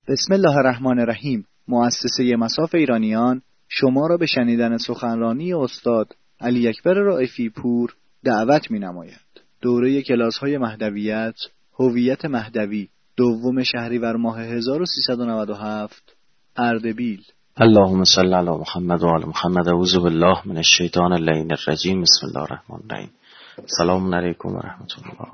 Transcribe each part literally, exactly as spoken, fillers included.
بسم الله الرحمن الرحیم. مؤسسه مصاف ایرانیان شما را به شنیدن سخنرانی استاد علی اکبر رائفی پور دعوت می‌نماید. دوره کلاس‌های مهدویت، هویت مهدوی، دوم شهریور ماه هزار و سیصد و نود و هفت، اردبیل. اللهم صل علی محمد و آل محمد. اعوذ بالله من الشیطان اللعین الرجیم. بسم الله الرحمن الرحیم. سلام علیکم و رحمت الله.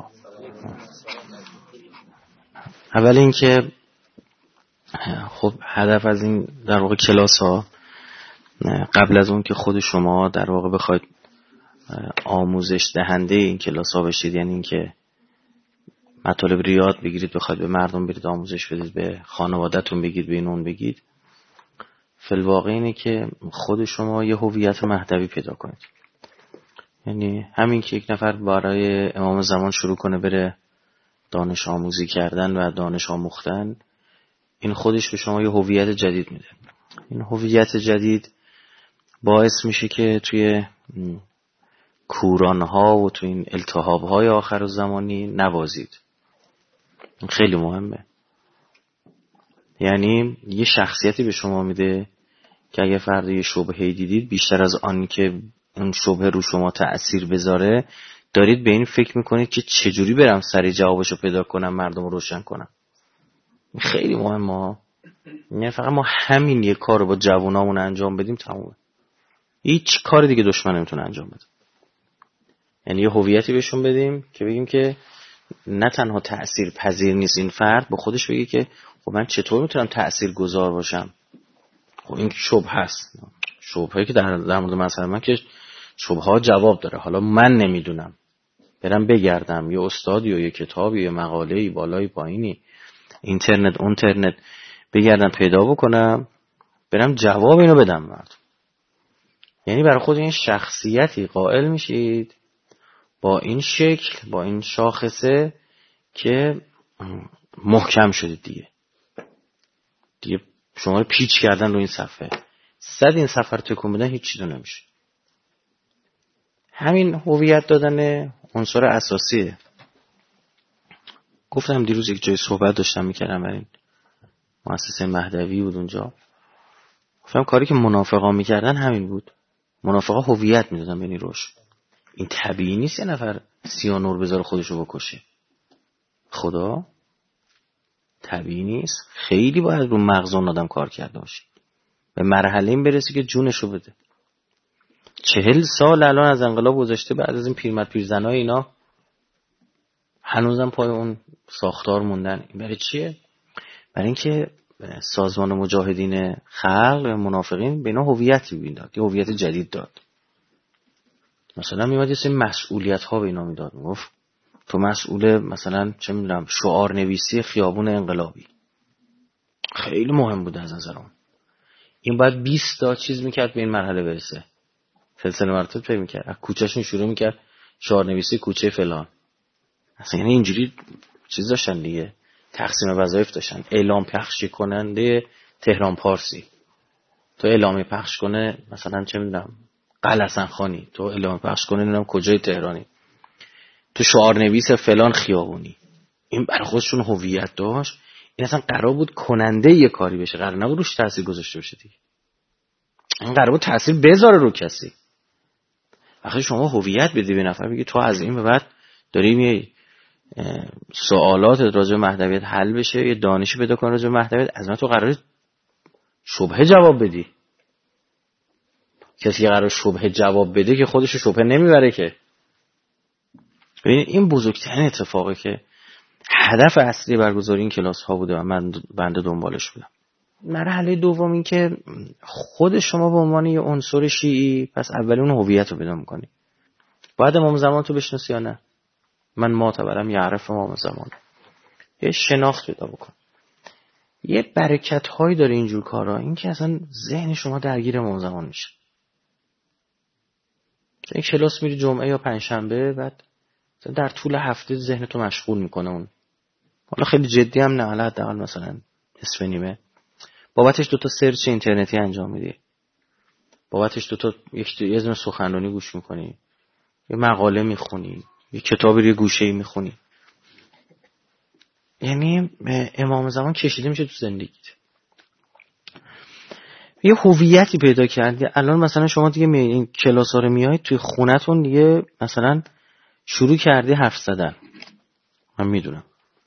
اول اینکه خب هدف از این در واقع کلاس ها قبل از اون که خود شما در واقع بخواید آموزش دهنده این کلاس ها بشید، یعنی اینکه مطالب ریاد بگیرید بخواید به مردم برید آموزش بدید، به خانواده‌تون بگید، به این اون بگید، فی الواقع اینه که خود شما یه هویت مهدوی پیدا کنید. یعنی همین که یک نفر برای امام زمان شروع کنه بره دانش آموزی کردن و دانش آموختن، این خودش به شما یه هویت جدید میده. این هویت جدید باعث میشه که توی کورانها و توی این التهابهای آخر زمانی نبازید. این خیلی مهمه. یعنی یه شخصیتی به شما میده که اگه فردا یه شبهه‌ای دیدید، بیشتر از آن که اون شبهه رو شما تأثیر بذاره، دارید به این فکر میکنید که چجوری برم سریع جوابشو پیدا کنم، مردم رو روشن کنم. خیلی مهمه. یعنی فقط ما همین یه کار رو با جوانامون انجام بدیم تمومه. هیچ کار دیگه دشمن نمیتونه انجام بده. یعنی یه هویتی بهشون بدیم که بگیم که نه تنها تأثیر پذیر نیست این فرد، با خودش بگی که خب من چطور میتونم تأثیر گذار باشم. خب این شبهه هست. شبهه که در در مورد مثلا من که شبهه ها جواب داره. حالا من نمیدونم، برم بگردم یه استادی و یه کتابی یه مقاله‌ای بالای پایینی، اینترنت اونترنت بگردم پیدا بکنم، برم جواب اینو بدم مردم. یعنی برای خود این شخصیتی قائل میشید با این شکل، با این شاخصه که محکم شدید دیگه. دیگه شما رو پیچ کردن رو این صفحه. صد این صفحه رو تکون بدن هیچ چیزی نمیشه. همین هویت دادن عنصر اساسیه. گفتم دیروز یک جای صحبت داشتم میکردم برای این مؤسسه مهدوی بود اونجا. گفتم کاری که منافقا میکردن همین بود. منافقا هویت میدادن به این روش. این طبیعی نیست یه نفر سیانور بذاره خودشو بکشه. خدا طبیعی نیست. خیلی باید رو مغز اون آدم کار کرده باشه به مرحله این برسی که جونشو بده. چهل سال الان از انقلاب گذشته، بعد از این پیرمرد پیرزنای اینا هنوزم پای اون ساختار موندن. این برای چیه؟ برای اینکه سازمان مجاهدین خلق و منافقین به اینا هویتی میداد، یه هویت جدید داد. مثلا میومد یه سری مسئولیت ها به اینا میداد، میگفت تو مسئول مثلا چه میدونم شعار نویسی خیابون انقلابی. خیلی مهم بود از نظر اون. این باید بیست تا چیز میکرد به این مرحله برسه، سلسله مراتب طی میکرد، از کوچه‌شون شروع میکرد شعار نویسی کوچه فلان. اصلا یعنی اینجوری چیز داشتن دیگه، تقسیم وظایف داشتن. اعلام پخش کننده تهران پارسی تو اعلام پخش کنه مثلا چه میدونم قلعه‌حسن خانی، تو اعلام پخش کنه نمیدونم کجای تهرانی، تو شعار نویس فلان خیابونی. این برای خودشون هویت داشت. این اصلا قرار بود کننده یه کاری بشه، قرار نبود روش تاثیر گذاشته بشه دیگه. این قرار بود تاثیر بذاره رو کسی. وقتی شما هویت بدی به نفر، بگی تو از این به بعد داری می سوالات راجع به مهدویت حل بشه، یه دانشی پیدا کن راجع به مهدویت، از من تو قراره شبهه جواب بدی. کسی که قراره شبهه جواب بده که خودشو شبهه نمیبره که. ببینید این بزرگترین اتفاقی که هدف اصلی برگزاری این کلاس ها بوده و من بنده دنبالش بودم. مرحله دوم این که خود شما به عنوان یه عنصر شیعی، پس اولی اون هویت رو پیدا می‌کنی. باید امام زمان تو بشناسی یا نه؟ من معتبرم یعرف امام زمان. یه شناخت پیدا بکن. یه برکت هایی داره اینجور کارا، این که اصلا ذهن شما درگیر امام زمان میشه. این کلاس میری جمعه یا پنجشنبه، بعد در طول هفته ذهن تو مشغول میکنه اون. حالا خیلی جدی هم نه، حالا حداقل مثلا نصف نیمه بابتش دو تا سرچ اینترنتی انجام میدی، بابتش دو تا یک یه دونه سخنرانی گوش میکنی، یه مقاله میخونی، یه کتابی روی گوشه‌ای میخونی. یعنی امام زمان کشیده میشه تو زندگیت، یه هویتی پیدا کردی. الان مثلا شما دیگه می این کلاس‌ها رو میایید توی خونتون دیگه مثلا شروع کردی حرف زدن. من میدونم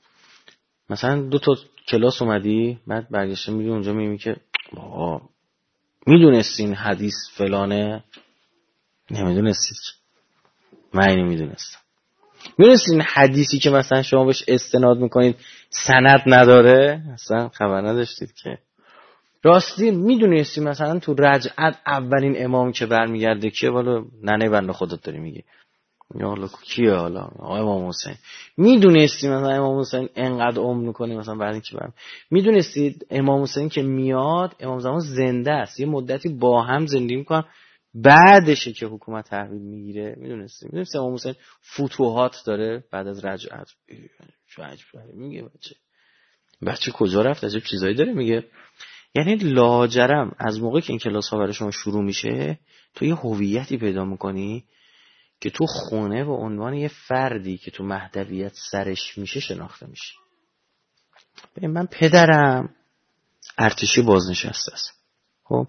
مثلا دو تا کلاس اومدی بعد برگشته میگی اونجا میگی که بابا میدونستین حدیث فلانه؟ نمیدونستید. من اینو میدونستم. میدونستین حدیثی که مثلا شما بهش استناد میکنید سند نداره؟ اصلا خبر نداشتید که. راستی میدونستی مثلا تو رجعت اولین امام که برمیگرده کیه؟ والا ننه بنده خودت داری میگی. یا حالا کیه؟ حالا آقا امام حسین. میدونستی مثلا امام حسین انقدر عمر میکنه مثلا بعد اینکه برم میدونستی امام حسین که میاد امام زمان زنده است، یه مدتی با هم زندگی میکنن، بعدشه که حکومت تحویل میگیره. میدونستی میدونستی امام حسین فتوحات داره بعد از رجعت؟ چه عجیبه میگه بچه بچه کجا رفت؟ عجب چیزایی داره میگه. یعنی لاجرم از موقعی که این کلاس ها برای شما شروع میشه تو یه هویتی پیدا میکنی که تو خونه به عنوان یه فردی که تو مهدویت سرش میشه شناخته میشه. ببین من پدرم ارتشی بازنشسته است. خب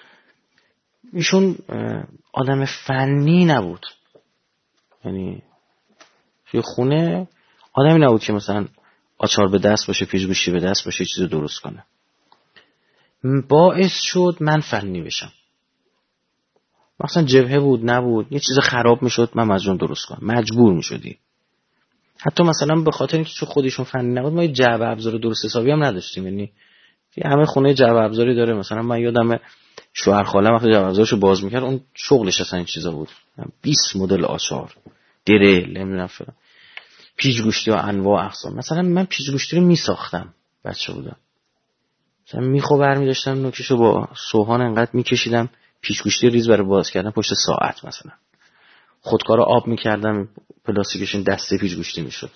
ایشون آدم فنی نبود، یعنی توی خونه آدمی نبود که مثلا آچار به دست باشه، پیچ‌گوشتی به دست باشه، چیزی درست کنه. باعث شد من فنی بشم. مثلا جبهه بود نبود، یه چیز خراب میشد من مجبور درست کنم، مجبور میشدی. حتی مثلا به خاطر اینکه تو خودشون فنی نبود ما یه جعبه ابزار درست حسابی هم نداشتیم. یعنی همه خونه جعبه ابزاری داره. مثلا من یادم شوهر خالم وقتی جعبه ابزارشو باز میکرد اون شغلش اصلا این چیزا بود، بیست مدل آچار، درل، نمیدونم فلان، پیچ‌گوشتی و انواع اقسام. مثلا من پیچ‌گوشتی رو میساختم بچه بودم، مثلا میخو برمی داشتم نوکشو با سوهان انقدر میکشیدم پیچ‌گوشتی ریز برای باز کردن پشت ساعت، مثلا خودکار آب میکردم پلاستیکشون دسته پیچ‌گوشتی میشد.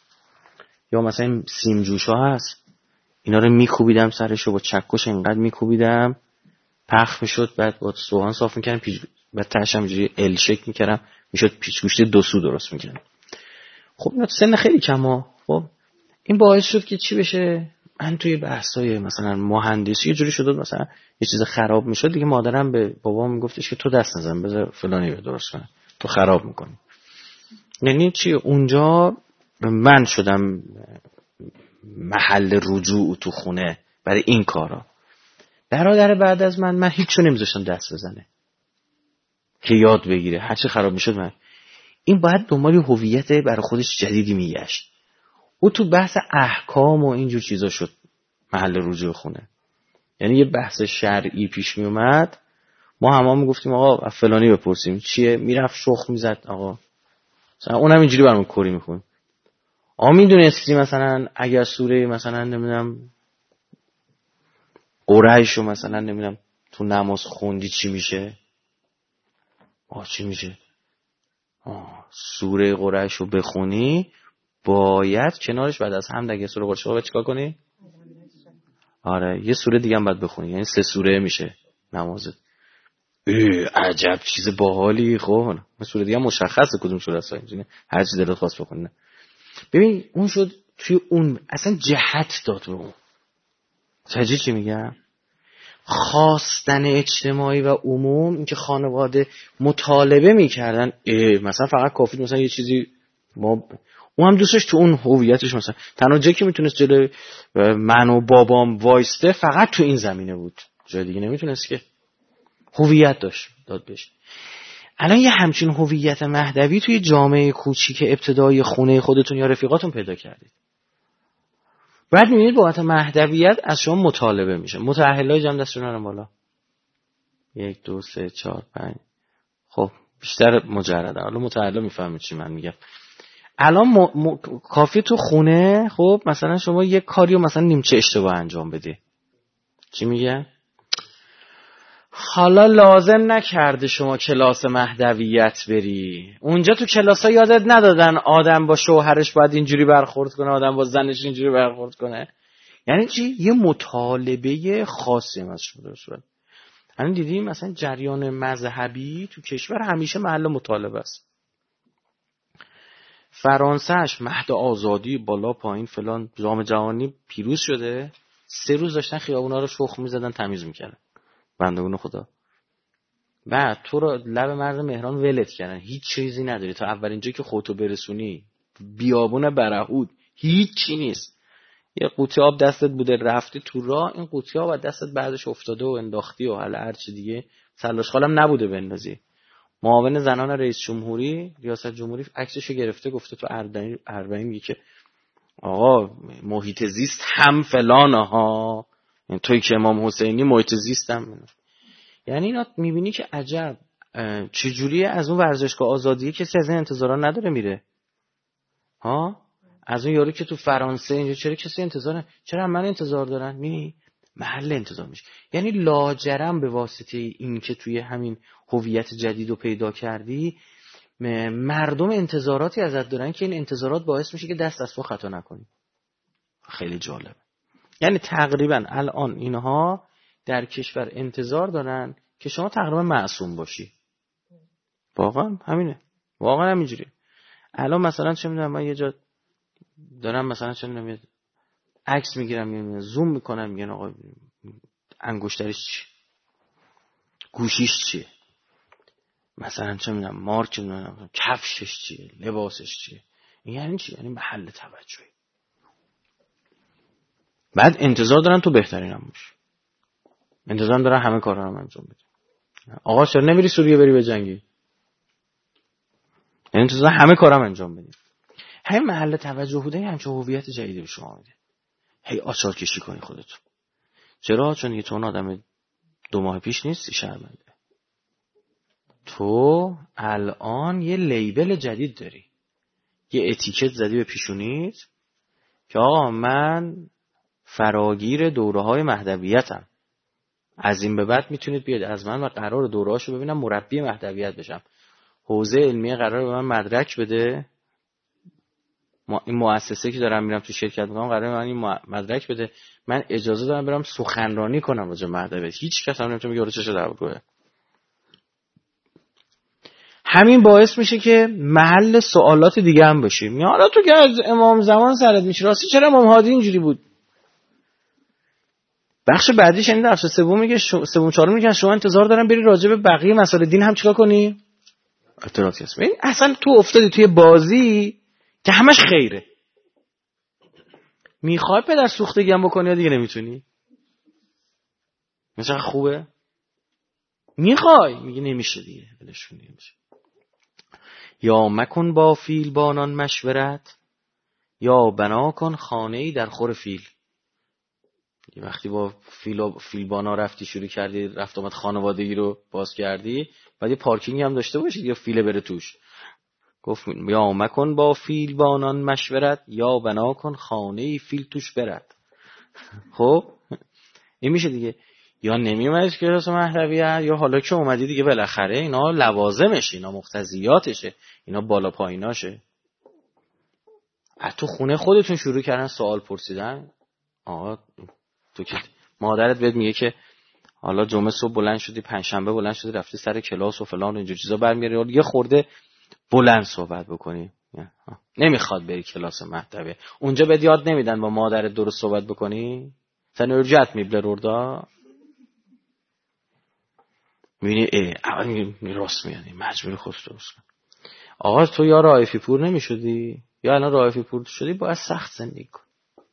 یا مثلا سیم جوشا هست اینا رو میکوبیدم سرشو با چکش انقدر میکوبیدم پخ میشد، بعد با سوهان صاف میکردم پیچ، بعد تاشم اینجوری ال شکل میکردم میشد پیچ‌گوشتی دو سو درست میکردم. خب اینا سن خیلی کما. خب این باعث شد که چی بشه، من توی بحثای مثلا مهندسی یه جوری شد مثلا یه چیز خراب میشد دیگه مادرم به بابام میگفتش که تو دست نزن بذار فلانی رو درست کنه تو خراب میکنی. یعنی چی اونجا من شدم محل رجوع تو خونه برای این کارا. برادر بعد از من من هیچو نمیذاشتم دست بزنه که یاد بگیره، هرچی خراب میشد من. این باید دنبال هویت برای خودش جدیدی میگشت. او تو بحث احکام و اینجور چیزا شد محل رجوع خونه. یعنی یه بحث شرعی پیش می اومد ما همه میگفتیم آقا فلانی بپرسیم چیه، میرفت شخ میزد آقا مثلا اونم اینجوری برامون کری میخون. آقا میدونستی مثلا اگر سوره مثلا نمیدونم قریشو مثلا نمیدونم تو نماز خوندی چی میشه؟ آه چی میشه؟ آه سوره قریشو بخونی باید کنارش بعد از هم دیگه سوره قریش رو چیکار کنی؟ آره یه سوره دیگه هم باید بخونی، یعنی سه سوره میشه نمازت. ای عجب چیز باحالی. خب سوره دیگه مشخصه کدوم سوره است، هر چی دلت خواست بخونی. ببین اون شد توی اون اصلا جهت داد به اون. سجی چی میگم؟ خواستن اجتماعی و عموم، اینکه خانواده مطالبه میکردن مثلا فقط کافی مثلا یه چیزی ما اون هم دوستش تو اون هویتش مثلا تنها جایی که میتونست جلوی من و بابام وایسته فقط تو این زمینه بود، جای دیگه نمیتونست که. هویت داشت داد بهش. الان یه همچین هویت مهدوی توی جامعه کوچیک ابتدایی خونه خودتون یا رفیقاتون پیدا کردید. بعد میبینید بابت مهدویت از شما مطالبه میشه. متأهلای جمع دستشون رو بالا. یک دو سه چهار پنج. خب بیشتر مجرده. حالا متأهلا میفهمید چی من میگم. الان م... م... کافی تو خونه خب مثلا شما یه کاریو مثلا نیمچه اشتباه انجام بدی. چی میگه؟ حالا لازم نکرده شما کلاس مهدویت بری. اونجا تو کلاس‌ها یادت ندادن آدم با شوهرش باید اینجوری برخورد کنه، آدم با زنش اینجوری برخورد کنه. یعنی چی؟ یه مطالبه خاصی ازش بوده صورت. الان دیدیم مثلا جریان مذهبی تو کشور همیشه محل مطالبه است. فرانسهش مهد آزادی بالا پایین فلان جام جهانی پیروز شده، سه روز داشتن خیابونا رو شخم می‌زدن تمیز می‌کردن بندگان خدا. بعد تو رو لب مرز مهران ولت کردن، هیچ چیزی نداری تا اولین جایی که خودتو برسونی بیابون برهود هیچی نیست، یه قوطی آب دستت بوده رفتی تو راه، این قوطی آب از دستت بعدش افتاده و انداختی و حالا هر چی دیگه، سلاش خالم نبوده بندازی. معاون زنان رئیس جمهوری ریاست جمهوری عکسشو گرفته گفته تو اربعین میگه که آقا محیط زیست هم فلانه ها، این توی که امام حسینی محیط زیست هم. یعنی اینا میبینی که عجب چجوریه از اون ورزشگاه آزادی کسی از این انتظارا نداره میره ها، از اون یارو که تو فرانسه اینجا چرا کسی انتظار نه؟ چرا من انتظار دارن؟ می محل انتظار میشه. یعنی لاجرم به واسطه این که توی همین هویت جدید رو پیدا کردی مردم انتظاراتی ازت دارن که این انتظارات باعث میشه که دست از تو خطا نکنی. خیلی جالب. یعنی تقریبا الان اینها در کشور انتظار دارن که شما تقریبا معصوم باشی. واقعا همینه، واقعا همینجوری. الان مثلا چه میدونم من یه جا دارم مثلا چه میدونم عکس میگیرم میگم زوم میکنم میگن آقا انگشترش چی، گوشیش چیه، مثلا چه میدونم مارک میدونم کفشش چیه، لباسش چیه. این یعنی چی؟ یعنی محل توجهی. بعد انتظار دارن تو بهترینم باشی، انتظار دارن همه کارا رو انجام بدی. آقا چرا نمیری سوریه بری بجنگی؟ انتظار همه کارا انجام بدی. همین محل توجه بوده، همچون هویت جدیدی به شما میده. هی آچار کشی کنی خودتون. چرا؟ چون یه تو اون آدم دو ماه پیش نیستی شرمنده. تو الان یه لیبل جدید داری، یه اتیکت زدی به پیشونیت که آقا من فراگیر دوره‌های مهدویتم، از این به بعد میتونید بیاد از من و قرار دوره‌هاشو ببینم، مربی مهدویت بشم، حوزه علمی قرار به من مدرک بده، این مؤسسه که دارم میرم تو شرکت میکنم قراره من این مدرک بده، من اجازه دارم برم سخنرانی کنم راجع به مهدویت. هیچ کس هم نمیتونه بگه چه دعوا. همین باعث میشه که محل سوالات دیگه هم بشیم. میگه حالا تو که از امام زمان سرت میشه، راستی چرا امام هادی اینجوری بود؟ بخش بعدیش این درس سوم میگه شو... سوم چهارم میگه شما انتظار دارم بری راجع به بقیه مسائل دین هم چیکار کنی؟ اعتراض کردم. ببین اصلا تو افتادی توی بازی که همش خیره. میخوای پدر سوختگی هم بکنی یا دیگه نمیتونی؟ مثلا خوبه؟ میخوای میگه نمیشه دیگه، ولش نمیشه. یا مکن با فیل بانان مشورت، یا بنا کن خانه‌ای در خور فیل. یه وقتی با فیل و فیلبانا رفتی شروع کردی رفت آمد خانوادگی رو باز کردی، بعد یه پارکینگ هم داشته باشید یا فیل بره توش. گفت یا مکن با فیل بانان مشورت، یا بنا کن خانه‌ای فیل توش برد. خب این میشه دیگه. یا نمیومدی که کلاس مهدویت، یا حالا که اومدی دیگه بالاخره اینا لوازمشه، اینا مقتضیاتشه، اینا بالا پاییناشه. از تو خونه خودتون شروع کردن سوال پرسیدن. آقا تو که مادرت بهت میگه که حالا جمعه صبح بلند شدی، پنجشنبه بلند شدی رفتی سر کلاس و فلان و اینجور چیزا، برمیاری یه خورده بلند صحبت بکنی. نمیخواد بری کلاس مهدویت، اونجا بهت یاد نمیدن با مادرت درست صحبت بکنی. سن ارجعت میبله روردا میبینی ای اول میگی راست میانی مجبور خودت درست کن. آقا تو یا رائفی پور نمیشدی یا الان رائفی پور شدی، باید سخت زندگی کن.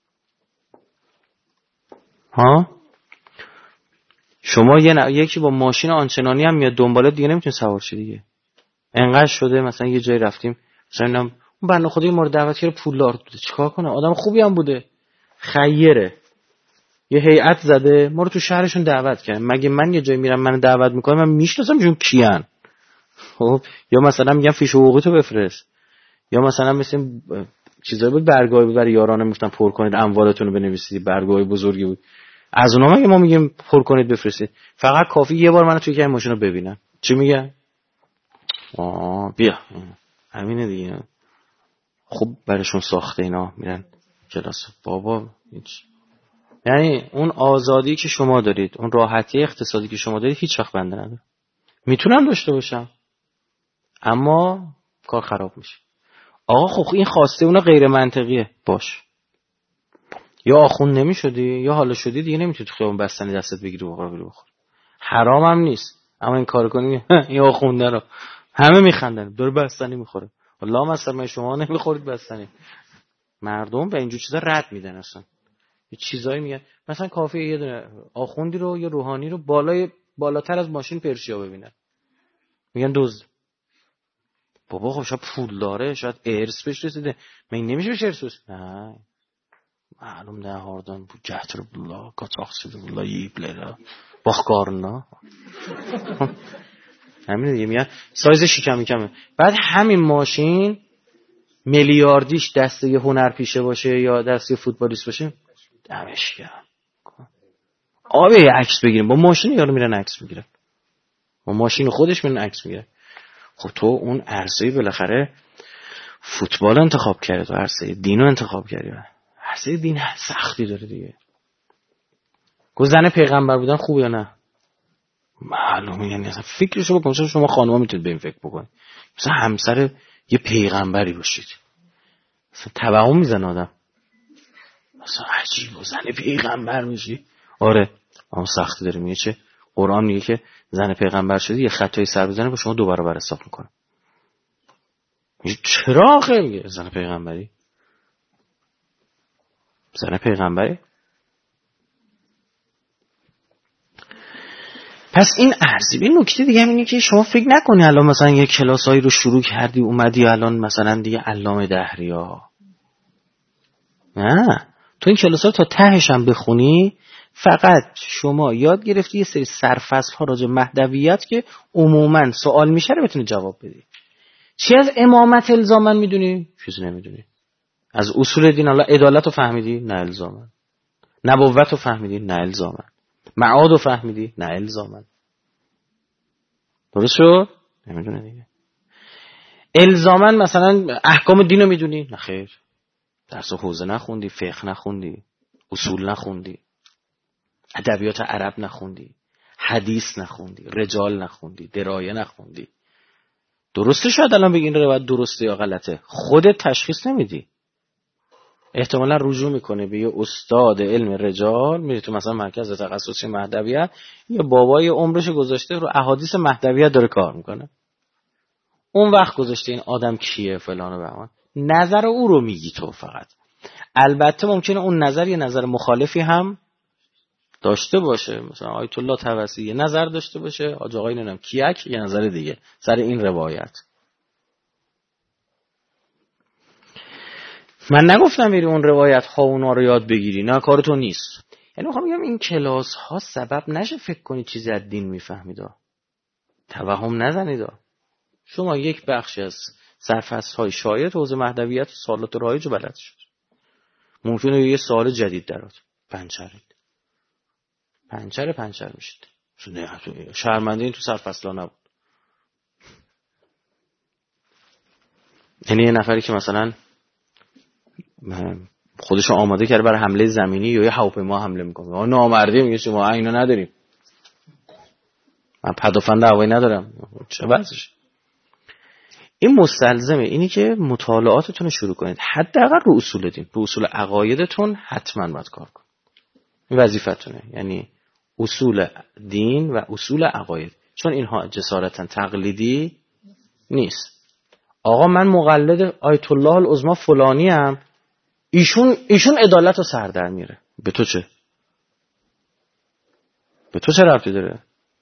ها شما یه ن... یکی با ماشین آنچنانی هم میاد دنبالت دیگه نمیتونی سوار شی دیگه. انقدر شده مثلا یه جایی رفتیم مثلا اون بنده خدا مورد دعوتگر پولدار بوده، چیکار کنه؟ آدم خوبی هم بوده، خیره، یه هیئت زده ما رو تو شهرشون دعوت کرد. مگه من یه جایی میرم منو دعوت میکنه من میشناسم جون کیان؟ خب یا مثلا میگم فیش حقوقی تو بفرست، یا مثلا مثلا چیزایی بود برگاهی بود برای یارانه میگفتن پر کنید اموالتون رو بنویسید، برگاهی بزرگی بود از اونها. مگه ما میگیم پر کنید بفرستید؟ فقط کافی یه بار منو توی که ماشین رو ببینن. چی میگن؟ آه بیا همینه دیگه. خوب براشون ساخته اینا میرن کلاس. بابا هیچ. یعنی اون آزادی که شما دارید، اون راحتی اقتصادی که شما دارید هیچ وقت بنده نداره. میتونم داشته باشم اما کار خراب میشه. آقا خب این خواسته اونا غیر منطقیه، باش. یا آخوند نمی شدی یا حالا شدی دیگه نمیتونی تو خیابون بستنی دستت بگیری بخور بگیری بخور. حرام هم نیست، اما این کار کنی این آخونده رو همه میخندن داره بستنی میخوره. والله مثلا من شما نمیخورید بستنی. مردم به اینجور چیزا رد میدن، اصلا یه چیزایی میگن. مثلا کافیه یه دونه آخوندی رو یا روحانی رو بالای بالاتر از ماشین پرشیا ببینن میگن دزد. بابا خب شاید پول داره، شاید ارث بهش رسیده، من نمیشه بهش ارث رسید. نه معلوم ده هاردان bu gətiriblər, qaçaqçıdırlar, yeyiblər. Baxqarına. همین دیگه میگن سایز شکم کمه. بعد همین ماشین میلیاردیش دسته یه هنرپیشه باشه یا دسته فوتبالیست باشه دمش گرم. آبه یه عکس بگیریم با ماشین، یارو میرن عکس میگیرن با ماشین خودش میرن عکس میگیرن. خب تو اون عرصه بالاخره فوتبال انتخاب کردی، تو عرصه دین رو انتخاب کردی. عرصه دین سختی داره دیگه. گفت زن پیغمبر بودن خوب یا نه؟ معلومه، یعنی اصلا فکرشو بکن. شما خانوما میتونید به این فکر بکنید مثلا همسر یه پیغمبری باشید، مثلا توهم میزنه آدم، مثلا عجیبه زن پیغمبر باشی. آره اما سختی داره. میگه چه؟ قرآن میگه که زن پیغمبر شدی یه خطای سر بزنه با شما دو برابر حساب میکنه. میگه چرا آخه؟ میگه زن پیغمبری زن پیغمبری. پس این ارزی. این نکته دیگه هم اینه که شما فکر نکنی الان مثلا یه کلاسایی رو شروع کردی اومدی الان مثلا دیگه علامه دهریا. نه، تو این کلاسا رو تا تهش هم بخونی فقط شما یاد گرفتی یه سری سرفصل ها راجع مهدویت که عموما سوال میشه رو بتونی جواب بدی. چی از امامت الزاما میدونی؟ چیزی نمیدونی. از اصول دین الله عدالت رو فهمیدی؟ نه الزاما. نبوت رو فهمیدی؟ نه الزاما. معاد رو فهمیدی؟ نه الزاما. درست شد؟ نمیدونه دیگه. الزاما مثلا احکام دین رو میدونی؟ نه خیر. درس حوزه نخوندی، فقه نخوندی، اصول نخوندی، ادبیات عرب نخوندی، حدیث نخوندی، رجال نخوندی، درایه نخوندی. درسته شاید الان بگین روایت درسته یا غلطه، خودت تشخیص نمیدی. احتمالا رجوع میکنه به یه استاد علم رجال، میره تو مثلا مرکز تخصصی مهدویت، یه بابای عمرش گذاشته رو احادیث مهدویت داره کار میکنه. اون وقت گذاشته این آدم کیه فلان و بهمان، نظر او رو میگی تو فقط. البته ممکنه اون نظر یه نظر مخالفی هم داشته باشه، مثلا آیت الله طبسی یه نظر داشته باشه، حاج آقای نمیدونم کیک یه نظر دیگه سر این روایت. من نگفتم بری اون روایت ها اونا رو یاد بگیری، نه کار تو نیست. یعنی میخوام بگم این کلاس ها سبب نشه فکر کنی چیزی از دین میفهمید. توهم نزنید. شما یک بخشی از سرفصل های شایع حوزه مهدویت سوالات رایج بلد شد، ممکنه یه سوال جدید درات پنچرید پنچر پنچر میشید. شرمنده این تو سرفصل ها نبود. یعنی یه نفری که مثلا خودشو آماده کرده برای حمله زمینی یا یه هواپیما حمله میکنه، نامردی میگه شما اینا نداریم، من پدافند هوایی ندارم، چه وضعش؟ این مستلزمه اینی که مطالعاتتون رو شروع کنید، حداقل رو اصول دین، رو اصول عقایدتون حتما باید کار کنید. این وظیفتونه، یعنی اصول دین و اصول عقاید، چون اینها جسارتا تقلیدی نیست. آقا من مقلد آیت الله العظمی فلانی ام، ایشون ایشون عدالت رو سر در میره، به تو چه؟ به تو چه ربطی داره؟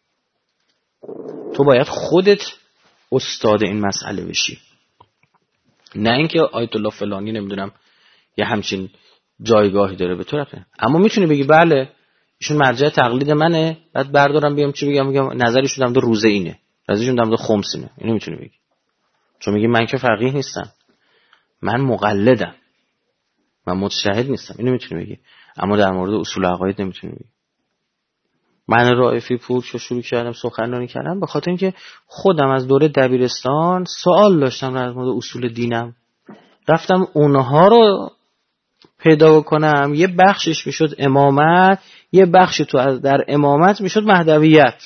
تو باید خودت استاد این مسئله بشی، نه اینکه آیت الله فلانی نمیدونم یه همچین جایگاهی داره به تو رفته. اما میتونی بگی بله ایشون مرجع تقلید منه، بعد بردارم بیام چی بگم، میگم نظرشون در روزه اینه، نظرشون در خمس اینه. اینو میتونی بگی، چون میگی من که فقیه نیستم، من مقلدم، من مجتهد نیستم. اینو میتونی بگی، اما در مورد اصول عقاید نمیتونی بگی. من رائفی پور که شروع کردم سخنرانی کردم به خاطر اینکه خودم از دوره دبیرستان سوال داشتم در مورد اصول دینم، رفتم اونها رو پیدا کنم. یه بخشش میشد امامت، یه بخش تو از در امامت میشد مهدویت.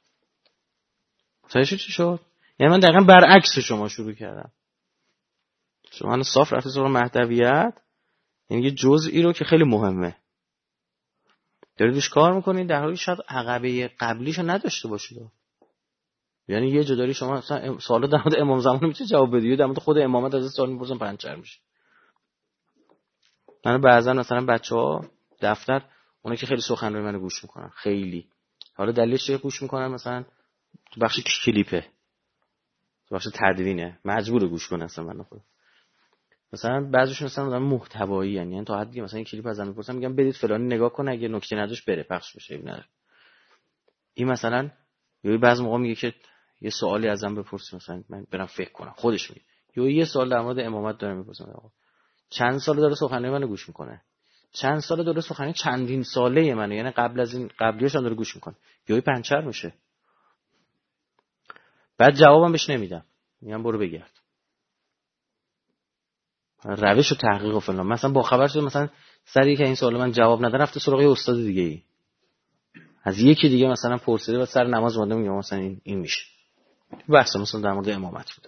متوجه چی شد؟ یعنی من دقیقا برعکس شما شروع کردم. شما صاف رفتی سراغ مهدویت، یعنی یه جزئی رو که خیلی مهمه دارید روش کار میکنید، در حالی شاید عقبه قبلیشو نداشته باشید. یعنی یه جا داری شما مثلا سوال در مورد امام زمان میشه جواب بدید، در مورد خود امامت از سوال میپرسن پنچر میشه. من بعضا مثلا بچه‌ها دفتر اونایی که خیلی سخنرانی منو گوش میکنن، خیلی حالا دلیلش چیه گوش میکنن؟ مثلا تو بخش کلیپه، تو بخش تدوینه، مجبور گوش کنن اصلا. من خودم مثلا بعضیشون مثلا آدم محتوایی، یعنی تا حدی مثلا این کلیپ ازم میپرسن میگم بدید فلانی نگاه کنه، اگه نکته نداشت بره پخش بشه. این نه این مثلا یه بعضی موقع میگه که یه سوالی ازم بپرسی، مثلا من برم فکر کنم، خودش میگه یا یه سوال در مورد امامت داره میپرسن، آقا چند سال داره سخنرانی منو گوش میکنه، چند سال داره سخنرانی چندین ساله منو، یعنی قبل از این قبلیش هم داره گوش میکنه، یهو پنچر میشه. بعد جوابم بهش نمیدم، میگم برو بگرد روش و تحقیق و فلان. مثلا با خبر شده مثلا سری که این سوال من جواب نده رفته سراغ یه استاد دیگه ای، از یکی دیگه مثلا پرسیده و سر نماز اومده میگه مثلا این, این میشه. بحث مثلا در مورد امامت بوده.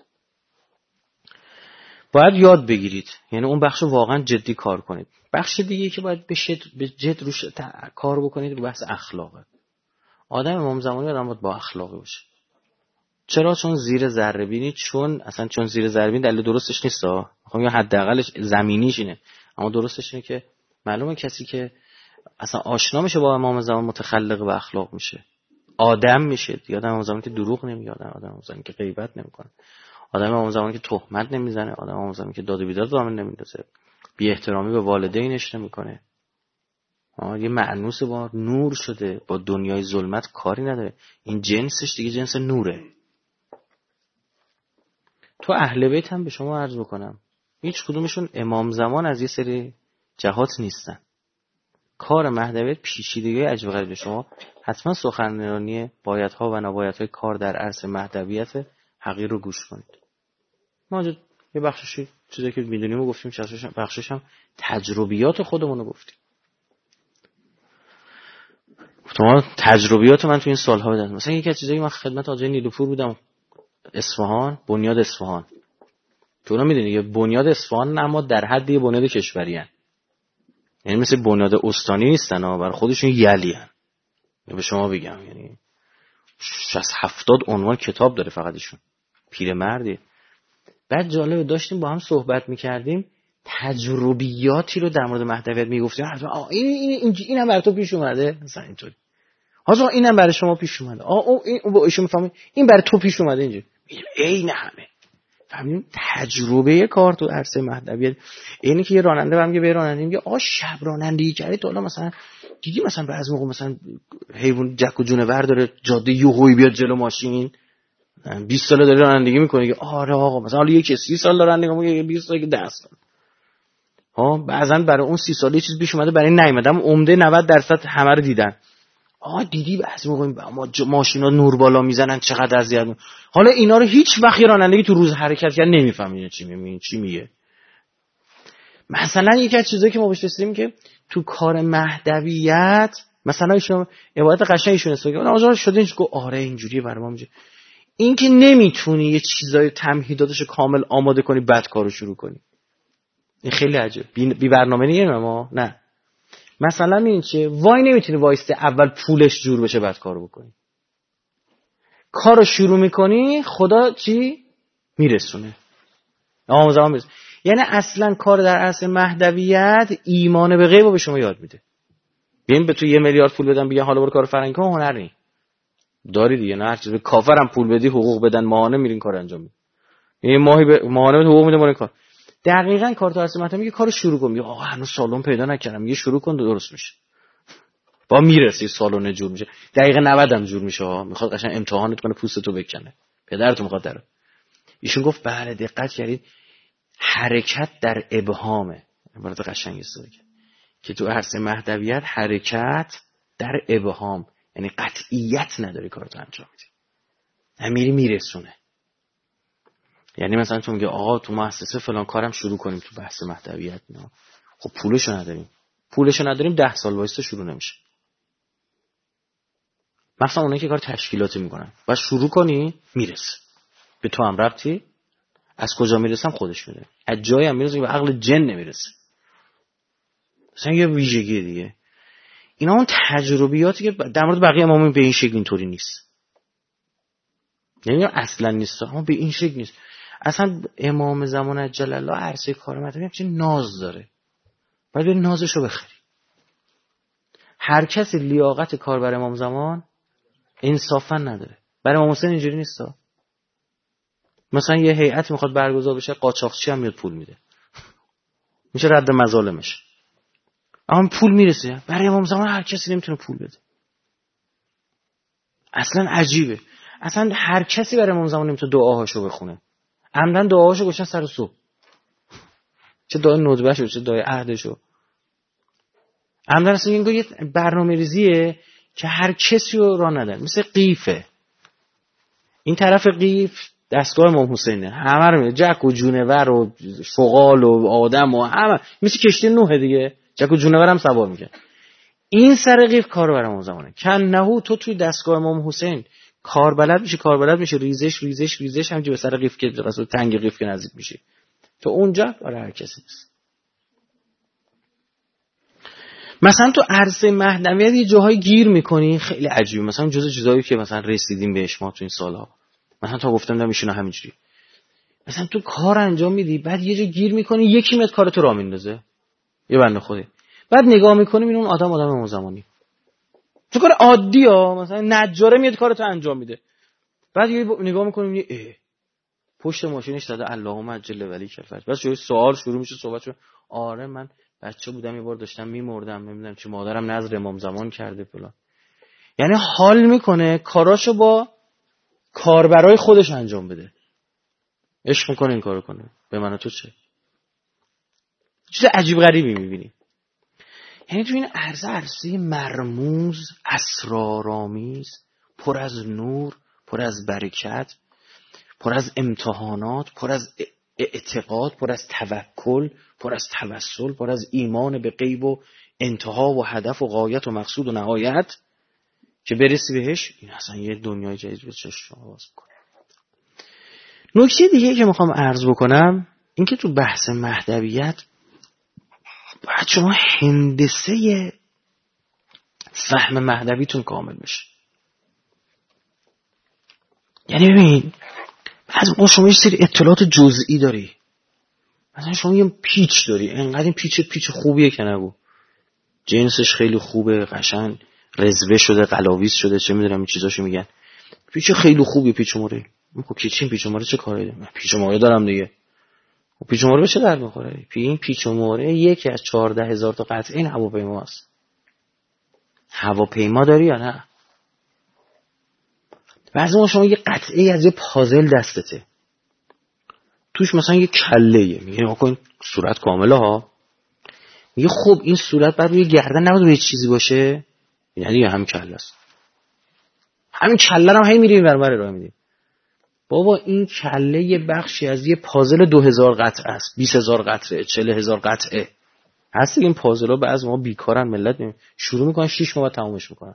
باید یاد بگیرید، یعنی اون بخش رو واقعا جدی کار کنید. بخش دیگه که باید به شد به جد روش کار بکنید رو بحث اخلاقه. آدم امام زمانی آدم باید با اخلاقی باشه. چرا؟ چون زیر ذره بینی، چون اصلا چون زیر ذره بینی دلیل درستش نیست ها، میخوام یا حداقلش زمینیش اینه، اما درستش اینه که معلومه کسی که اصلا آشنا میشه با امام زمان متخلق به اخلاق میشه، آدم میشه. آدم امام زمانی که دروغ نمیگه، آدم امام زمانی که غیبت نمیکنه، آدم امام زمانی که تهمت نمیزنه، آدم امام زمانی که داد و بیداد راه نمیندازه، بی احترامی به والدینش نمیکنه. آه یه مأنوس با نور شده، با دنیای ظلمت کاری نداره. این جنسش دیگه جنس نوره. تو اهل بیت هم به شما عرض بکنم هیچ کدومشون امام زمان از یه سری جهات نیستن. کار مهدویت پیچیدگی عجب غریبه. شما حتما سخنرانی بایدها و نبایدهای کار در عرصه مهدویت حقیر رو گوش کنید. ما یه بخششی چیزایی که میدونیم و گفتیم، بخشش هم تجربیات خودمون رو گفتیم. تو تجربیات من تو این سالها بدن، مثلا یکی از چیزایی من خدمت آقای نیلوفور بودم اصفهان، بنیاد اصفهان. تو اونا میدونی که بنیاد اصفهان اما در حد یه بنیاد کشوری هن. یعنی مثل بنیاد استانی نیستن ها، برای خودشون یلی هن. به شما بگم یعنی شصت هفتاد عنوان کتاب داره فقط ایشون، پیرمردی. بعد جالبه داشتیم با هم صحبت میکردیم، تجربیاتی رو در مورد مهدویت میگفتیم. آ این این اینم برای تو پیش اومده، مثلا اینطوری. حاضر اینم برای شما پیش اومده. آ او این با ایشون میفهمید این برای تو پیش اومده اینجوری. عین همه. فهمیدیم تجربه کار تو عرصه مهدویت. اینی که یه راننده بهم میگه به راننده میگه آ شب رانندگی کردی تو، حالا مثلا دیدی مثلا بعضی موقع مثلا حیوان جک و جونور داره جاده یوهویی بیاد جلو ماشین، بیست ساله داره رانندگی میکنه. آره آقا مثلا حالا یکی سی سال داره رانندگی میکنه، بیست سال که ده سال. ها بعضن برای اون سی ساله یه چیز پیش اومده برای نیومدم، عمده نود درصد همه رو دیدن. آ دیدی بعضی موقع ما ماشینا نور بالا میزنن چقدر اذیت میکنه. حالا اینا رو هیچ وقت رانندگی تو روز حرکت کرد نمیفهمین چی میگه چی میگه. مثلا یکی از چیزایی که ما بهش رسیدیم که تو کار مهدویت مثلا ایشون عبارت قشنگی ایشون استفاده کرد. آجا شده اینجوری گفت آره اینجوریه برای ما میگه. این که نمیتونی یه چیزای تمهیداتش کامل آماده کنی بعد کارو شروع کنی. این خیلی عجیبه. بی, بی برنامه نیه ما نه. مثلا این چه وای نمیتونی وایسته اول پولش جور بشه بعد کارو بکنی. کارو شروع میکنی خدا چی میرسونه. امام زمان میرسونه. یعنی اصلا کار در عرصه مهدویت ایمان به غیب رو به شما یاد میده. ببین به تو یه میلیارد پول بدن بگن حالا برو کار فرهنگی کن، هنر نی داری دیگه. نه هر چیز به کافرم پول بدی حقوق بدن ماهانه میرین کار انجام میدی. این ماهی به ماهانه حقوق میده برای کار. دقیقاً کار تو عرصه مهدویت میگه کارو شروع کن. میگه آقا هنوز سالن پیدا نکردم. میگه شروع کن درست میشه. با میرسی سالن جور میشه. دقیقه نود هم جور میشه ها. میخواد قشنگ امتحانت کنه پوستتو بکنه. پدرتون میخواد داره. ایشون گفت بله دقت کردید حرکت در ابهامه. عبارت قشنگی است که تو عرصه مهدویت حرکت در ابهام، یعنی قطعیت نداری کارتو انجام میدی. امیری میرسونه. یعنی مثلا تو میگه آقا تو مؤسسه فلان کارم شروع کنیم تو بحث مهدویت، نه خب پولشو نداریم. پولشو نداریم ده سال وایسته شروع نمیشه. مثلا اونایی که کار تشکیلاتی میکنن بعد شروع کنی میرسه. به تو هم ربطی از کجا میرسم خودش میده. از جایی هم میرسه که به عقل جن نمیرسه. مثلا یه ویژگی دیگه. اینا اون تجربیاتی که در مورد بقیه امامان به این شکل اینطوری نیست. یعنی اصلا نیست، اما به این شکل نیست. اصلا امام زمان عجل الله عرصه کار مطلبی همچین ناز داره. باید بری نازشو بخری. هر کسی لیاقت کار بر امام زمان انصافا نداره. برای امام حسین اینجوری نیست. مثلا یه هیئت میخواد برگزار بشه، قاچاقچی هم میاد پول میده. میشه رد مظالمش. اما پول میرسه. برای امام زمان هر کسی نمیتونه پول بده. اصلا عجیبه. اصلا هر کسی برای امام زمان نمیتونه دعاهاشو بخونه. عمدن دعاهاشو گوشن سر صبح. چه دعای ندبهشو، چه دعای عهدشو. عمدن اصلا این یه برنامه ریزیه که هر کسی رو راه ندن. مثل قیفه. این طرف قیف دستگاه امام حسینه. همه رو میده. جک و جونور و شغال و آدم و همه. مثل کشتی نوحه دیگه. جک و جونور هم سوار میکنه. این سر قیف کار بر امام زمانه. کن نهو تو توی دستگاه امام حسین کار بلد میشه، کار بلد میشه، ریزش ریزش ریزش همینجوری به سر قیف که رسول تنگ قیف که نزدیک میشه. تو اونجا برای هر کسی نیست. مثلا تو عرصه مهدویت یه جاهای گیر میکنی خیلی عجیبه. مثلا جزء چیزایی که مثلا رسیدیم بهش ما تو این سالها، مثلا تا گفتم نمیشونه همینجوری. مثلا تو کار انجام میدی، بعد یه جا گیر میکنی، یکی میاد کارتو راه میندازه، یه بنده خودی، بعد نگاه میکنی میبینی اون آدم آدم اون زمانی تو کار عادی ها، مثلا نجاره میاد کارتو انجام میده، بعد یه نگاه میکنی میبینی پشت ماشینش داده اللهم عجل ولی کفر. بس شروع سوال شروع میشه، صحبت شروع. آره من بچه بودم یه بار داشتم میمردم، نمیدونم چی، مادرم نذر امام زمان کرده فلان. یعنی حال میکنه کاراشو با کاربرای خودش انجام بده. عشق میکنه این کارو کنه. به من و تو چه؟ چیز عجیب غریبی میبینی. یعنی تو این عرصه عرصه مرموز، اسرارآمیز، پر از نور، پر از برکت، پر از امتحانات، پر از اعتقاد، پر از توکل، پر از توسل، پر از ایمان به غیب و انتها و هدف و غایت و مقصود و نهایت که برسی بهش. این اصلا یه دنیای جدید به چشم باز می‌کنه. نکته دیگه که میخوام عرض بکنم این که تو بحث مهدویت باید شما هندسه فهم مهدویتون کامل بشه. یعنی ببین از ما شما یه سری اطلاعات جزئی داری، مثلا شما یه پیچ داری، انقدر این پیچ پیچ خوبیه که نگو، جنسش خیلی خوبه، قشنگ رزوه شده، قلاویز شده، چه میدونم این چیزاشو میگن، پیچ خیلی خوبیه پیچ موره. خب کیچین پیچ موره چه کاری داره؟ من پیچ موره دارم دیگه. خب پیچ موره به چه درد میخوره؟ این پیچ موره یکی از چهارده هزار تا قطعه این هواپیماست. هواپیما داری یا نه؟ بعضی ما شما یه قطعه از یه پازل دستته، توش مثلا یه کله‌ایه، میگه نگاه کن صورت کامله ها، میگه خب این صورت بعد روی گردن نباید روی چیزی باشه، یعنی هم کله است، همین کله رو هم هی میریم برابر راه میدیم. بابا این کله یه بخشی از یه پازل دو هزار قطعه است، بیست هزار قطعه، چهل هزار قطعه هست. این پازل ها بعضی ما بیکارن، ملت نمی... شروع میکنن شش ماه بعد تمومش میکنن.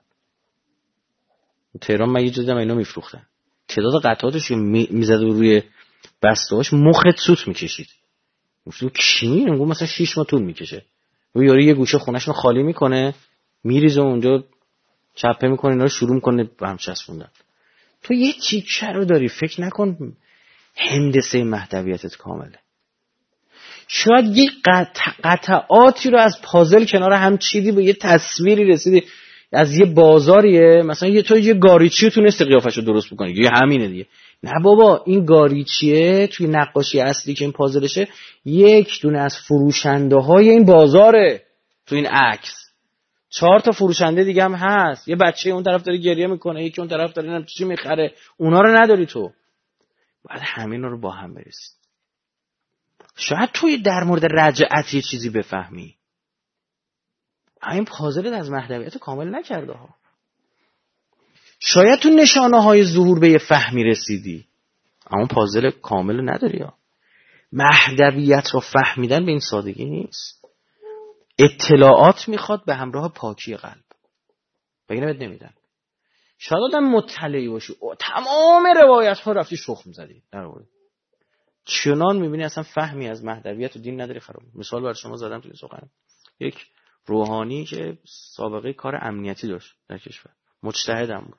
تهران من یه جا دیدم اینا میفروختن، تعداد قطعاتش که میزد روی بسته‌هاش مخت سوت میکشید. گفتم کی میگم مثلا شش ماه طول میکشه. و یاری یه گوشه خونه‌شون خالی میکنه، میریزه اونجا، چپه میکنه، اینا رو شروع میکنه به هم چسبوندن. تو یه تیکه رو داری، فکر نکن هندسه مهدویتت کامله. شاید یه قطع... قطعاتی رو از پازل کنار هم چیدی، به یه تصویری رسیدی از یه بازاریه، مثلا یه تو یه گاریچی تونستی قیافشو درست بکنی، یه همینه دیگه. نه بابا این گاریچیه توی نقاشی اصلی که این پازلشه یک دونه از فروشنده های این بازاره. تو این عکس چهار تا فروشنده دیگه هم هست، یه بچه اون طرف داره گریه میکنه، یکی اون طرف داره نمیدونم چی میخره، اونا رو نداری تو. بعد همین رو با هم برسید. شاید توی در مورد رجعت یه چیزی بفهمی، این پازلت از مهدویت کامل نکرده ها. شاید تو نشانه های ظهور به یه فهمی رسیدی، اما پازل کامل نداری ها. مهدویت رو فهمیدن به این سادگی نیست. اطلاعات میخواد به همراه پاکی قلب، بگینه بهت نمیدن. شاید آدم مطلعی باشی، تمام روایت ها رفتی شخم زدی در مورد، چنان میبینی اصلا فهمی از مهدویت و دین نداری خراب. مثال برای شما زدم توی سخن. یک روحانی که سابقه کار امنیتی داشت در کشور، مجتهدم بود.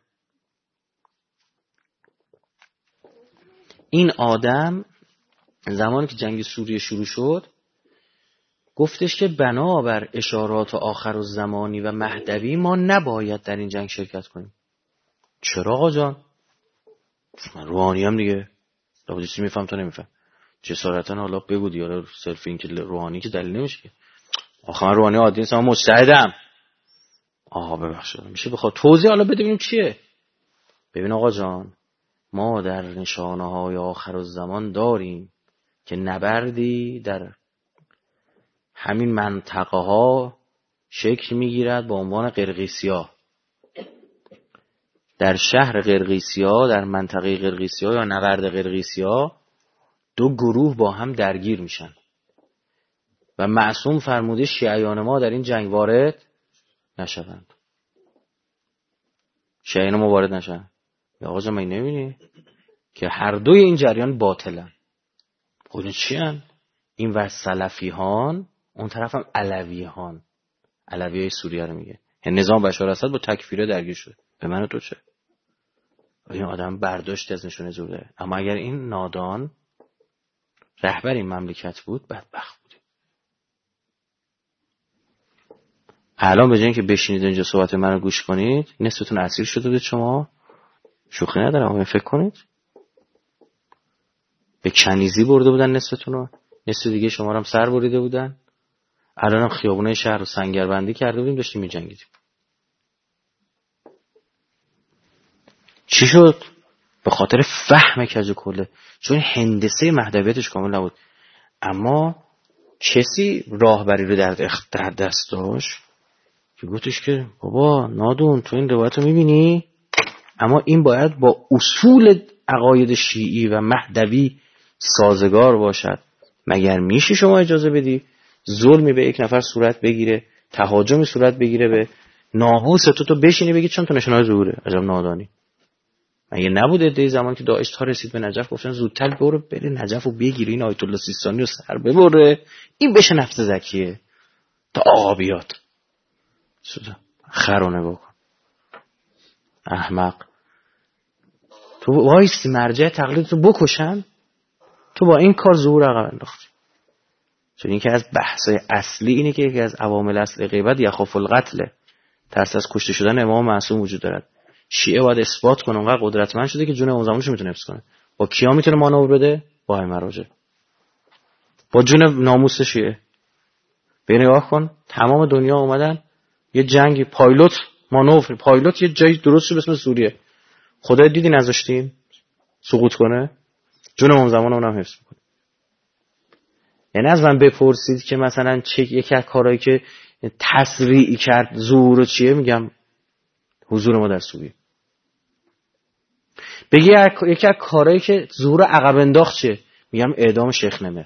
این آدم زمانی که جنگ سوریه شروع شد گفتش که بنابر اشارات آخر الزمانی و مهدوی ما نباید در این جنگ شرکت کنیم. چرا آقا جان؟ من روحانی هم دیگه، لابد چیزی میفهم تو نمیفهم. جسارتا حالا بگو دیگه، حالا صرف این که روحانی که دلیل نمیشه که. آخه من روحانی عادی نیستم، من مجتهدم. آها ببخشید میشه بخواد توضیح حالا بده ببینیم چیه. ببین آقا جان، ما در نشانه های آخر الزمان داریم که نبردی در همین منطقه ها شکل میگیرد با عنوان قرقیسیا. در شهر قرقیسیا، در منطقه قرقیسیا یا نبرد قرقیسیا، دو گروه با هم درگیر میشن و معصوم فرموده شیعیان ما در این جنگ وارد نشوند. شیعیان ما وارد نشن. یا آقا جان من نمیبینی که هر دوی این جریان باطلن؟ خودن چی هن؟ این ور سلفیهان، اون طرف هم علویهان. علویه سوریه رو میگه. نظام بشار اسد با تکفیره درگیر شده. به من و تو چه؟ این آدم برداشتی از نشونه زور داره. اما اگر این نادان رهبر این مملکت بود بدبخت بودیم. الان به جای اینکه بشینید اینجا صحبت من رو گوش کنید، نصفتون اسیر شده بود. شما شوخی ندارم، اما فکر کنید به کنیزی برده بودن نصفتون رو، نصف دیگه شما رو هم سر بریده بودن. الان هم خیابونه شهر رو سنگربندی کرده بودیم، داشتیم می‌جنگیدیم. چی شد؟ به خاطر فهم کج و کله، چون هندسه مهدویتش کامل نبود. اما کسی راهبری رو در در دست داشت که گفتش که بابا نادون تو این روایت رو میبینی، اما این باید با اصول عقاید شیعی و مهدوی سازگار باشد. مگر میشه شما اجازه بدی ظلمی به یک نفر صورت بگیره، تهاجمی صورت بگیره به ناموس تو، تو بشینی بگی چون تو نشانه‌های ظهوره؟ عجب نادانی. مگه نبوده دی زمان که داعش تا رسید به نجف گفتن زودتر برو بره نجف و بگیره، این آیت الله سیستانی رو سر ببره، این بشه نفس زکیه تا آقا بیاد. خرونه بکن احمق. تو وایسی مرجع تقلید تو بکشن، تو با این کار ظهور عقب انداختی. چون این که از بحثای اصلی اینه که یکی از عوامل اصلی غیبت یخاف القتل، ترس از کشته شدن امام معصوم وجود دارد. شیعه باید اثبات کنه اونقدر قدرتمند شده که جون امام زمانش میتونه حفظ کنه. با کیا میتونه مانور بده؟ با ائمه راجع، با جون ناموس شیعه. به نگاه کن، تمام دنیا اومدن یه جنگی پایلوت مانور، پایلوت یه جایی درست شد به اسم سوریه. خدای دیدی نذاشتیم سقوط کنه، جون امام زمان اونم حفظ کنه. یعنی از من بپرسید که مثلا چه یکی از کارهایی که تسریع کرد ظهور چیه، میگم حضور ما در سوریه. بگی یکی از کارهایی که ظهور عقب انداخت چیه، میگم اعدام شیخ نمر.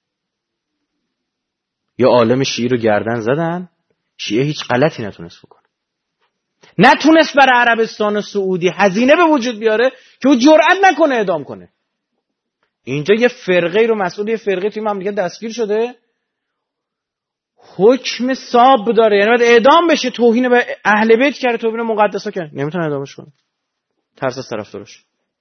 یا عالم شیعی رو گردن زدن، شیعه هیچ غلطی نتونست بکنه، نتونست برای عربستان و سعودی هزینه به وجود بیاره که او جرئت نکنه اعدام کنه. اینجا یه فرقه رو مسئول یه فرقه توی مملکت دستگیر شده، حکم صاب داره، یعنی باید اعدام بشه، توهین به اهل بیت کرده، توهین مقدسا کرده، نمیتونه اعدامش کنه، ترس از طرفدارش.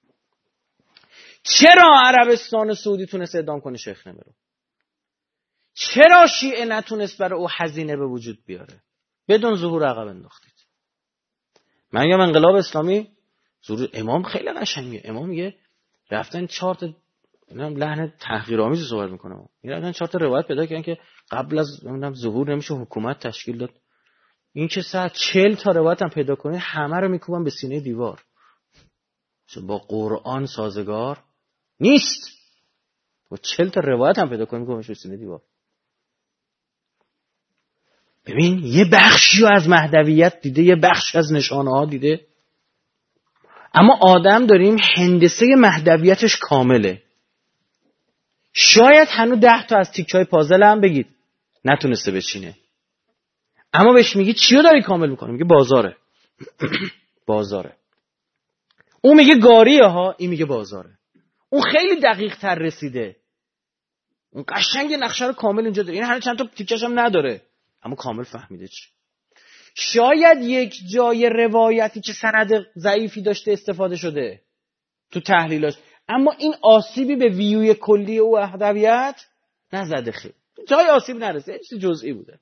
چرا عربستان و سعودی تونست اعدام کنه شیخ نمر رو؟ چرا شیعه نتونست برای او هزینه به وجود بیاره؟ بدون ظهور عقب انداختید. من میگم انقلاب اسلامی ظهور امام خیلی قشنگه. امام میگه رفتن چهار تا لحن تحقیرآمیز صحبت میکنه، میگه رفتن چهار تا روایت پیدا کردن که قبل از نمیدونم ظهور نمیشه حکومت تشکیل داد. این که ساعت چهل تا روایت هم پیدا کنه، همه رو میکوبن به سینه دیوار. با قرآن سازگار نیست. با چهل تا روایت هم پیدا کنه میکوبن به سینه دیوار. ببین یه بخشی از مهدویت دیده، یه بخش از نشانه ها دیده، اما آدم داریم هندسه مهدویتش کامله. شاید هنو ده تا از تیکای پازل هم بگید نتونسته بچینه، اما بهش میگی چیو داری کامل میکنه؟ میگه بازاره. بازاره. اون میگه گاریه ها، این میگه بازاره. اون خیلی دقیق تر رسیده. اون قشنگ نقشه رو کامل اینجا داره. این هر چند تا تیکش هم نداره اما کامل فهمیده چی. شاید یک جای روایتی که سند ضعیفی داشته استفاده شده تو تحلیلاش، اما این آسیبی به ویوی کلی او وحدویت نزده. خیلی جای آسیب نرسه، یه چیز جزئی بوده.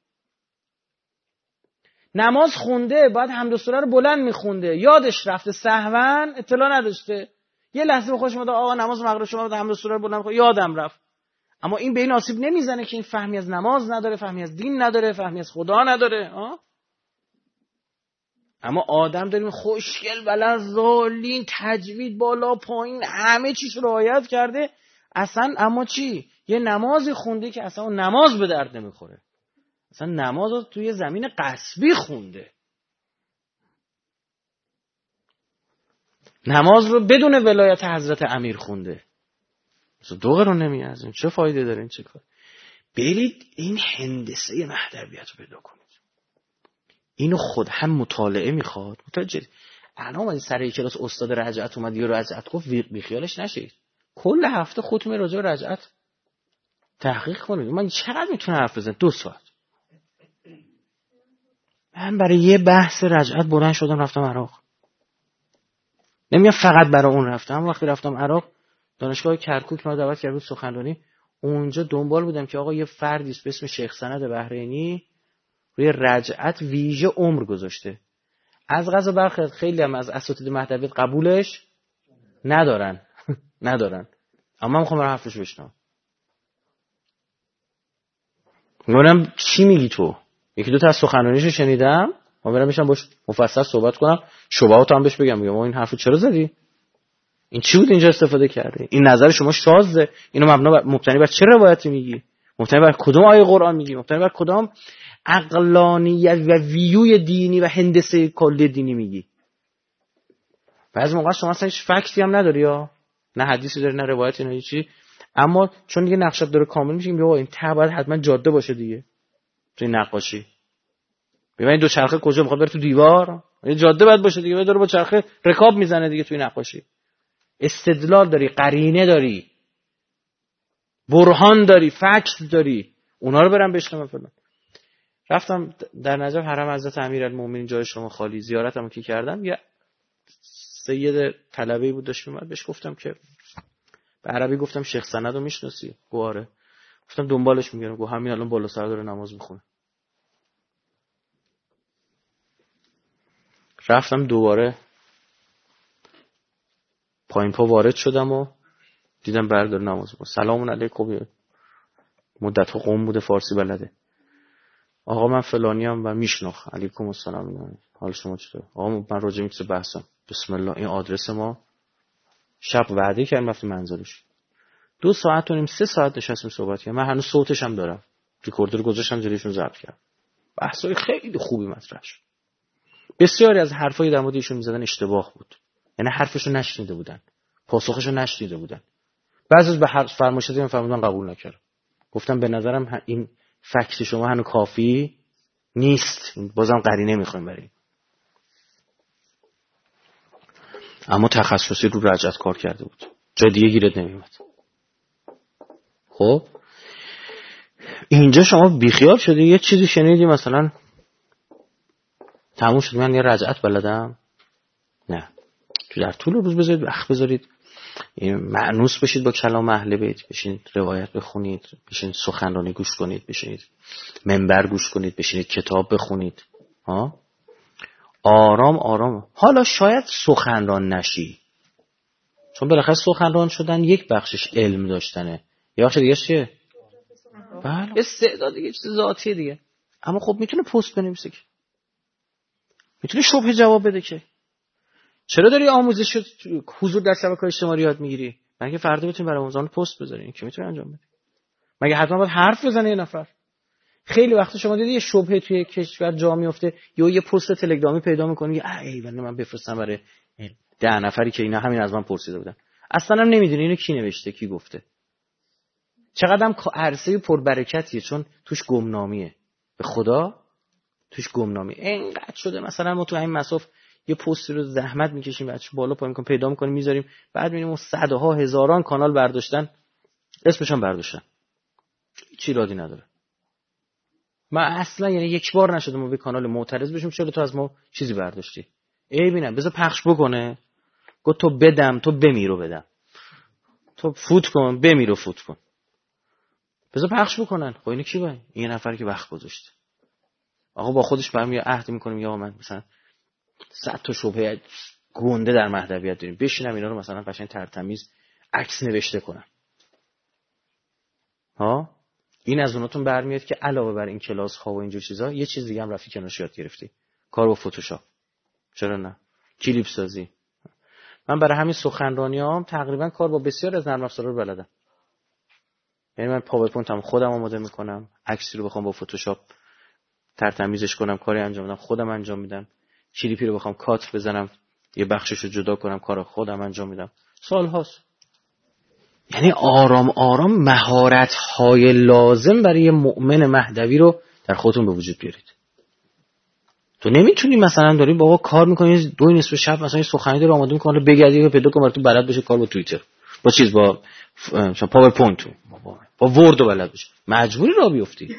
نماز خونده، باید حمد و سوره رو بلند میخونده، یادش رفته سهوا، اطلاع نداشته، یه لحظه به خودش اومد آقا نماز مغرب شما باید حمد و سوره رو بلند بخونم، یادم رفت. اما این به این آسیب نمیزنه که این فهمی از نماز نداره، فهمی از دین نداره، فهمی از خدا نداره. آه؟ اما آدم داریم خوشگل بلند زالین تجوید بالا پایین همه چیش رعایت کرده اصلا، اما چی؟ یه نمازی خونده که اصلا اون نماز به درد نمیخوره، اصلا نماز رو توی زمین غصبی خونده، نماز رو بدون ولایت حضرت امیر خونده. اصلا دو قرون نمیارزه. چه فایده داره این؟ چه کار؟ برید این هندسه مهدویت رو پیدا کنید. اینو خود هم مطالعه میخواد. متوجه الان اومدی سر کلاس استاد رجعت اومد یه رجعت گفت بیخیالش نشید، کل هفته خودتون راجع به رجعت تحقیق کنید. من چقدر میتونم حرف بزنم؟ دو ساعت. من برای یه بحث رجعت بلند شدم رفتم عراق. نمیگم فقط برای اون رفتم، وقتی رفتم عراق دانشگاه کرکوک ما دعوت کرد سخنرانی، اونجا دنبال بودم که آقا یه فردی است به اسم شیخ سند بحرینی روی رجعت ویژه عمر گذاشته. از قضا برخی خیلی هم از اساتید مهدویت قبولش ندارن ندارن اما من میخوام حرفش بشنوم. میگم چی میگی تو؟ یکی دو تا از سخنرانیشو شنیدم، ما برام میشم باش مفصل صحبت کنم، شبهاتو هم بهش بگم. میگم این حرفو چرا زدی؟ این چی بود اینجا استفاده کرده؟ این نظر شما شاذه. اینو مبنا بر مبتنی بر چه روایتی میگی؟ مبتنی بر کدوم آیه قرآن میگی؟ مبتنی بر کدام عقلانیت و ویوی دینی و هندسه کلی دینی میگی؟ بعضی موقع شما اصلا هیچ فکتی هم نداری، یا نه حدیثی داری نه روایتی نه چی، اما چون دیگه نقشت داره کامل میشه میگه این ته باید حتما جاده باشه دیگه. تو این نقاشی ببین دو چرخه کجا میخواد بره تو دیوار؟ یه جاده باید باشه دیگه، داره با چرخه رکاب میزنه دیگه. توی نقاشی استدلال داری، قرینه داری، برهان داری، فکت داری، اونا رو برام بشنوم فلان. رفتم در نجف حرم حضرت امیرالمومنین جای شما خالی، زیارتمو که کردم، یه سید طلبه‌ای بود داشت میومد، بهش گفتم که به عربی گفتم شیخ سندو میشناسی؟ گواره. گفتم دنبالش میگردم. گفت همین الان بالا سر داره نماز میخونه. رفتم دوباره پایین پا وارد شدم و دیدم بردار نماز میخونه. سلام علیکم. مدت قوم بوده فارسی بلده. آقا من فلانی ام و میشناخت. علیکم السلام. حال شما چطوره؟ آقا من راجع به چه بحثم؟ بسم الله. این آدرس ما. شب وعده کردیم رفتیم منزلش. دو ساعت و نیم سه ساعت نشستیم صحبت کردیم. من هنوز صوتش هم دارم. ریکوردر گذاشتم جلویشون ضبط کردم. بحثای خیلی خوبی مطرح شد. بسیاری از حرفای در مورد ایشون میزدن اشتباه بود. یعنی حرفشو نشنیده بودن. پاسخشو نشنیده بودن. بعضی از به فرمایشاتی من فرمودن قبول نکردم. گفتم به نظرم این فکت شما هنوز کافی نیست. بازم قرینه میخوایم بریم. اما تخصصی رو رجعت کار کرده بود. جای دیگه گیرت نمیومد. خب اینجا شما بیخیال شدی یه چیزی شنیدی مثلا تموم شد من یه رجعت بلدم؟ نه. تو در طول روز بذارید وقت بذارید مأنوس بشید با کلام اهل بیت، بشینید روایت بخونید، بشینید سخنرانی گوش کنید، بشینید منبر گوش کنید، بشینید کتاب بخونید. ها آرام آرام. حالا شاید سخنران نشی، چون بالاخره سخنران شدن یک بخشش علم داشتنه، یا بخش دیگه چیه؟ بله استعداد دیگه، چیز ذاتیه دیگه. اما خب میتونه پست بنویسه که، میتونه شبهه جواب بده که. چرا داری آموزش حضور در شبکه‌های اجتماعی یاد میگیری؟ مگه فردا بتونی برای آموزان پست بذاری؟ این که میتونه انجام بده. مگه حتما باید حرف بزنه یه نفر؟ خیلی وقت شما دیدی یه شبهه توی کشور جا میفته، یا یه پست تلگرامی پیدا می‌کنی، ای ولی من بفرستم برای ده نفری که اینا همین از من پرسیده بودن. اصلا هم نمیدونی اینو کی نوشته، کی گفته. چقدرم عرصه پربرکتیه، چون توش گمنامیه. به خدا توش گمنامی اینقدر شده. مثلا ما تو همین مساف یه پستی رو زحمت میکشیم، بچه بالا پایین میکنیم، پیدا میکنیم، میذاریم، بعد میبینیم صدها هزاران کانال برداشتن، اسمش هم برداشتن. هیچ ایرادی نداره. من اصلا یعنی یک بار نشده ما به کانال معترض بشیم چرا تو از ما چیزی برداشتی. ای ببینم بذار پخش بکنه. گفت تو بدم تو بمیرو بدم. تو فوت کن بمیرو فوت کن. بذار پخش بکنن. خب اینو کی باید؟ این نفر که وقت گذاشته. آقا با خودش برمی عهد میکنیم یا من مثلا صد تا شبهه گنده در مهدویت داریم. بشینم اینا رو مثلا قشنگ ترتمیز عکس نوشته کنم. ها؟ این از اوناتون برمیاد که علاوه بر این کلاس ها و اینجور چیزا یه چیز دیگه هم رفتی کنارش یاد گرفتی. کار با فتوشاپ. چرا نه؟ کلیپ سازی. من برای همین سخنرانیام تقریبا کار با بسیار از نرم افزارا رو بلدم. یعنی من پاورپوینت هم خودم آماده میکنم، عکسی رو بخوام با فتوشاپ ترتمیزش کنم، کاری انجام بدم خودم انجام میدم. کلیپی رو بخوام کات بزنم، یه بخشش رو جدا کنم، کار خودم انجام میدم. سال هاست. یعنی آرام آرام مهارت‌های لازم برای یه مؤمن مهدوی رو در خودتون به وجود بیارید. تو نمیتونی مثلا داری بابا کار میکنی دو نصف شب مثلا یه سخنرانی رو آماده میکنی رو بگردی و پیدا کنی تو بلد بشه کار با توییتر با چیز با پاورپوینت با ورد رو بلد بشه مجبوری راه بیفتی.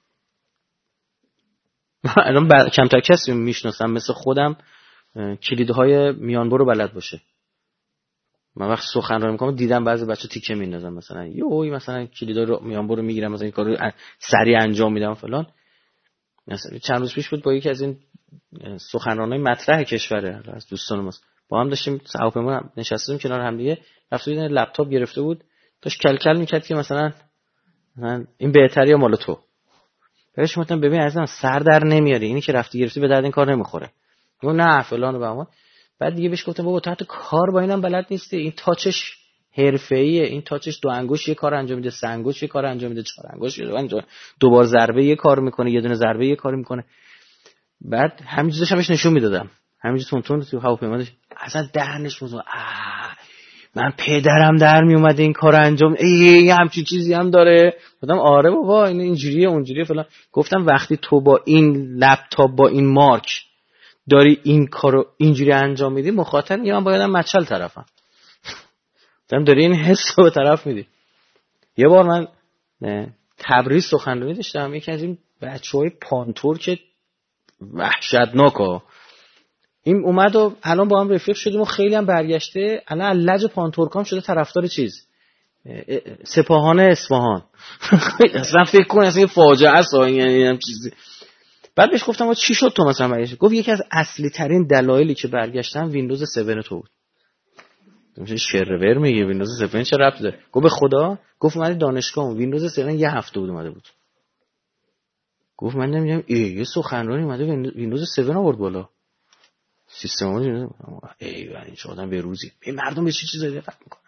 الان ب... کمتر کسی میشناسم مثل خودم کلیدهای میانبر رو بلد باشه. من وقت سخنرانی میکنم دیدم بعضی بچا تیکه میندازن مثلا یوی مثلا کلیدهای رو میانبر رو میگیرم مثلا این کارو سریع انجام میدم فلان. مثلا چند روز پیش بود با یکی از این سخنرانای مطرح کشوره از دوستان ما با هم داشتیم هواپیما نشستیم کنار هم دیگه رفت بود لپتاپ گرفته بود داشت کلکل میکرد که مثلا این بهتری یا مال تو. بهش گفتم ببین عزیزم سر در نمیاری اینی که رفتی گرفتی به درد این کار نمیخوره. گفت نه فلان و بهمان. بعد دیگه بهش گفتم بابا تو حتی کار با اینم بلد نیستی. این تاچش حرفه‌ایه. این تاچش دو انگشت یه کار انجام میده، سه انگشت یه کار انجام میده، چهار انگشت یه دوبار ضربه یه کار میکنه، یه دونه ضربه یه کار میکنه. بعد همینجوری داشتم بهش نشون میدادم. همینجوری تون تون تو هواپیما اصلا دهنش موضوع من پدرم در می اومده این کارو انجام ای همچین چیزی هم داره. گفتم آره بابا این اینجوریه اونجوریه فلان. گفتم وقتی تو با این لپتاپ با این مارک داری این کارو اینجوری انجام میدی مخاطب میگه من بایدم مچل طرفم. گفتم داری این حسو به طرف میدی. یه بار من نه تبریز سخنرانی داشتم یکی از این بچهای پانتور که وحشتناکه این اومد و الان با هم رفیق شدیم و خیلی هم برگشته الان لج پانتورکام شده طرفدار چیز سپاهان اصفهان. اصلا فکر کن اصلا یه فاجعه است این هم چیزی. بعد بهش گفتم چی شد تو مثلا برگشت؟ گفت یکی از اصلی ترین دلایلی که برگشتم ویندوز هفت تو بود. میشه شرور میگه ویندوز هفت چه ربطی داره؟ گفت به خدا گفت من دانشگاه ویندوز هفت یه هفته بود اومده بود. گفت من نمیدونم یه سخنرانی اومده ویندوز هفت آورد بالا. سیستم رو ای وای این آدم به روزی این مردم به چی چیزایی دقت میکنن.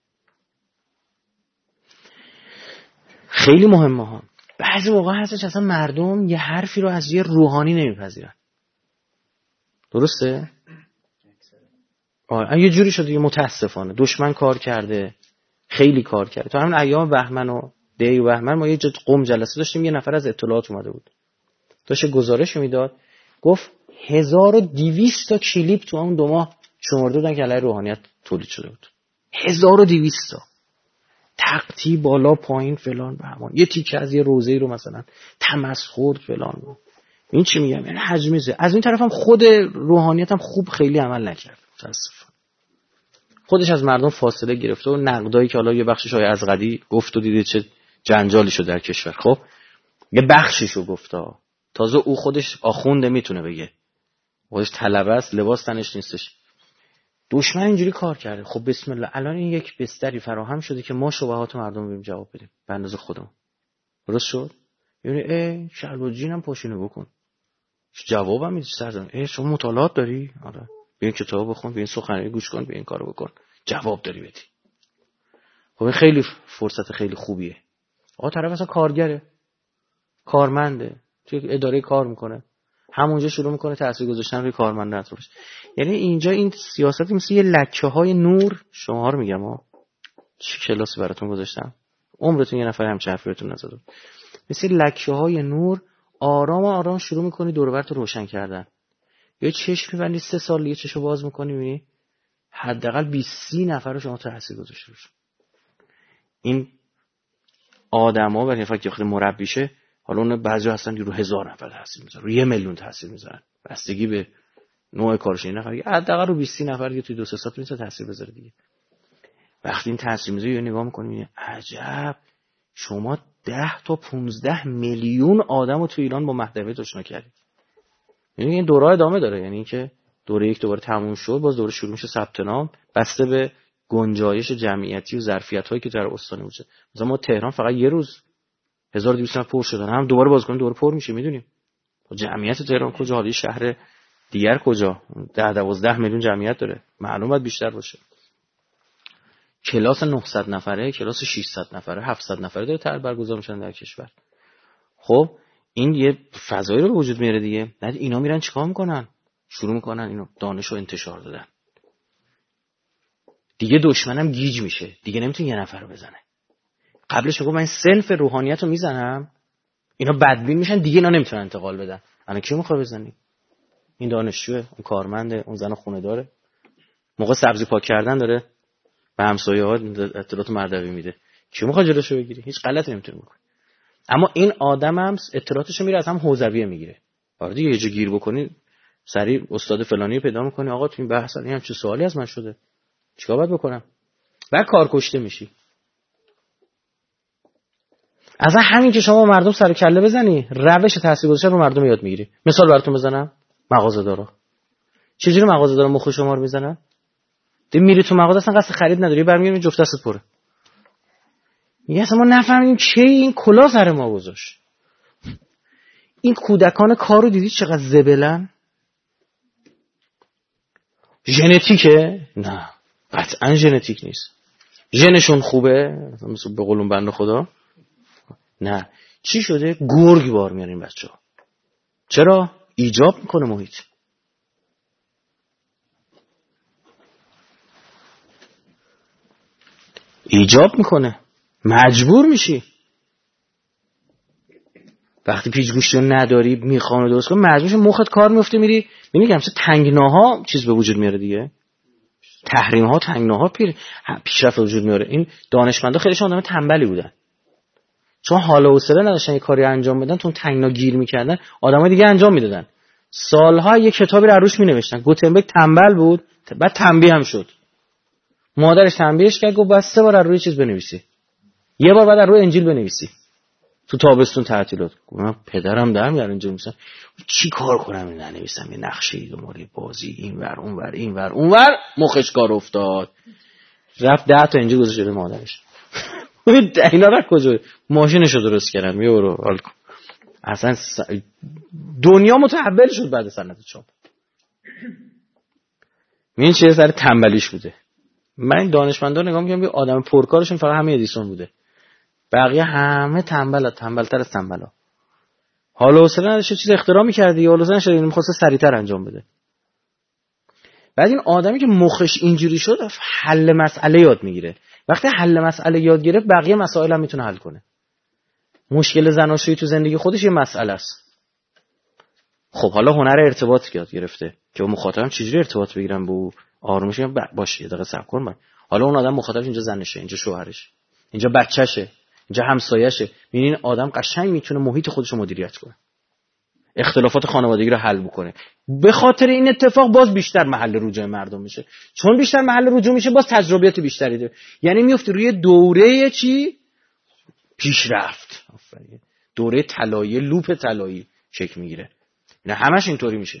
خیلی مهمه ها. بعضی موقع هستش اصلا مردم یه حرفی رو از یه روحانی نمیپذیرن. درسته؟ آره یه جوری شده یه متاسفانه دشمن کار کرده خیلی کار کرده. تو همین ایام بهمن و دی و بهمن ما یه جد قم جلسه داشتیم یه نفر از اطلاعات اومده بود داشت گزارش میداد گفت هزار و دویست تا کلیپ تو اون دو ماه شمرده بودن که علیه روحانیت تولید شده بود. هزار و دویست تا تقطیع بالا پایین فلان بهمان یه تیکه از یه روزه‌ای رو مثلا تمسخر فلان. این چی میگم یعنی حجم زیاد. از این طرف هم خود روحانیت هم خوب خیلی عمل نکرد متاسفانه. خودش از مردم فاصله گرفته و نقدایی که حالا یه بخشش های از قدی گفت و دیدید چه جنجالی شد در کشور. خب یه بخشیشو گفتا تازه او خودش آخونده میتونه بگه خودش طلبه است لباس تنش نیستش. دشمن اینجوری کار کرده. خب بسم الله الان این یک بستری فراهم شده که ما شبهات مردم بیم جواب بدیم به اندازه خودمون. درست شد؟ یعنی ای شلوار جینم پاشینه بکن جوابم میدی سرزن ای شما مطالعات داری؟ آره بیا کتاب بخون بیا سخنرانی گوش کن بیا این کارو بکن جواب داری بدی. خب خیلی فرصت خیلی خوبیه. آقا طرف اصلا کارگره کارمنده توی اداره کار میکنه همونجا شروع میکنه تاثیر گذاشتن روی کارمنده اطرافش. یعنی اینجا این سیاستی مثل یه لکه های نور شما رو میگم ها چه کلاسی براتون گذاشتم عمرتون یه نفر همچین حرفی بهتون نزد. مثل لکه های نور آرام آرام شروع میکنی دور و برت رو روشن کردن. یه چشم می‌بندی سه سال یه چشمو باز میکنی میبینی حداقل بیست نفر رو شما تاثیر گذاشته روش. این آدما برای فکر وقتی مربیشه، حالا اون بعضی هستن رو هزار نفر تاثیر میذارن، رو یه میلیون تاثیر میذارن، بستگی به نوع کارش. این نفر حداقل رو بیست نفر یا توی دو سه ساعت میتونه تاثیر بذاره دیگه. وقتی این تاثیر میذاره نگاه میکنی عجب شما ده تا پونزده میلیون آدمو تو ایران با مهدویت آشنا کردید. یعنی این دوره ادامه داره، یعنی اینکه دوره یک دوباره تموم شد، باز دوره شروع میشه ثبت نام، بسته به گنجایش جمعیتی و ظرفیت‌هایی که در استان وجود. مثلا ما تهران فقط یه روز هزار و دویست نفر پر شدن، هم دوباره باز کنیم دوباره پر میشه. میدونیم جمعیت تهران کجا، حالی شهر دیگر کجا ده دوازده میلیون جمعیت داره، معلوم باید بیشتر باشه. کلاس نهصد نفره، کلاس ششصد نفره، هفتصد نفره داره تر برگزار میشن در کشور. خب این یه فضایی رو به وجود میاره دیگه. بعد اینا میرن چیکار میکنن؟ شروع میکنن اینو دانش رو انتشار دادن. دیگه دشمنم گیج میشه، دیگه نمیتونه یه نفر رو بزنه. قبلش میگم من سلف روحانیت رو میزنم، اینا بدبین میشن، دیگه اینا نمیتونن انتقال بدن. الان کی میخواد بزنی؟ این دانشجوه، اون کارمنده، اون زن خونه داره، موقع سبزی پاک کردن داره به همسایه‌ها اطلاعات مردوی میده. کی میخواد جلوشو بگیره؟ هیچ غلطی نمیتونه بکنه. اما این آدمم اطلاعاتشو میره از هم حوزویه میگیره. آره دیگه یه جا گیر بکنی سریع استاد فلانی رو پیدا میکنی، آقا تو این بحث این هم چه سوالی از من شده، چیکار باید بکنم؟ بعد کار کشته میشی. اصلا همین که شما مردم سر کله بزنی، روش تاثیر گذاشتن رو مردم یاد میگیری. مثال براتون بزنم، مغازه‌دارا چجوری مغازه‌دارا مخ شما رو میزنن؟ دی میری تو مغازه اصلا قصد خرید نداری، برمیگردی جفت دستت پره. میگه اصلا ما نفهمیدیم چه این کلا سر ما گذاشت. این کودکان کارو دیدی چقدر زبلن؟ ژنتیکه؟ نه قطعا ژنتیک نیست. ژنشون خوبه مثلا به قولون بنده خدا؟ نه. چی شده؟ گرگ بار میارن این بچه‌ها. چرا؟ ایجاب میکنه محیط. ایجاب میکنه، مجبور میشی. وقتی پیچ گوشتی رو نداری میخوانو درست کن، مجبور میشی، مخت کار میفته، میری میبینی مثلا تنگناها چیز به وجود میاره دیگه، تحریم ها تنگناها پیر پیشرفت وجود میاره. این دانشمندا خیلیشون آدم تنبلی بودن، چون حال و حوصله نداشتن یه کاری انجام بدن، تو تنگنا گیر میکردن، آدمای دیگه انجام میدادن. سالها یه کتابی رو روش مینوشتن. گوتنبرگ تنبل بود، بعد تنبیه هم شد. مادرش تنبیهش کرد، گفت بس سه بار روی چیز بنویسی، یه بار بعد روی انجیل بنویسی تو تابستون تعطیلات. گفتم پدرم در میاد انجیل میسن، چی کار کنم این ننویسم یه نقشه دنبال بازی این ور اون ور این ور اون ور. مخش کار افتاد، رفت ده تا انجیل گذاشت جلوی مادرش. اینا را کجا ماشینشو درست کردن میورو حال کن. اصلا س... دنیا متحول شد بعد صنعت چاپ. این چه سر تنبلیش بوده. من این دانشمندا نگاه میکنم که آدم پرکارشون فقط همین ادیسون بوده، بقیه همه تنبل تنبلتر از تنبلا. حالا حوصله نداشت چیز اختراع می‌کردی، حالا حوصله نشد، اینو می‌خواد سریعتر انجام بده. بعد این آدمی که مخش اینجوری شد حل مسئله یاد میگیره. وقتی حل مسئله یاد گرفت بقیه مسائل هم میتونه حل کنه. مشکل زناشویی تو زندگی خودش یه مسئله است. خب حالا هنر ارتباط یاد گرفته که با مخاطبم چجوری ارتباط بگیرم، با آرومش میگم باشه یه دقیقه صبر کن. حالا اون آدم مخاطبش اینجا زنشه، اینجا شوهرشه، اینجا بچه‌شه، اینجا همسایه‌شه. ببینین آدم قشنگ میتونه محیط خودش رو مدیریت کنه، اختلافات خانوادگی رو حل بکنه. به خاطر این اتفاق باز بیشتر محل رجوع مردم میشه، چون بیشتر محل رجوع میشه باز تجربیات بیشتری داره، یعنی میفته روی دوره چی؟ پیشرفت. آفرین. دوره طلایی، لوپ طلایی شکل میگیره. اینا همش اینطوری میشه.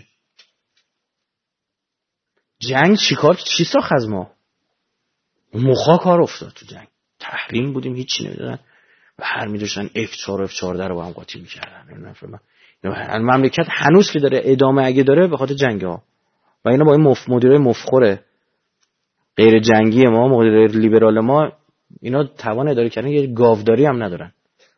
جنگ چیکار چی ساخت از ما؟ مخا کار افتاد تو جنگ. تحریم بودیم هیچی نمیدادن و هر می‌داشتن اف چهار اف چهارده رو با هم قاطی می‌کردن. نمی‌فهمم. مملکت هنوز که داره ادامه اگه داره به خاطر جنگ‌ها. و اینا با این مف مدیرای مفخوره غیر جنگی ما، مدیرای لیبرال ما، اینا توان اداره کردن یه گاوداری هم ندارن.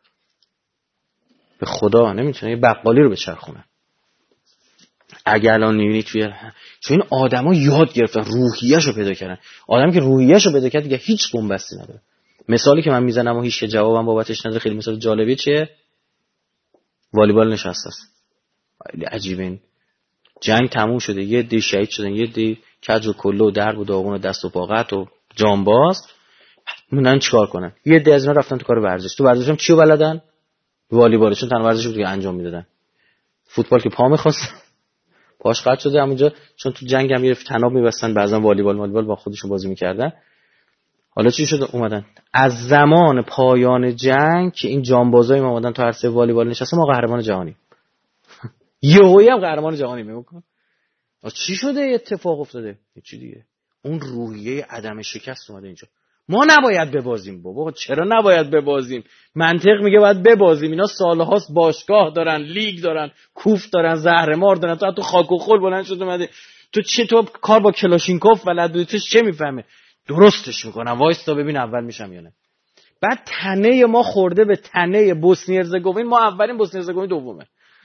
به خدا نمیتونه یه بقالی رو بچرخونه. اگه الان می‌بینید توی چون این آدما یاد گرفتن روحیه‌شو پیدا کردن. آدمی که روحیه‌شو پیدا کرد دیگه هیچ بنبستی نداره. مثالی که من میزنم و هیچ جوابم بابتش نداره، خیلی مثال جالبیه، چیه؟ والیبال نشسته است. خیلی عجیبه. این جنگ تموم شده، یه عده شهید شدن، یه عده کج و کله و درب و داغون و دست و پا قطع و جانباز. موندن چیکار کنن؟ یه عده از اینا رفتن تو کار ورزش. تو ورزشم چیو بلدن؟ والیبالشون تنها ورزشی بود که انجام میدادن. فوتبال که پا می‌خواست پاش قطع شده همونجا، چون تو جنگ هم گرفت تناب می‌بستن، بعضن والیبال والیبال با خودشون بازی می‌کردن. حالا چی شد؟ اومدن از زمان پایان جنگ که این جانبازای ما اومدن تو عرصه والیبال نشستن، ما قهرمان جهانی. یهویی هم قهرمان جهانی میگم. چی شده؟ اتفاق افتاده. چی دیگه؟ اون روحیه عدم شکست اومده اینجا. ما نباید ببازیم بابا. چرا نباید ببازیم؟ منطق میگه باید ببازیم. اینا سالهاست باشگاه دارن، لیگ دارن، کوف دارن، زهرمار دارن. تو تو خاک و خل بلند شده اومده. تو چه تو کار با کلاشینکوف بلد بودی؟ تو چه میفهمه؟ درستش میکنم. وایستا ببین اول میشم یا نه. بعد تنه ما خورده به تنه بوسنی هرزگوین. ما اولین، بوسنی هرزگوین دومه.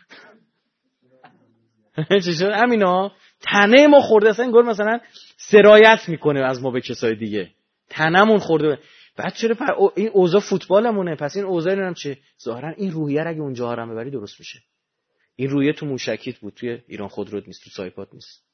چی شد؟ همینا تنه ما خورده اصلا انگار مثلا سرایت میکنه از ما به کسای دیگه. تنمون خورده. بعد چرا پر... این اوضاع فوتبالمونه، پس این اوضاع اینم چه؟ ظاهرا این روحیه اگه اونجا آرام ببری درست میشه. این روحیه تو موشکیت بود، توی ایران خودرو نیست، تو سایپات نیست.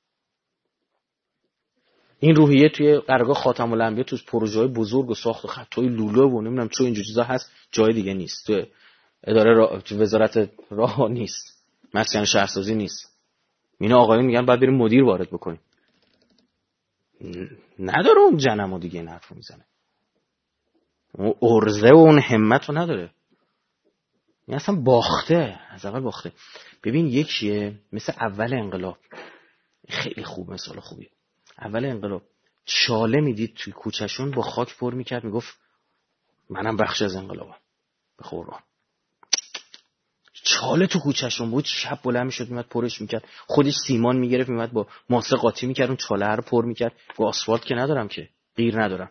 این روحیه توی قرارگاه خاتم الانبیا تو پروژه‌های بزرگ و ساخت و خطای لوله و نمیدونم چه اینجور چیزا هست، جای دیگه نیست. تو اداره را... تو وزارت راه نیست، مسکن شهرسازی نیست. اینا آقایون میگن بعد بریم مدیر وارد بکنیم. نداره اون جنمو دیگه این حرفو میزنه. اون ارزه و اون همت رو نداره. این اصلا باخته، از اول باخته. ببین یکیه مثل اول انقلاب، خیلی خوب، مثال خوبی. اول انقلاب چاله میدید توی کوچهشون با خاک پر میکرد، میگفت منم بخش از انقلابم. به قرآن چاله تو کوچهشون بود، شب بلند میشد میمد پرش میکرد، خودش سیمان میگرفت میمد با ماسه قاطی میکرد، اون چاله رو پر میکرد. با آسفالت که ندارم که، غیر ندارم.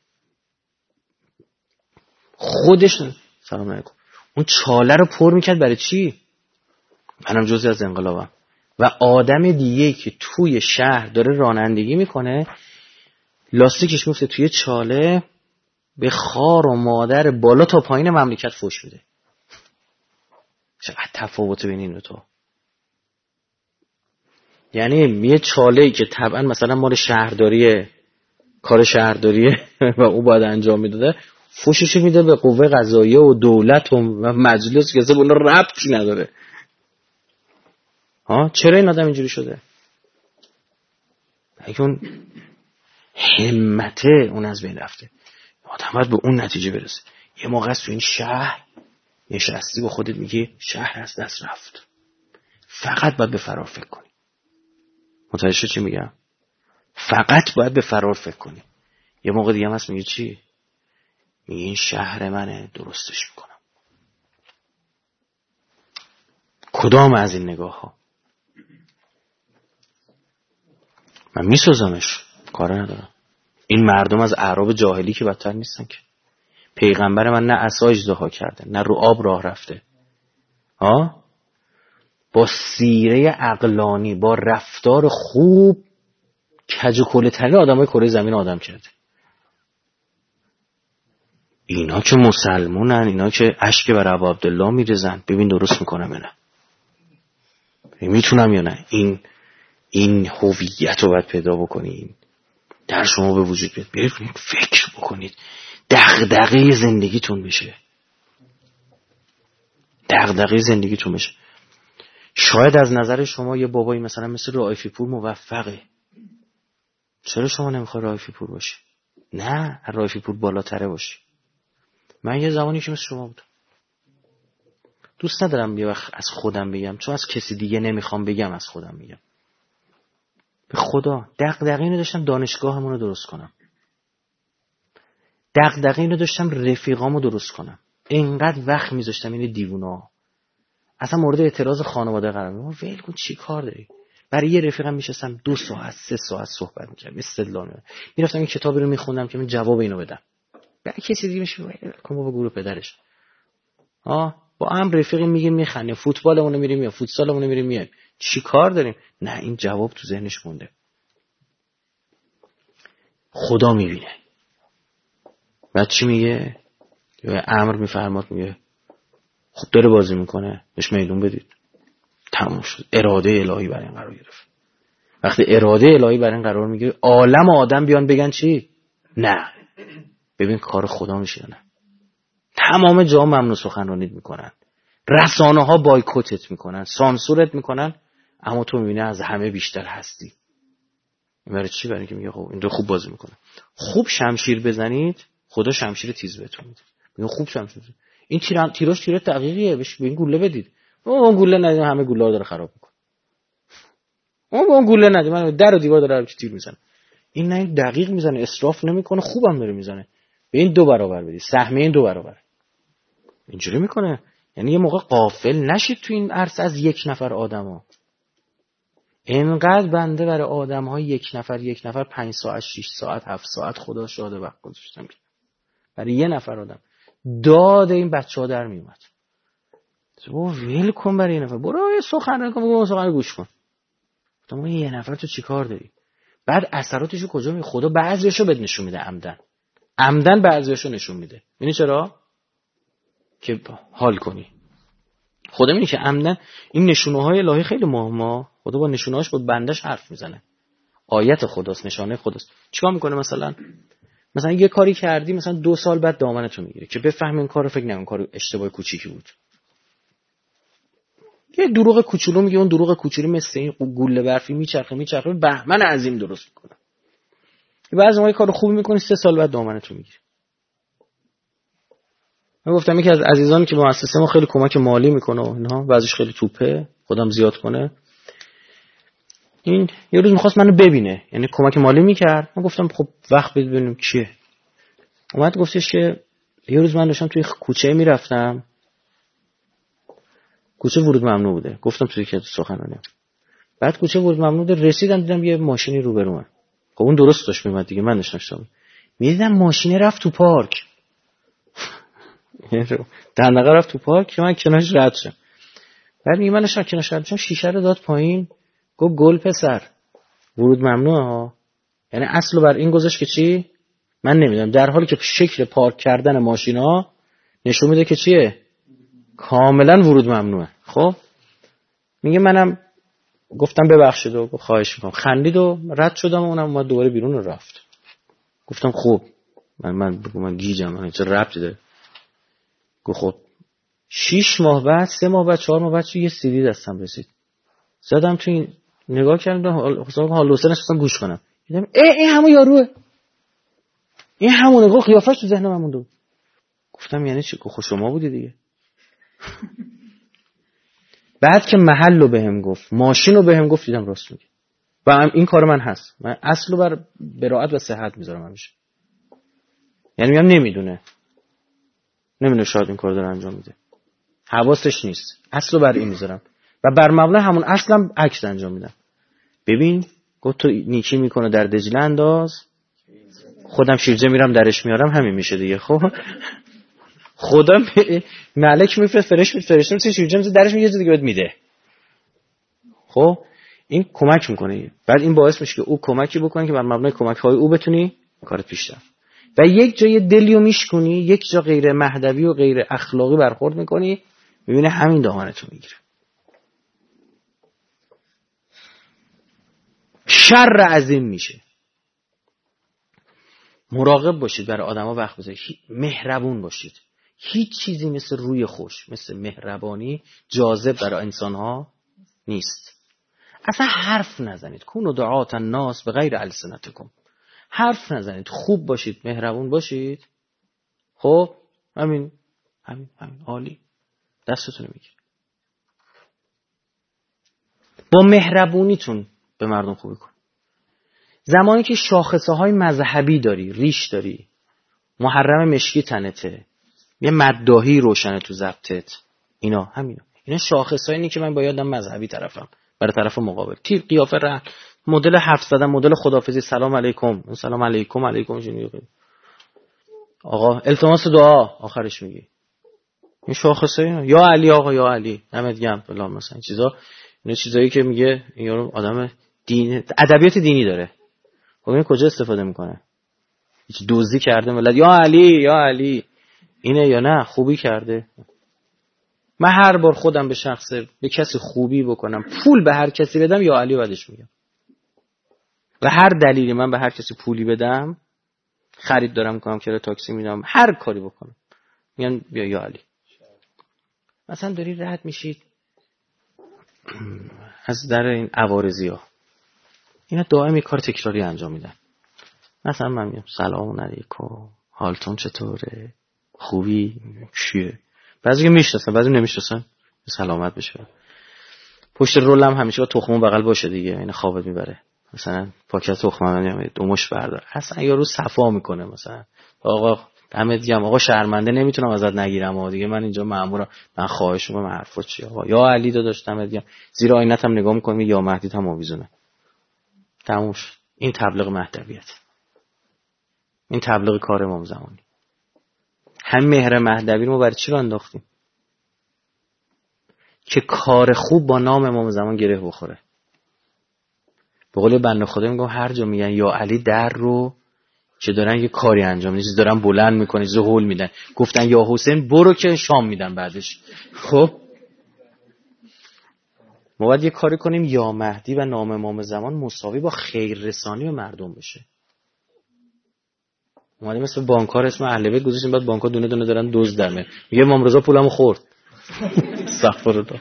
خودش سلام علیکم اون چاله رو پر میکرد. برای چی؟ منم جزئی از انقلابم. و آدم دیگه که توی شهر داره رانندگی میکنه، لاستیکش میفته توی چاله، به خار و مادر بالا تا پایین مملکت فوش میده. چقدر تفاوت بین این دو تا. یعنی یه چاله‌ای که طبعا مثلا مال شهرداریه، کار شهرداریه و او باید انجام میداده، فوشش میده به قوه قضاییه و دولت و مجلس که اصلا اونا ربطی نداره. ها چرا این آدم اینجوری شده؟ اگه اون همته اون از بین رفته. آدم باید به اون نتیجه برسه. یه موقع است تو این شهر نشستی با خودت میگی شهر از دست رفت، فقط باید به فرار فکر کنی. متوجه چی میگم؟ فقط باید به فرار فکر کنی. یه موقع دیگه هم هست میگی چی؟ میگی این شهر منه، درستش میکنم. کدام از این نگاه ها؟ من میسازمش، کار ندارم. این مردم از اعراب جاهلی که بدتر نیستن که. پیغمبر من نه عصا اژدها کرده، نه رو آب راه رفته. ها؟ با سیره عقلانی، با رفتار خوب، کج و کوله ترین آدمای کره زمین آدم کرده. اینا که مسلمونن، اینا که اشک بر ابو عبدالله میریزن، ببین درست میکنم یا نه؟ میتونم یا نه؟ این این هویت رو باید پیدا بکنین، در شما به وجود بیاد. برید فکر بکنید، دغدغه زندگیتون بشه، دغدغه زندگیتون بشه. شاید از نظر شما یه بابایی مثلا مثل رائفی پور موفقه، چرا شما نمیخوای رائفی پور باشی؟ نه، رائفی پور بالاتره باشی. من یه زمانی که مثل شما بودم، دوست ندارم یه وقت از خودم بگم، چون از کسی دیگه نمیخوام بگم، از خودم میگم. به خدا دغدغه اینو داشتم دانشگاهمون رو درست کنم، دغدغه اینو داشتم رفیقامو درست کنم. اینقدر وقت میذاشتم این دیوونا اصلا مورد اعتراض خانواده قرار میگیرم. ول کن، چی کار داری؟ برای یه رفیقم میشستم دو ساعت سه ساعت صحبت میکردم، استدلال میکردم، میرفتم این کتابی رو میخوندم که من جواب اینو بدم. برای کسی دیگه میشه ول کن بابا، گروه پدرش. ها با هم رفیقی میگیم میخنه، فوتبالمون رو میریم یا فوتسالمون رو میریم میایم، چی کار داریم؟ نه، این جواب تو ذهنش مونده. خدا میبینه. بعد چی میگه؟ یا امر میفرماد، میگه خب داره بازی میکنه، بهش میدون بدید. تموم شد. اراده الهی بر این قرار گرفت. وقتی اراده الهی بر این قرار میگیره، عالم آدم بیان بگن چی؟ نه. ببین کار خدا میشه نه. تمام جا ممنوع سخنرانیت میکنن، رسانه ها بایکوتت میکنن، سانسورت میکنن، اما تو میبینی از همه بیشتر هستی. این برای چی؟ برای اینکه میگه خب این دو خوب بازی میکنه. خوب شمشیر بزنید خدا شمشیر تیز بهتون میده. میگه خوب شمشیر بزنید. این تیر تیراش تیر دقیقیه، بهش به این گوله بدید. اون گوله ندید همه گوله ها داره خراب میکنه. اون اون گوله ندید من در و دیوار داره تیر میزنه. این نه دقیق میزنه، اسراف نمیکنه، خوبم داره میزنه. به این دو برابر بدید، سهمیه این دو برابر. اینجوری میکنه. یعنی یه موقع غافل نشید تو این عرصه از یک نفر آدما. اینقدر بنده برای آدم‌ها یک نفر یک نفر پنج ساعت شش ساعت هفت ساعت خدا شاده وقت گذاشتم برای یه نفر آدم. داد این بچه‌ها در میومد. تو ویل کن برای یه نفر، برو یه سخنرانی کن، برو سخنرانی گوش کن. گفتم یه نفر تو چیکار داری؟ بعد اثراتشو کجا می خدا بعضیاشو بد نشون میده، عمدن عمدن بعضیاشو نشون میده. ببین چرا؟ که حال کنی. خدا میگه که عمدن این نشونه های الهی خیلی مهمه. خدا با نشونه هاش با بندش حرف میزنه. آیت خداست، نشانه خداست. چیکار میکنه؟ مثلا مثلا یه کاری کردی، مثلا دو سال بعد دامنتو میگیره که بفهمی این کارو، فکر نکن کار اشتباه کوچیکی بود. یه دروغ کوچولو میگه، اون دروغ کوچولو مثل این گوله برفی میچرخه میچرخه بهمن عظیم درست میکنه. بعضی موقع کارو خوب میکنی، سه سال بعد دامنتو میگیره. من گفتم یکی از عزیزانی که مؤسسه ما خیلی کمک مالی میکنه و اینها، بعضیش خیلی توپه، خودم زیاد کنه. این یه روز میخواست منو ببینه، یعنی کمک مالی میکرد. من گفتم خب وقت بده ببینیم کیه. اومد گفتش که یه روز من داشتم توی کوچه میرفتم، کوچه ورود ممنوع بوده. گفتم توی که سخنرانی. بعد کوچه ورود ممنوع بوده، رسیدم دیدم یه ماشینی روبرومه. خب اون درست داشت میومد دیگه، من نشناختم. میدیدم ماشین رفت تو پارک. در نقه رفت تو پارک که من کنارش رد شم. بعد میگه من نشم کنارش رد شم، شیشه رو داد پایین، گفت گل پسر ورود ممنوعه ها. یعنی اصل بر این گذاشت که چی؟ من نمیدونم، در حالی که شکل پارک کردن ماشینا نشون میده که چیه؟ کاملا ورود ممنوعه. خب میگه منم گفتم ببخشید و خواهش میکنم، خندید و رد شدم و اونم اومد دوباره بیرون و رفت. گفتم خب من من بگم من گیجم، من چه ربطی داره؟ گفت خب شیش ماه بعد، سه ماه بعد، چهار ماه بعد یه سیدی دستم رسید. زدم تو این، نگاه کردم، حساب حال حسین نشستم گوش کنم. دیدم ای این همون یاروه، این همونه. گفت قیافش تو ذهنم مونده. گفتم یعنی چی؟ گفت شما بودی دیگه. بعد که محلو بهم گفت، ماشینو بهم گفت، دیدم راست میگه. و این کار من هست. من اصلو بر براءت و صحت میذارم همیشه. یعنی میگم نمیدونه. نمیدونه شاید این کار داره انجام میده. حواسش نیست. اصلو بر این میذارم. و بر مبنای همون اصلم عکس انجام میدم. ببین گفت تو نیکی میکنه در دجله انداز، خودم شیرجه میرم درش میارم، همین میشه دیگه. خب خدا ملک میفرست، فرش میفرسته میشه شیرجه میذاره درش، میگه دیگه بهت میده. خب این کمک میکنه. بعد این باعث میشه که او کمکی بکنه که بر مبنای کمک های او بتونی کارت پیش بره. و یک جای دلیو میشکنی، یک جا غیر مهدوی و غیر اخلاقی برخورد میکنی، میبینه همین دامنتو میگیره. شر عظیم میشه. مراقب باشید برای آدما وقت بذارید، مهربون باشید. هیچ چیزی مثل روی خوش، مثل مهربانی جاذب برای انسان‌ها نیست. اصلا حرف نزنید. کونوا دعاة الناس بغیر السنتکم. حرف نزنید، خوب باشید، مهربون باشید. خب همین همین همین عالی. دستتون میگیره. با مهربونیتون به مردم خوبی کن. زمانی که شاخصه های مذهبی داری، ریش داری، محرم مشکی تنته، یه مداحی روشنه تو ضبطت، اینا همینا اینا شاخصه اینی که من بایدم مذهبی طرفم برای طرف مقابل. تیر قیافه راه، مدل حرف زدن، مدل خداحافظی، سلام علیکم، سلام علیکم، علیکم جونی آقا، التماس دعا آخرش میگی. این شاخصه اینا. یا علی آقا، یا علی دمت گرم فلان، مثلا این چیزا، اینا چیزایی که میگه این یارو آدم دین، ادبیات دینی داره. خب این کجا استفاده میکنه؟ هیچ دزدی کرده ملت یا علی یا علی اینه یا نه خوبی کرده؟ من هر بار خودم به شخص به کسی خوبی بکنم، پول به هر کسی بدم، یا علی بعدش میگم. و هر دلیلی من به هر کسی پولی بدم، خرید دارم میکنم، کرایه تاکسی میدم، هر کاری بکنم میگن بیا یا علی. مثلا داری رد میشید از در این عوارضی‌ها، اینا دائم یک کار تکراری انجام میدن. مثلا من میگم سلام علیکم، حالتون چطوره، خوبی، چیه؟ بعضی که میشناسن بعضی نمیشناسن، سلامت بشه. پشت رولم همیشه با تخمون بغل باشه دیگه، این خوابت میبره. مثلا پاکت تخمم میام دو مش بردار، اصلا یارو صفا میکنه. مثلا آقا دمت گرم، آقا شرمنده نمیتونم ازت نگیرم آقا دیگه، من اینجا مأمورم، من خواهش میکنم حرفا چیه آقا، یا علی داداش دمت گرم، زیر آینت هم نگاه میکنی یا مهدی هم آویزونه. تموش. این تبلیغ مهدویت، این تبلیغ کار امام زمانی. هم مهر مهدوی رو برای چی رو انداختیم؟ که کار خوب با نام امام زمان گره بخوره. به قول بنده خدا میگم هر جا میگن یا علی در رو که دارن یه کاری انجام میدن، دارن بلند میکنن، چیزو هول میدن، گفتن یا حسین برو که شام میدن بعدش. خب ما باید یه کاری کنیم یا مهدی و نام امام زمان مساوی با خیر رسانی به مردم بشه. اومدیم مثل بانک‌ها اسم اهل بیت گذاشتیم، بعد بانک‌ها دونه دونه دارن دزد دمه، میگه امام رضا پولمو خورد. استغفر الله.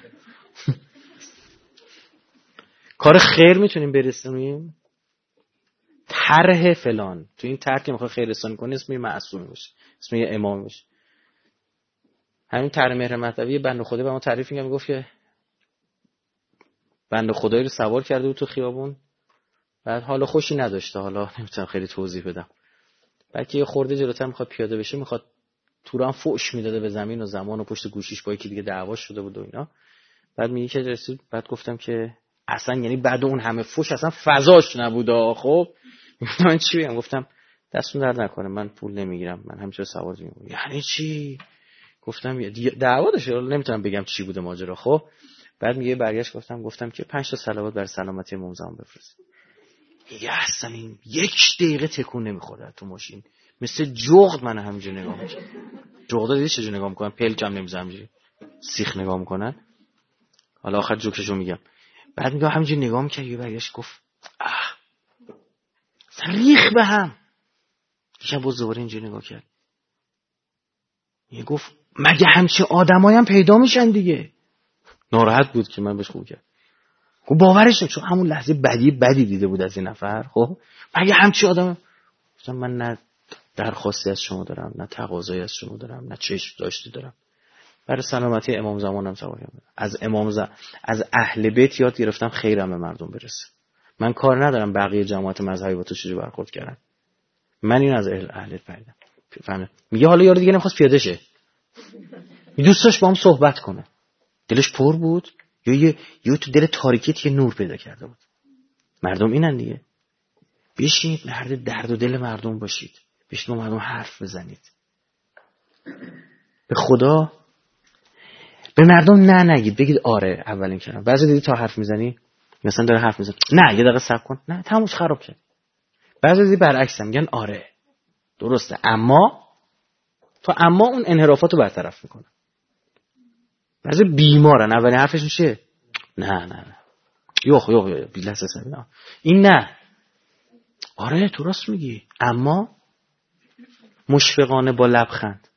کار خیر میتونیم برسونیم، طرح فلان تو این طرح که میخواد خیر رسانی کنه اسم یه معصوم باشه، اسم یه امام باشه. همین طرح مهر مهدوی بنده خدا به ما تعریف میگم، میگفت که بنده خدایی رو سوار کرده بود تو خیابون، بعد حالا خوشی نداشته، حالا نمیتونم خیلی توضیح بدم، بلکه یه خورده جلوتر میخواد پیاده بشه، میخواد تو رو هم فوش میداده به زمین و زمان و پشت گوشیش با یکی دیگه دعوا شده بود و اینا. بعد میگه که رسید، بعد گفتم که اصلا یعنی بعد اون همه فوش اصلا فضاش نبوده. خب من چی بگم؟ گفتم دستون درد نکنه، من پول نمیگیرم، من همیشه سوار میمونم. یعنی چی؟ گفتم دعوا داشت، نمیتونم بگم چی بوده ماجرا. خب بعد میگه برگشت، گفتم گفتم که پنج تا صلوات بر سلامتی امام زمان بفرست. میگه اصلا این یک دقیقه تکون نمیخوره تو ماشین، مثل جغد من همینجوری نگاه میکنم. جغدا دیدی چجوری نگاه میکنن؟ پلکم نمیزنم همینجوری سیخ نگاه میکنن. حالا آخر جوکشو میگم. بعد میگه همینجوری نگاه میکنه، یه برگشت گفت اه ریخ به هم. دیشب باز دوباره اینجوری نگاه کرد، میگه گفت مگه همچین آدمایی هم پیدا میشن دیگه. ناراحت بود که من بهش خوب کرد. خب باورش نمیشه، چون همون لحظه بدی بدی دیده بود از این نفر. خب مگه همچین آدم؟ گفتم من نه درخواستی از شما دارم، نه تقاضایی از شما دارم، نه چشم داشتی دارم، برای سلامتی امام زمانم سوال کردم. از امام ز... از اهل بیت یاد گرفتم خیرم به مردم برسه. من کار ندارم بقیه جماعت مذهبی با تو چجوری برخورد کردن، من این از اهل اهل پیدا فهمیدم. میگه حالا یارو دیگه نمیخواست پیاده شه، دوست داشت با هم صحبت کنه، دلش پر بود، یا یه یا تو دل تاریکیت یه نور پیدا کرده بود. مردم اینن دیگه. بشینید مرد درد و دل مردم باشید، بشینید با مردم حرف بزنید. به خدا به مردم نه نگید، بگید آره اولین کلمه. بعضی دیدی تا حرف میزنی مثلا داره حرف میزنه، نه یه دقیقه صبر کن، نه تموش خراب کرد. بعضی دیدی برعکس میگن آره درسته، اما تو اما اون انحرافاتو برطرف میکنه. بعضی بیمارن اولین حرفشون چیه؟ نه نه نه یوخ یوخ یوخ بیلسه سمینا این نه آره تو راست میگی، اما مشفقانه با لبخند.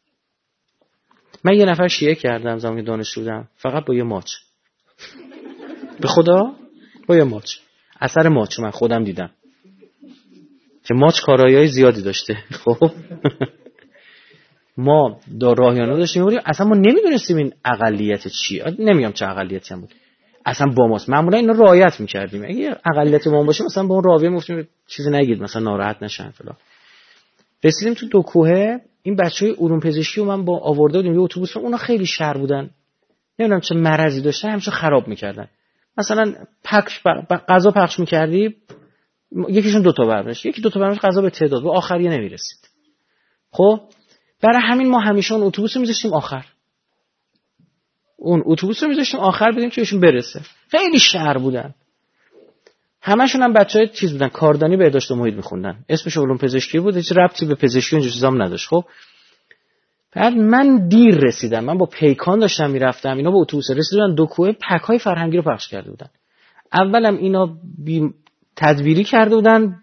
من یه نفر شیعه کردم زمانی دانشجو بودم، فقط با یه ماچ، به خدا با یه ماچ، اثر ماچ من خودم دیدم که ماچ کارایی‌های زیادی داشته. خب ما دو راهیانه داشتیم می‌بردیم، اصلا ما نمیدونستیم این اقلیت چیه، نمیگم چه اقلیتی هم بود، اصلا با ماست معمولا اینا رعایت می‌کردیم. اگه اقلیت ما باشه مثلا با اون راویه میگفتیم چیزی نگید مثلا ناراحت نشن فلان. رسیدیم تو دو کوه، این بچهای علوم پزشکی رو من با آورده بودیم یه اتوبوس، اونا خیلی شر بودن، نمیدونم چه مرضی داشتن، همیشه خراب می‌کردن. مثلا پخش غذا پخش می‌کردی، یکیشون دو تا برمی‌داشت، یکی دو تا برمی‌داشت، غذا به تعداد و آخریه نمی‌رسید. خب برای همین ما همیشه اون اتوبوس رو می‌ذاشتیم آخر، اون اتوبوس رو می‌ذاشتیم آخر بدیم که بهشون برسه. خیلی شر بودن، همشون هم بچهای چیز بودن، کاردانی بهداشت و محیط می‌خوندن، اسمش علوم پزشکی بود، هیچ ربطی به پزشکی اون چیزام نداشت. خب بعد من دیر رسیدم، من با پیکان داشتم میرفتم، اینا با اتوبوس رسیدن دو کوه، پک‌های فرهنگی رو پخش کرده بودن. اولم اینا بی تدبیری کرده بودن،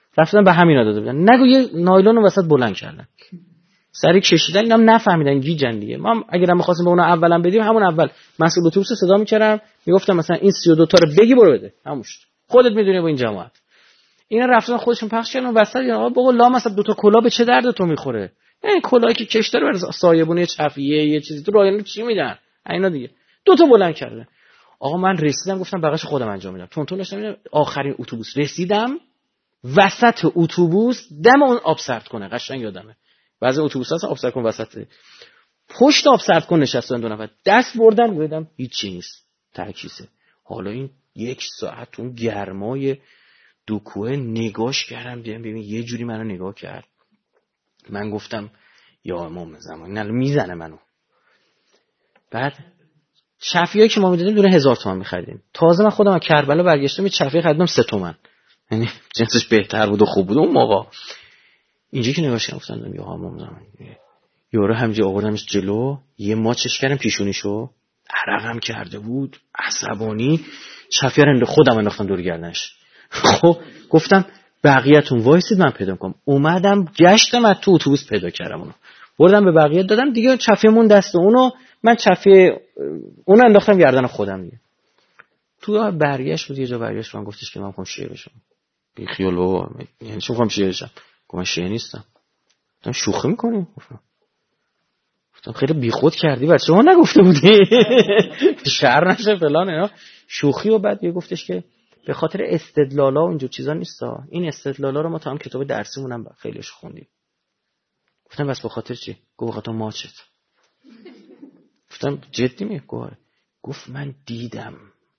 رفتن به همینا داده بودن. نگو یه نایلون رو وسط بلند کردن، سری کشیدن، اینم نفهمیدن گیجن دیگه. ما اگرم می‌خواستیم به اون اولا بدیم، همون اول مسئول اتوبوس صدا می‌کردم، میگفتم مثلا این سی و دو تا رو بگی برو بده، همون شد. خودت میدونی با این جماعت. اینا رفتن خودشون پخش کردن وسط. آقا بابا لام اصلا دو تا کلا به چه درد تو میخوره؟ این کلاهی که کش داره برای سایبونی چفیه یه چیزی تو رایانه چی میدن اینا دیگه. دو تا بلند کردن. آقا من رسیدم گفتم بقیش خودم انجام میدم. تون تون داشتم میدم. آخرین اتوبوس رسیدم، وسط اتوبوس دم اون آب سرد کنه، قشنگ یادمه. بعضی اتوبوس‌ها اصلا آب سرد کن وسط، پشت آب سرد کن نشستن دو نفر، دست بردن دیدم هیچی نیست، ترکیسه. حالا این یک ساعت اون گرمای دوکوه نگاش کردم، دیدم ببین یه جوری منو نگاه کرد. من گفتم یا امام زمان نه میزنه منو. بعد چفیایی که ما میدادیم دونه هزار تومان می‌خریدیم. تازه من خودم از کربلا برگشتم یه چفیه خریدم سه تومن. یعنی جنسش بهتر بود و خوب بود اون موقع. اینجا که نگاش کردم گفتم یا امام زمان. یارو همینجا آوردمش جلو، یه ماچش کردم پیشونیشو، عرقم کرده بود، عصبانی، چفیه رو خودم انداختم دور گردنش. خب گفتم بقیه‌تون وایسید من پیدا کنم. اومدم گشتم از تو اتوبوس پیدا کردم اونو. بردم به بقیه دادم دیگه، چفیه‌مون دست اونو، من چفیه اونو انداختم گردن خودم دیگه. تو برگشت بود، یه جا برگشت من گفتش که من می‌خوام شیعه بشم. بی خیال و یعنی چون می‌خوام شیعه بشم. گفتم شیعه نیستم. گفتم شوخی می‌کنی؟ گفتم گفتم خیلی بیخود کردی، بعد شما نگفته بودی شعر نشه فلان اینا شوخی. و بعد یه گفتش که به خاطر استدلالا و اینجور چیزا نیستا، این استدلالا رو ما تا هم کتاب درسیمون هم خیلیش خوندیم. گفتم بس به خاطر چی؟ گفت بخاطر ماچت. گفتم جدی میگی؟ گفت من دیدم،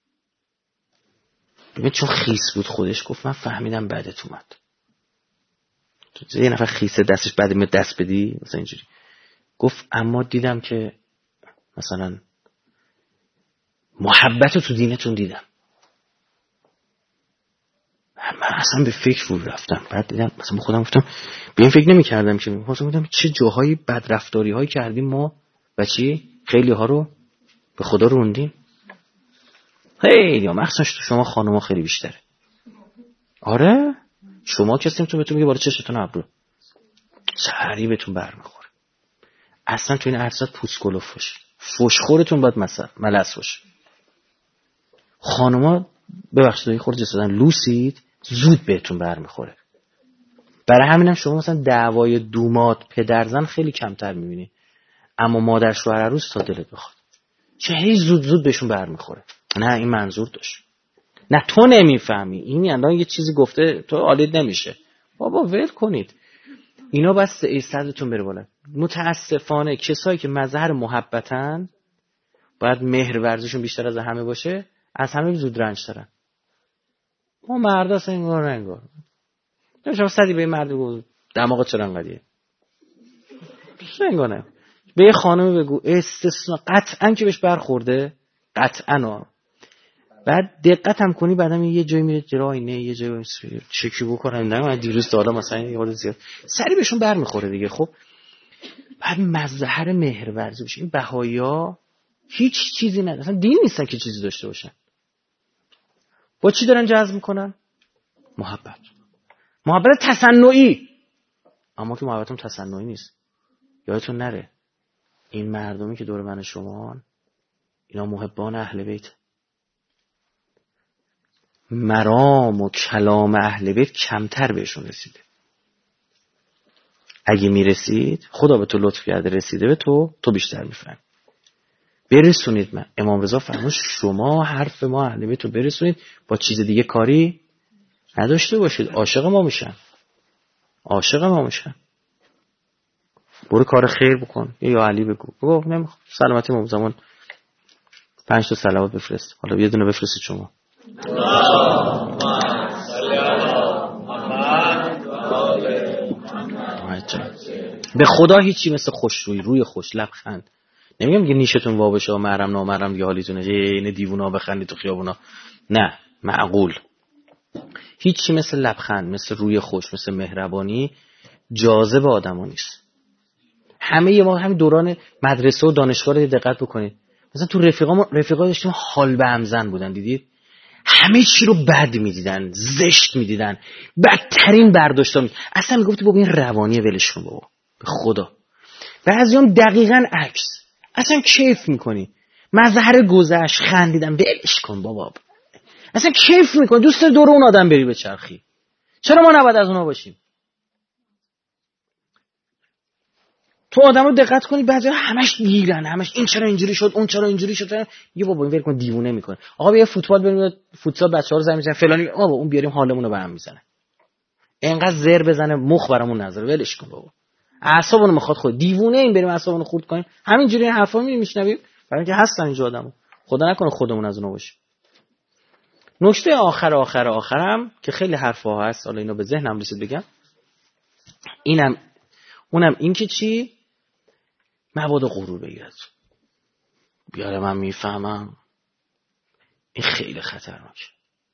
ببین چون خیس بود خودش، گفت من فهمیدم بعدت اومد. تو یه نفر خیسه دستش بعد می دست بدی مثلا اینجوری. گفت اما دیدم که مثلا محبت تو دینتون دیدم. من اصلا به فکر فرو رفتم. بعد دیدم مثلا خودم گفتم به این فکر نمی کردم که مثلا گفتم چه جاهای بدرفتاری هایی کردیم ما و چی خیلی ها رو به خدا روندیم. خیلی ها مخصوصا تو شما خانوما خیلی بیشتره. آره شما کسی تو بهتون میگه بالا چشتون ابرو سری بهتون برمیخوره. اصلا تو این عرصات پوست کلوف باشه، فوشخورتون باید مثلا ملس باشه. خانوما ببخشید خورد جسدن لوسید زود بهتون برمیخوره. برای همینم شما مثلا دعوای دومات پدرزن خیلی کمتر میبینی، اما مادر شوهر عروس تا دلت بخواد چه هی زود زود بهشون برمیخوره. نه این منظور داشت، نه تو نمیفهمی، این الان یه چیزی گفته تو حالت نمیشه. بابا ول کنید اینا، بس صدتون بره بالا. متاسفانه کسایی که مظهر محبتن باید مهر ورزشون بیشتر از همه باشه، از همه زود رنج دارن. ما مردا اصلا انگار نه انگار نمیشه صدی به این مرد بگو دماغت چرا انقدیه، انگار نه. به یه خانمی بگو استثنا قطعا که بهش برخورده، قطعا. بعد دقت هم کنی بعدم یه جایی میره جلوی آینه، یه جایی چکی بکنن. نه من دیروز تا حالا مثلا یه حال زیاد سری بهشون برمیخوره دیگه. خب بعد مظهر مهرورزی بشه. این بهایی‌ها هیچ چیزی ندارن، اصلا دین نیستن که چیزی داشته باشن. با چی دارن جذب میکنن؟ محبت. محبت تصنعی. اما که محبتم تصنعی نیست. یادتون نره این مردمی که دور من شما اینا محبان اهل بیت. مرام و کلام اهل بیت کمتر بهشون رسیده. اگه میرسید خدا به تو لطف کرده رسیده به تو، تو بیشتر میفهمی. برسونید. من امام رضا فرمود شما حرف ما اهل بیت رو برسونید، با چیز دیگه کاری نداشته باشید. عاشق ما میشن، عاشق ما میشن. برو کار خیر بکن. یا علی بگو بگو نمیخوام سلامتی امام زمان پنج تا صلوات بفرست، حالا یه دونه بفرستید شما. به خدا هیچی مثل خوشرویی، روی خوش لبخند. نمیگم که نیشتون وا بشه و محرم نامحرم دیگه حالیتونه این دیوونا بخندید تو خیابونا، نه، معقول. هیچی مثل لبخند، مثل روی خوش، مثل مهربانی جاذب آدما نیست. همه ما همین دوران مدرسه و دانشگاه رو دقت بکنید، مثلا تو رفیقام رفیقا داشتیم حال به همزن بودن، دیدید همه چی رو بد میدیدن، زشت میدیدن، بدترین برداشتا میدیدن. اصلا میگفتی بابا این روانیه، ولش کن بابا، به خدا. بعضیام دقیقاً عکس، اصلا کیف میکنی، مظهر گذشت خندیدن، ولش کن بابا، اصلا کیف میکنی، دوست دور اون آدم بری به چرخی. چرا ما نباید از اونا باشیم؟ تو آدم رو دقت کنی بعضیا همش گیرن، همش این چرا اینجوری شد، اون چرا اینجوری شد. یه بابا این ول کن، دیوونه میکنه. آقا بیا فوتبال بریم، فوتسال بچه‌ها رو زمین میزنن فلانی، بابا اون بیاریم حالمون رو به هم میزنه. اینقدر زر بزنه مخ برامون نذاره، ولش کن بابا. اعصابونو میخواد خود دیوونه این بریم اعصابونو خورد کنیم. همینجوری این حرفا میبینیم میشنویم، برای اینکه هستن اینجا آدمو. خدا نکنه خودمون از اونها باشیم. نکته آخر آخر آخرم که خیلی حرفا هست، حالا اینو به ذهنم رسید بگم. اینم اونم این که چی؟ مبادا غرور بگیرد. بیاره من میفهمم. این خیلی خطرناکه.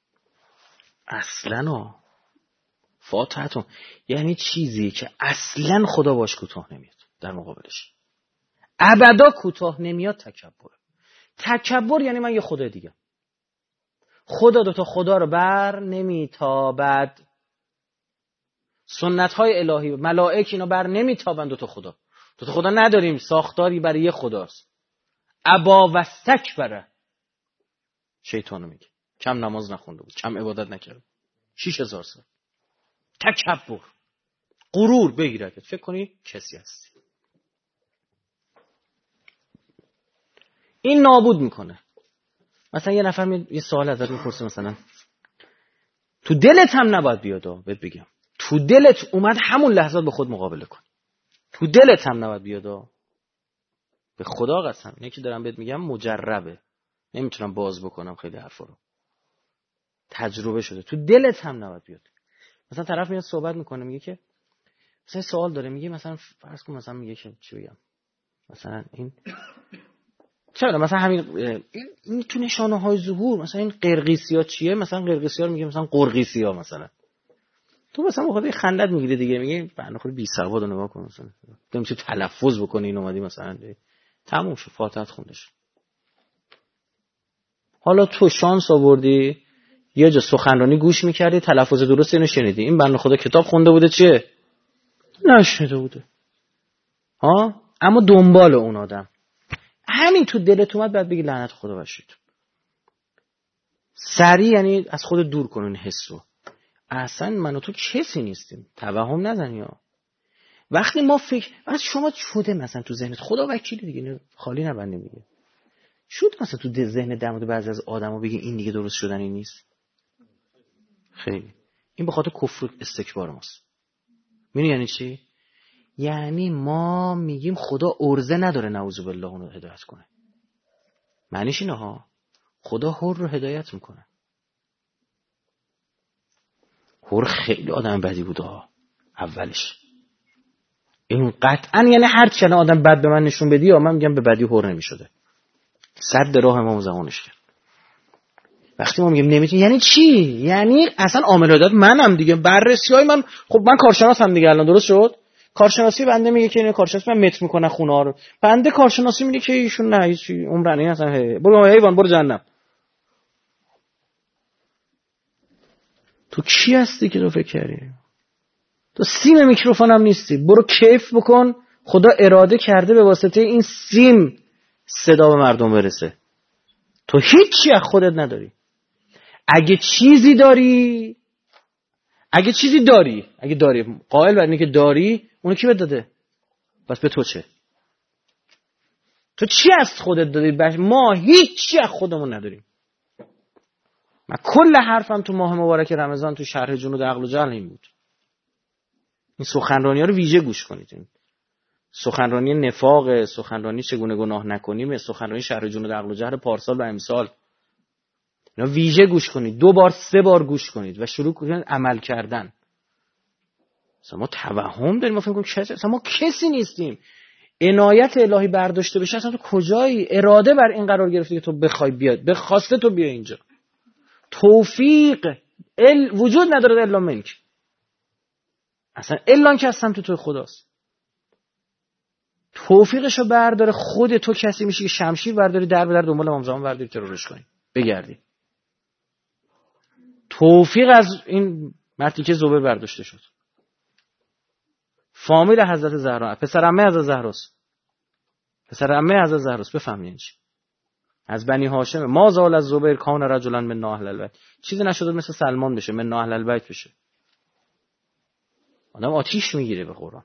اصلا ها فاتحتون یعنی چیزی که اصلا خدا باش کوتاه نمیاد در مقابلش. ابدا کوتاه نمیاد. تکبر. تکبر یعنی من یه خدا دیگه. خدا دوتا خدا رو بر نمیتابد. سنت های الهی ملائک اینا بر نمیتابند دوتا خدا. دوتا خدا نداریم، ساختاری برای یه خداست. ابا و استکبره. شیطانو میگه کم نماز نخونده بود، کم عبادت نکرد، شش هزار سال. تکبر، غرور بگیرد، فکر کنی کسی هستی. این نابود میکنه. مثلا یه نفر می... یه سوال ازت میپرسه، مثلا تو دلت هم نباید بیاد، بهت بگم تو دلت اومد همون لحظات به خود مقابله کن. تو دلت هم نباید بیاد، به خدا قسم. اینه که دارم بهت میگم مجربه، نمیتونم باز بکنم خیلی حرفا رو، تجربه شده. تو دلت هم نباید بیاد. مثلا طرف میاد صحبت میکنه، میگه که مثلا سوال داره، میگه مثلا فرض کن مثلا میگه که چی بگم، مثلا این چرا مثلا همین این, این تو نشانه های ظهور، مثلا این قرقیسیا چیه، مثلا قرقیسیا رو میگه مثلا قرقیسیا، مثلا تو مثلا بخاطر خندت میگیره دیگه، میگه بنده خود بی سواد رو نگاه کن، مثلا نمیشه تلفظ بکنی این اومدی مثلا تموم شد فاتحت خوندش. حالا تو شانس آوردی یه جا سخنرانی گوش میکردی، تلفظ درست اینو شنیدی، این بنده خدا کتاب خونده بوده چیه؟ نشنیده بوده. ها اما دنبال اون آدم همین تو دلت اومد، بعد بگی لعنت خدا باشید. سریع یعنی از خود دور کن این حسو. اصلا من و تو کسی نیستیم، توهم نزنی ها. وقتی ما فکر از شما شده مثلا تو ذهنت خدا وکیلی دیگه، خالی نبندیم دیگه، شد مثلا تو ذهن در مورد بعضی از آدما بگی این دیگه درست شدنی نیست. خیلی این به خاطر کفر و استکبار ماست. می‌دونی یعنی چی؟ یعنی ما میگیم خدا ارزه نداره نعوذ بالله اون رو هدایت کنه. معنیش اینه ها، خدا حر رو هدایت میکنه. حر خیلی آدم بدی بوده ها اولش. این قطعا یعنی هر چنه آدم بد به من نشون بدی یا من میگم به بدی حر نمیشده. صد راه ما زمانش کرد. وقتی ما میگیم نمیتونی یعنی چی؟ یعنی اصلا عامل هدایت منم دیگه، بررسیای من. خب من کارشناسم دیگه، الان درست شد. کارشناسی بنده میگه که این کارشناس من متر میکنه خونه ها رو، بنده کارشناسی میگه که ایشون نه هیچ عمرن اصلا هی. برو حیوان برو جهنم. تو کی هستی که تو فکر کردی؟ تو سیم میکروفون هم نیستی. برو کیف بکن، خدا اراده کرده به واسطه این سیم صدا به مردم برسه. تو هیچی از خودت نداری. اگه چیزی داری اگه چیزی داری اگه داری قائل بر اینه که داری، اونو کی بهت داده؟ بس به تو چه؟ تو چی از خودت دادی؟ ما هیچی از خودمون نداریم. من کل حرفم تو ماه مبارک رمضان تو شرح جنود عقل و جهل این بود. این سخنرانی ها رو ویژه گوش کنید. این سخنرانی نفاق، سخنرانی چگونه گناه نکنیم، سخنرانی شرح جنود عقل و جهل پارسال و امسال، اینا ویژه گوش کنید. دو بار سه بار گوش کنید و شروع کنید عمل کردن. مثلا ما توهم داریم، ما فکر می‌کنیم کسی، مثلا ما کسی نیستیم. عنایت الهی برداشته بشه اصلا تو کجایی؟ اراده بر این قرار گرفته که تو بخوای بیاد، به خواسته تو بیا اینجا. توفیق ال وجود نداره الا منک. اصلا الا که اصلا تو تو خداست. توفیقشو برداره، خود تو کسی میشی که شمشیر برداری در به در دنبال امام زمان برداری ترورش کنی، بگردی. توفیق از این مرتیکه زبیر برداشته شد. فامیل حضرت زهرا، پسر عمه حضرت زهراست. پسر عمه حضرت زهراست. بفهمین چی؟ از بنی هاشم. ما زال از زبیر کان رجلا من اهل البیت. چیزی نشد مثل سلمان بشه، من اهل البیت بشه. آدم آتیش میگیره به قرآن.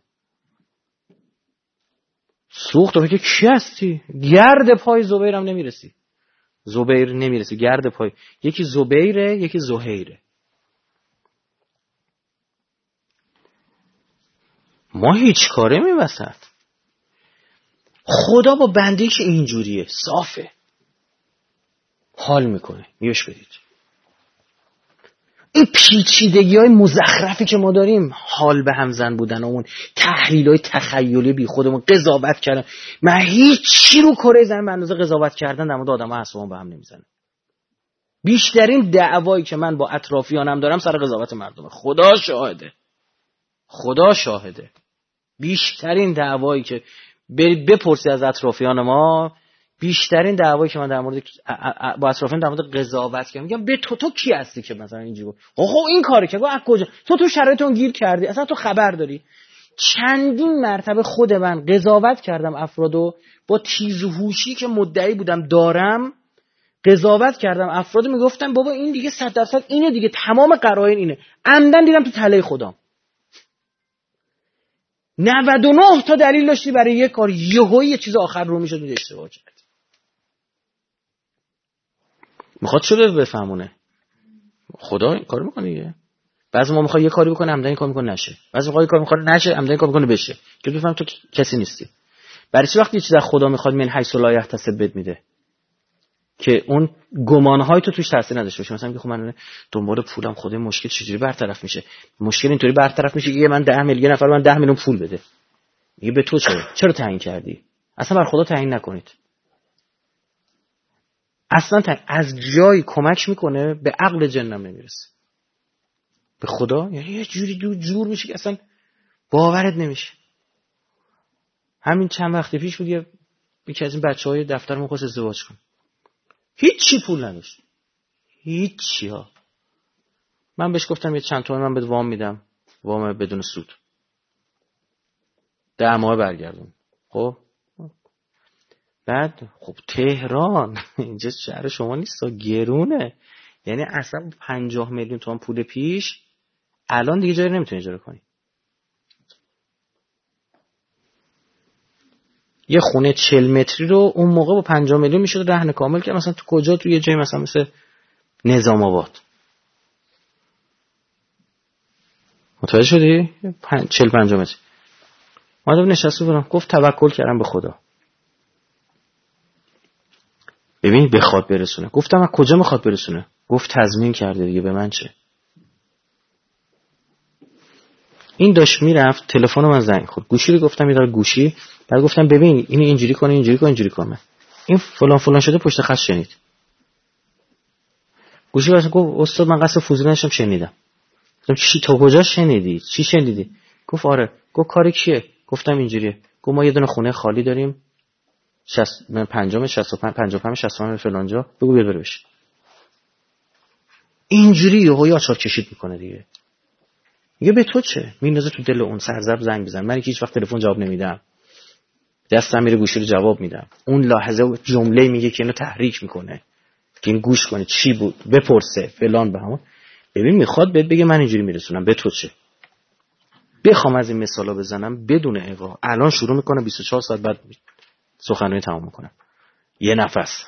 سوخت تو که کی هستی؟ گرد پای زبیر هم نمیرسی. زبیر نمیرسی، گرد پای. یکی زبیره، یکی زهیره. ما هیچ کاره میوسط. خدا با بنده که اینجوریه صافه، حال میکنه. میوش بدید این پیچیدگی های مزخرفی که ما داریم، حال به هم زن بودن اون تحلیل های تخیلی بی خودمون، قضاوت کردن. من هیچی رو کره زمین به اندازه قضاوت کردن در مورد آدم ها اصلا به هم نمیزنه. بیشترین دعوایی که من با اطرافیانم دارم سر قضاوت مردمه. خدا شاهده، خدا شاهده. بیشترین دعوایی که بپرسی از اطرافیان ما، بیشترین دعوایی که من در مورد با اطرافیان در مورد قضاوت کردم، میگم به تو تو کی هستی که مثلا اینجوری گفت آخه این کارو کرد، از کجا تو تو شرایطون گیر کردی، اصلا تو خبر داری؟ چندین مرتبه خود من قضاوت کردم افرادو، با تیزهوشی که مدعی بودم دارم قضاوت کردم افرادو، میگفتم بابا این دیگه صد درصد اینه دیگه، تمام قرائن اینه. عمدن دیدم تو تله خودم نود و نه تا دلیل داشتی برای یک کار، یهویی یه چیز آخر رو میشد میگه اشتباه کرد. میخواد شده بفهمونه. خدا این کارو میکنه دیگه. بعضی ما میخواد یه کاری بکنه عمدن این کار میکنه نشه، بعضی میخواد یه کار میکنه نشه عمدن این کار میکنه بشه، که بفهم تو کسی نیستی. برای چی وقتی یه چیز از خدا میخواد من حیث لا یحتسب بد میده که اون گمانهای تو توش تاثیر نداشته باشه؟ مثلا میگه خب من دنبال پولم، خدا مشکل چجوری برطرف میشه؟ مشکل اینطوری برطرف میشه که من ده میلیون نفر من ده میلیون پول بده. میگه به تو چرا چرا تعیین کردی؟ اصلا بر خدا تعیین نکنید. اصلا تعیین. از جای کمک میکنه به عقل جنم نمیرسه. به خدا یعنی یه جوری دور جور میشه که اصلا باورت نمیشه. همین چند وقت پیش بود یکی از این بچهای دفترمون خواست ازدواج کنه، هیچی پول نداشت، هیچی ها. من بهش گفتم یه چند تومن من بهت وام میدم، وام بدون سود، ده ماه برگردون. خب بعد خب تهران اینجا شهر شما نیست، گرونه. یعنی اصلا پنجاه میلیون تومان پول پیش الان دیگه جایی نمیتونی اجاره کنی. یه خونه چهل متری رو اون موقع با پنجاه میلیون میشد رهن کامل که مثلا تو کجا، تو یه جایی مثلا مثل نظام آباد. متوجه شدی؟ چهل پنجاه متر. اومدم نشسته بودم، گفت توکل کردم به خدا. ببین بخواد برسونه. گفتم از کجا میخواد برسونه؟ گفت تضمین کرده دیگه، به من چه؟ این داشت میرفت تلفن من زنگ خورد، گوشی رو گفتم میذار گوشی، بعد گفتم ببین اینو اینجوری کنه اینجوری کنه اینجوری کنه، این فلان فلان شده پشت خط شنید. گوشی واسه گفت استاد من قصد فوزی نداشتم شنیدم. گفتم چی تا کجا شنیدی؟ چی شنیدی؟ گفت آره. گفت کار کیه؟ گفتم اینجوریه. گفت ما یه دونه خونه خالی داریم شصت من پنجم شصت و پنج پنجاه و پنج شصت و پنج فلان جا، بگو بیاد بره بشه. اینجوری یهو یاچار کشید میکنه دیگه. میگه به تو چه؟ میندازه تو دل اون سرزب زنگ بزن. من که هیچ وقت تلفن جواب نمیدم، دستم میره گوشی رو جواب میدم. اون لحظه جمله میگه که اینو تحریک میکنه که این گوش کنه چی بود، بپرسه فلان به همون. ببین میخواد بهت بگه من اینجوری میرسونم، به تو چه؟ بخوام از این مثالا بزنم بدون اغوا الان شروع میکنه بیست و چهار ساعت بعد سخنرانی تمام میکنم، یه نفس.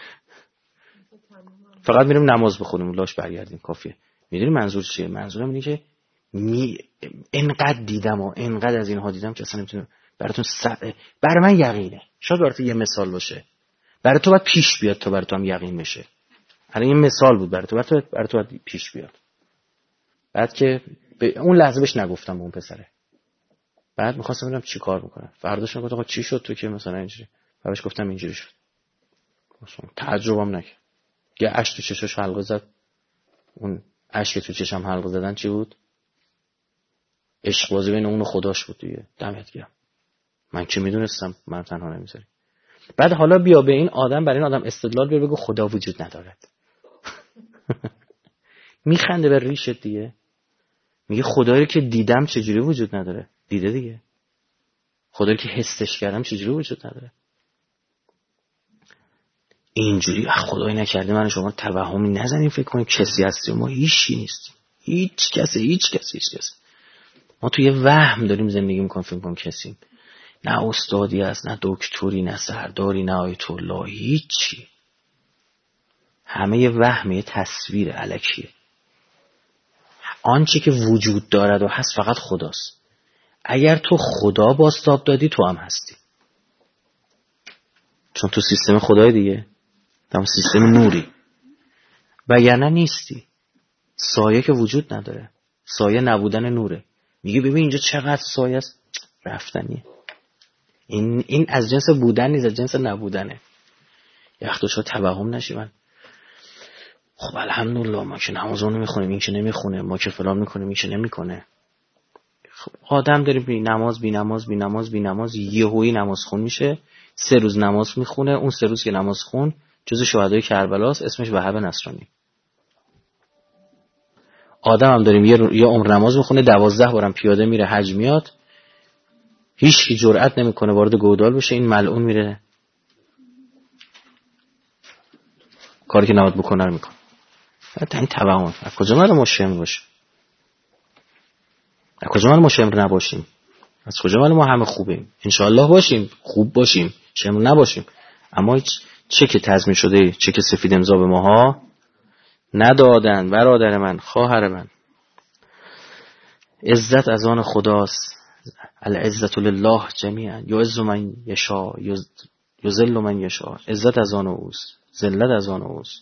فقط میریم نماز بخونیم لاش برگردیم کافیه. میدونی منظور چیه؟ منظورم اینه که می انقدر دیدم و انقدر از اینها دیدم که اصلا نمیتونم براتون س... برای من یقینه. شاید برای تو یه مثال باشه، برای تو باید پیش بیاد تا برای تو هم یقین بشه. الان یه مثال بود برای تو، برای تو برای تو باید پیش بیاد. بعد که به اون لحظه بهش نگفتم به اون پسره، بعد می‌خواستم ببینم چی کار می‌کنه. فرداش گفتم آقا چی شد تو که مثلا اینجوری؟ بعدش گفتم اینجوری شد. اصلا تعجبم نکرد. یه اشک تو چشاش حلقه زد. اون اشک تو چشم حلقه زدن چی بود؟ عشق بازی بین اون و خداش بود دیگه. دمت گرم. من که میدونستم من تنها نمیذاری. بعد حالا بیا به این آدم، برای این آدم استدلال بیار بگو خدا وجود ندارد. میخنده به ریشت دیگه. میگه خدایی که دیدم چجوری وجود نداره؟ دیده دیگه. خدایی که حسش کردم چجوری وجود نداره؟ اینجوری خدایی نکرده من شما توهمی نزنیم فکر کنیم کسی هستیم. ما هیچی نیستیم، هیچ کسی هیچ کسی هیچ کسی. ما توی وهم داریم زندگی میکنیم فکر کنیم کسیم. نه استادی است، نه دکتری، نه سرداری، نه آیت الله، هیچی. همه یه وهمه، یه تصویر الکیه. آنچه که وجود دارد و هست فقط خداست. اگر تو خدا بازتاب دادی تو هم هستی، چون تو سیستم خدای دیگه، تو سیستم نوری، وگرنه نیستی. سایه که وجود نداره، سایه نبودن نوره. میگه ببین اینجا چقدر سایه است، رفتنیه. این این از جنس بودن نیست، از جنس نبودنه. یختوشا توهم نشی. من خب الحمدلله ما که نمازونو میخونیم، این که نمیخونه، ما که فلان میکنیم، این که نمیکنه. خب آدم داره بی نماز بی نماز بی نماز بی نماز یهویی نماز خون میشه، سه روز نماز میخونه، اون سه روز که نماز خون جزو شهدای کربلاست، اسمش وهاب نصرانی. آدم هم داریم یه, یه عمر نماز میخونه، دوازده بارم پیاده میره حج میاد، هیچ کی جرئت نمیکنه وارد گودال بشه، این ملعون میره کاری که نباید بکنه رو میکنه. حتی این توهم از کجا ما ما شمر باشیم؟ از کجا ما ما شمر نباشیم؟ از کجا ما همه خوبیم؟ انشاءالله باشیم، خوب باشیم، شمر نباشیم. اما چه که تضمین شده، چه که سفید امضا به ماها ندادن. برادر من، خواهر من، عزت از آن خداست. العزت لله جمیعا، یعز من یشاء یذل من یشاء. عزت از آن اوست، ذلت از آن اوست.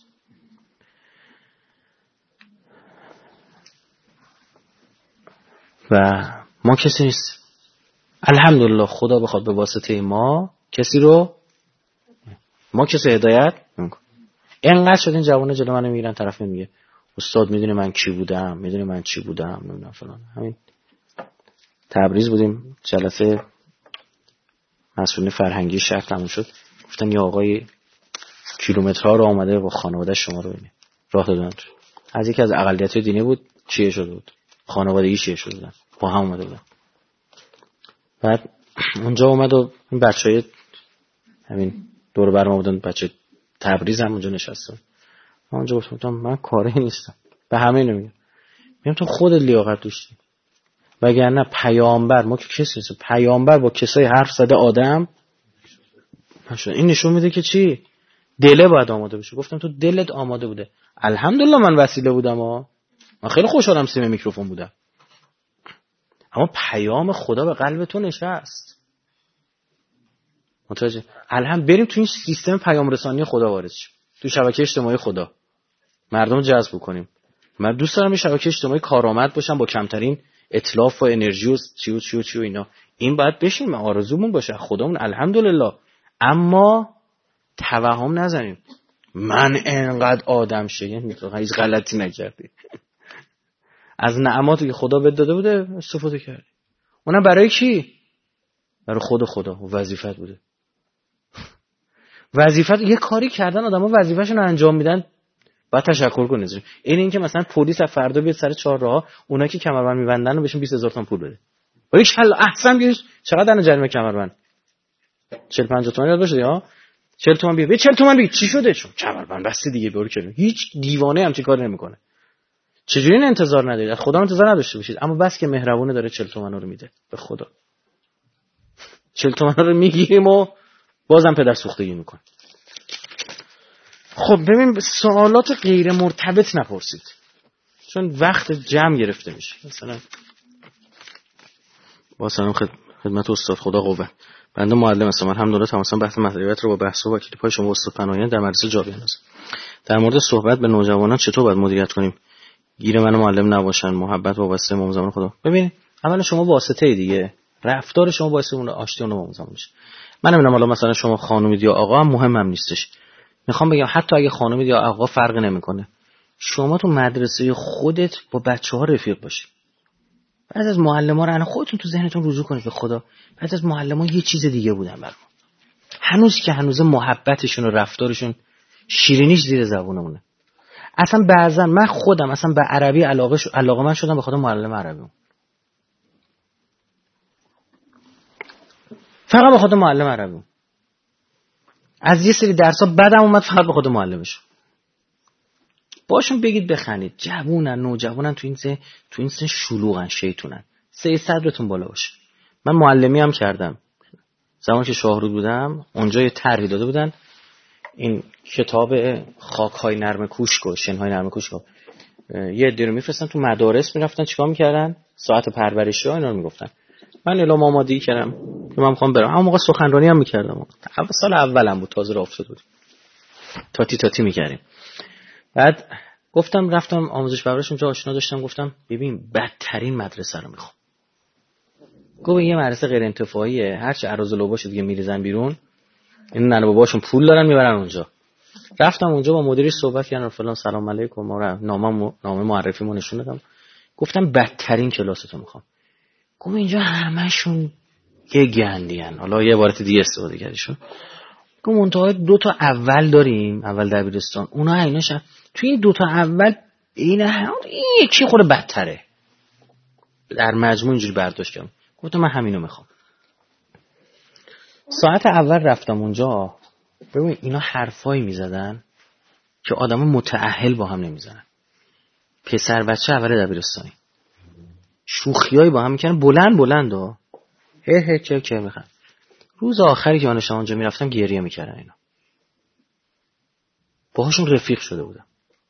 و ما کسی نیست. الحمدلله خدا بخواد به واسطه ما کسی رو، ما کسی هدایت نمی‌کنه. اینقدر شد این جوانه جلو منو میگیرن، طرف میگه استاد میدونی من کی بودم، میدونی من چی بودم، نمیدونم فلان. همین تبریز بودیم، جلسه مسئولین فرهنگی شهر تموم شد، گفتن یه آقای کیلومترها رو آمده با خانواده شما رو ببینه، راه دادن. از یکی از اقلیت‌های دینی بود، چیه شده بود، خانوادگی چیه شده بودن، با هم اومده بودن. بعد اونجا اومد و این بچهای همین دور بر ما بودن، بچه تبریز هم اونجا نشستن. من اونجا گفتم من کاری نیستم، به همه اینو میگم، میگم تو خودت لیاقت داشتی، وگرنه پیامبر، ما که کسی نیست، پیامبر با کسای حرف زده آدم نشد. این نشون میده که چی؟ دله باید آماده بشه. گفتم تو دلت آماده بوده، الحمدلله من وسیله بودم ها. من خیلی خوشحالم سیم میکروفون بودم، اما پیام خدا به قلب تو نشست. متوجه؟ الان بریم تو این سیستم پیام رسانی خدا وارد شیم، تو شبکه اجتماعی خدا مردم جذب کنیم. من دوست دارم این شبکه اجتماعی کارآمد باشن، با کمترین اتلاف و انرژی و چی و چی و چی و اینا. این باید بشیم، ما آرزومون باشه خدامون الحمدلله. اما توهم نزنیم من انقدر آدم شه، یعنی تو هیچ غلطی نکردی، از نعماتی که خدا بهت داده بوده استفاده کردی. اونم برای کی؟ برای خود خدا. و وظیفت بوده. وظیفت یه کاری کردن، آدم‌ها وظیفه‌شون رو انجام میدن، بعد تشکر کنید. این این که مثلا پلیس از فردا بیاد سر چهارراه، اونایی که کمربند می‌بندن رو بهشون بیست هزار تومان پول بده. ولی کلا احسن بیش چقدر دادن جریمه کمربند؟ چهل پنجاه تومان یاد باشه ها. چهل تومان بگیر. چهل تومان بگیر. چی شده؟ چون کمربند بسته دیگه، برو کنه. هیچ دیوانه هم چی کار نمی‌کنه. چجوری این انتظار ندارید؟ از خدا انتظار نداشته باشید، اما بس که مهربونه داره چهل تومان رو میده به خدا. چهل تومان رو میگیریم و بازم پدر سوختگی میکنه. خب ببین سوالات غیر مرتبط نپرسید، چون وقت جمع گرفته میشه. مثلا با سلام خدمت استاد، خدا قوت. بنده معلم هستم، الحمدلله تمام بحث مطلبیت رو با بحث و وکیل پای شما استاد پناهیان در مدرسه جابیان هستم. در مورد صحبت به نوجوانان چطور باید مدیریت کنیم گیر من معلم نباشن، محبت و واسطه امام زمان خدا. ببین اولا شما واسطه ای دیگه، رفتار شما باعث اون آشتی اون امام زمان میشه. من نمیدونم حالا مثلا شما خانومید یا آقا هم مهمم نیستش، میخوام بگم حتی اگه خانومید یا آقا فرق نمیکنه، شما تو مدرسه خودت با بچه‌ها رفیق باشی. بعد از معلم‌ها رو انا خودتون تو ذهنتون رجوع کنید به خدا، بعد از معلم‌ها یه چیز دیگه بودن برام، هنوز که هنوز محبتشون و رفتارشون شیرینیش زیر زبونمونه. اصلا بعضا من خودم اصلا به عربی علاقه ش... علاقه من شدم به خودم معلم عربی. فقط به خودم معلم عربی. از یه سری درس‌ها بعدم اومد فقط به خودم معلمش. باشون بگید بخندید. جوونن، نوجوانن، تو این سن تو این سن شلوغن، شیطونن. سه صدرتون بالا باشه. من معلمی هم کردم. زمانی که شاهرود بودم، اونجا یه طرحی داده بودن. این کتاب خاک‌های نرم کوشک و شن‌های نرم کوشک یه عده رو میفرستن تو مدارس، میرفتن چیکار میکردن؟ ساعت پرورشی ها اینا رو میگفتن. من اعلام آمادگی کردم که من میخوام برم. اما موقع سخنرانی هم میکردم. اول سال اولم بود، تازه راه افتاده بود. تاتی تاتی میکردیم. بعد گفتم رفتم آموزش پرورش اونجا آشنا داشتم، گفتم ببین بدترین مدرسه رو میخوام. گفت یه مدرسه غیر انتفاعیه، هر چه عراض لو باشه دیگه میریزن بیرون. این ننه باباشون پول دارن میبرن اونجا. رفتم اونجا با مدیرش صحبت کردم، فلان سلام علیکم، ما نامه نامه معرفیمو نشون دادم. گفتم بدترین کلاستو میخوام. گفت اینجا همشون یه گندین. حالا یه عبارت دیگه استفاده کردیشون. گفت منتها دو تا اول داریم، اول دبیرستان. اونا عیناش تو این دو تا اول این هم یکی خود بدتره. در مجموع اینجوری برداشت کردم. گفتم من همینو میخوام. ساعت اول رفتم اونجا، ببین اینا حرفایی میزدن که آدم متأهل با هم نمیزنن. پسر بچه اول دبیرستانی شوخیایی با هم میکنن، بلند بلند ها، هه هه چه چه میخوان. روز آخری که من شما اونجا میرفتم گریه میکردن اینا. باهاشون رفیق شده بودم.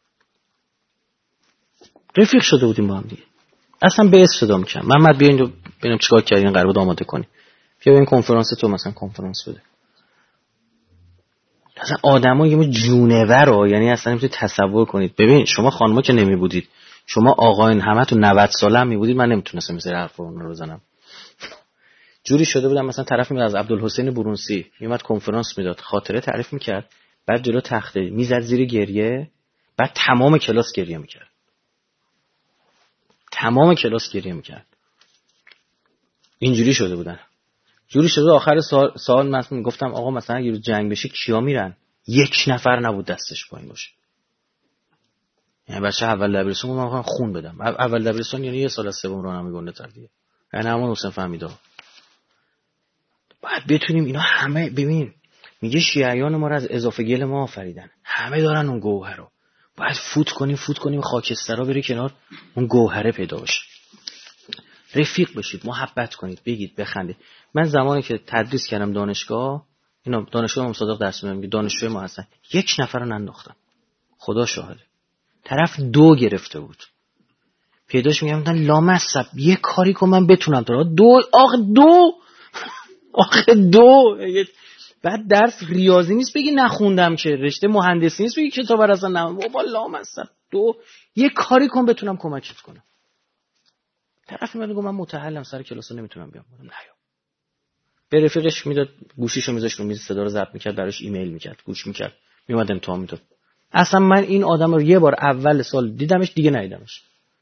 رفیق شده بودیم با هم دیگه. اصلا به اسم صدا میکنم محمد بیا اینجا ببینم چیکار کردین، قرار بود آماده کنی، بیا این کنفرانس تو مثلا کنفرانس بده. اصلا آدم‌ها یه جونورا، یعنی اصلا نمیتونید تصور کنید. ببین شما خانم‌ها که نمی بودید، شما آقایون همتون نود ساله هم می بودید، من نمیتونستم مثل حرفا اون رو بزنم. جوری شده بودم مثلا طرف میاد از عبدالحسین برونسی میومد کنفرانس میداد، خاطره تعریف میکرد، بعد جلو تخته میزد زیر گریه، بعد تمام کلاس گریه میکرد. تمام کلاس گریه میکرد. اینجوری شده بودن. جوری شده آخر سال سال من گفتم آقا مثلا اگه جنگ بشه کیا میرن؟ یک نفر نبود دستش پایین باشه. یعنی بچه اول دبیرستان من میخوام خون بدم. اول دبیرستان یعنی یه سال از سوم راهنمایی گنده تر دیگه. یعنی همون حسین فهمیدا. باید بتونیم اینا همه ببین میگه شیعیان ما رو از اضافه گل ما آفریدن. همه دارن اون گوهر رو. باید فوت کنیم فوت کنیم خاکسترا بره کنار، اون گوهره پیدا بشه. رفیق بشید، محبت کنید، بگید، بخندید. من زمانی که تدریس کردم دانشگاه، اینا دانشگاه مصادق درس میدم که دانشجوی ما هستن، یک نفر رو ننداختم. خدا شاهده. طرف دو گرفته بود. پیداش میگم گفتن لامصب یه کاری کن من بتونم تو دو آخه دو آخه دو بعد درس ریاضی نیست بگی نخوندم، که رشته مهندسی نیست بگی کتاب رو اصلا نخوندم. بابا لامصب دو یه کاری کن بتونم کمکت کنم. طرف میاد میگه من متأهلم سر کلاسو نمیتونم بیام. گفتم نه یا. به رفیقش میداد گوشیشو میذاشت رو میز، صدا رو ضبط میکرد، براش ایمیل میکرد، گوش میکرد، میومد امتحان میداد. اصلا من این آدم رو یه بار اول سال دیدمش، دیگه ندیدمش.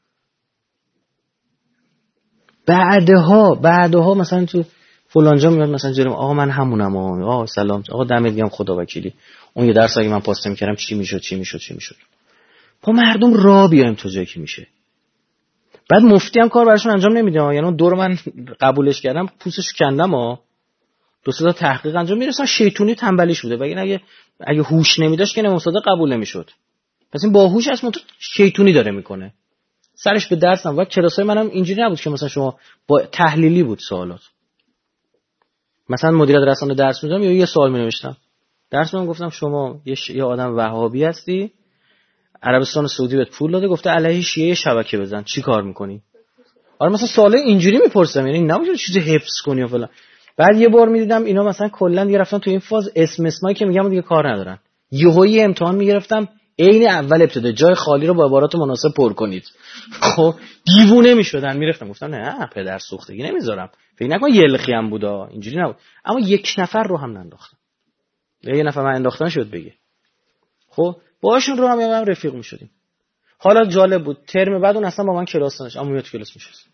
بعدها بعدها مثلا تو فلان جا میاد مثلا جرم آقا من همونم، آقا سلام، آقا دمت گرم خدا وکیلی، اون یه درس اگه من پاس نمی‌کردم چی میشد چی میشد چی میشد. با مردم راه بیایم تا جایی که میشه. بعد مفتی هم کار براشون انجام نمیده، یعنی دور من قبولش کردم پوستش کندم ها، دو سه تا تحقیق انجام میرسن، شیطونی تنبلیش بوده. بگین اگه اگه هوش نمیداشت که نموساده قبول نمیشد. پس این باهوش است، منتها شیطونی داره میکنه. سرش به درس هم. و کلاسای منم اینجوری نبود که مثلا شما با تحلیلی بود سوالات. مثلا مدیریت رسانه درس میدادم یا یه سوال مینوشتم. درس من گفتم شما یه, ش... یه آدم وهابی هستی، عربستان سعودی بهت پول داده گفته علیه شیعه شبکه بزن، چی کار میکنی؟ آره مثلا سوال اینجوری میپرسم، یعنی نباشه چیزی حفظ کنی و فلان. بعد یه بار میدیدم اینا مثلا کلا دیگه رفتن تو این فاز اسم اسمایی که میگم دیگه کار ندارن. یهویی امتحان میگرفتم عین اول ابتدا، جای خالی رو با عبارات مناسب پر کنید. خب دیوونه میشدن، میرفتم گفتم نه پدر سوختگی نمیذارم، فکر نکن یلخی هم بودا، اینجوری نبود. اما یک نفر رو هم ننداختم. یه نفر من انداختن شد بگه. خب باهاشون رو هم هم رفیق میشدیم. حالا جالب بود ترم بعد اون اصلا با من کلاس نداشت، اما میاد کلاس میشست.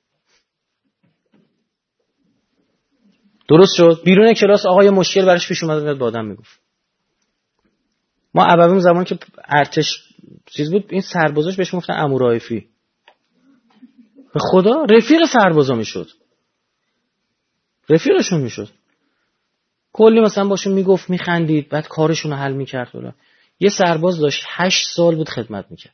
درست شد. بیرون کلاس آقا یه مشکل براش پیش اومد میاد با آدم میگفت. ما ابویم زمان که ارتش چیز بود، این سربازاش بهش گفتن عمو رائفی. به خدا رفیق سربازا میشد، رفیقشون میشد، کلی مثلا باشون میگفت میخندید، بعد کارشون رو حل میکرد. بلا یه سرباز داشت هشت سال بود خدمت میکرد،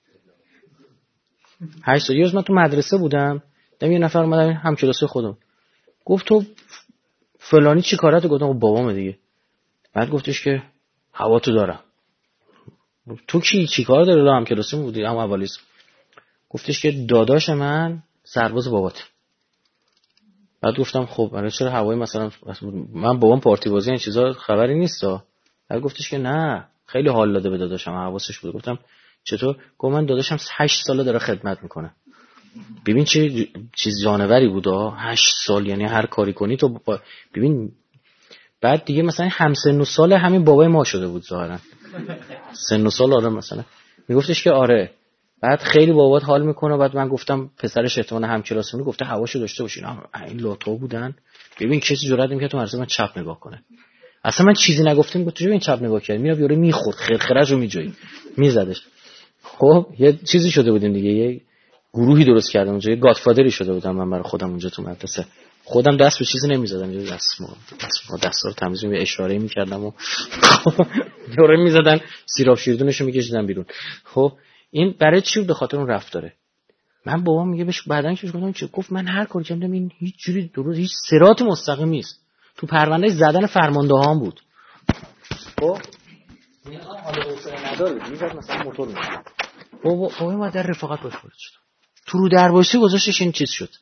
هشت سال. یه روز من تو مدرسه بودم، دیدم یه نفر اومد همکلاسی خودم، گفت تو فلانی چی کارته؟ گفتم بابام دیگه. بعد گفتش که هوا تو دارم. تو کی چی کار داره؟ دو همکلاسی بودی هم اولیس. گفتش که داداش من سرباز بابات. بعد گفتم خب برای چرا هوای مثلا من بابام پارتی بازی این چیزا خبری نیستا. بعد گفتش که نه خیلی حال داده به داداشم، حواسش بود. گفتم چطور؟ گفت من داداشم هشت ساله داره خدمت میکنه. ببین چه چیز جانوری بودا، هشت سال، یعنی هر کاری کنی تو با... ببین. بعد دیگه مثلا همسن و سال همین بابای ما شده بود ظاهرا، سن و سال آره مثلا. میگفتش که آره. بعد خیلی بابات حال میکنه. بعد من گفتم پسرش احتمال همکلاسمون گفته هواشو داشته باشین. این لاتو بودن. ببین کسی جرئت نمیکنه تو مدرسه من چپ نگاه کنه. اصلا من چیزی نگفتم، گفت تو این چپ نگاه کرد، میرا یارو میخورد خرخره‌شو میجوید میزدش. خب یه چیزی شده بودیم دیگه، یه گروهی درست کردم اونجا، یه گادفادری شده بودم من برای خودم اونجا تو مدرسه. خودم دست به چیزی نمیزدم، یه دست ما دست ما دستا رو تمیز می اشاره میکردم و دوره میزدن سیراب شیردونشو میکشیدم بیرون. خب این برای چی بود؟ به خاطر اون رفتاره. من بابام میگه بهش بعدن که گفتم چه؟ گفت من هر کاری کردم این هیچ جوری درست، هیچ صراط مستقیم نیست. تو پرونده زدن فرماندهان بود. خب اینا حالا حوصله نداره، میذارد مثلا موتور میزنه. بابا بابا ما در رفاقت باش وارد شد. تو رو درواسی گذاشتش این چیز شد.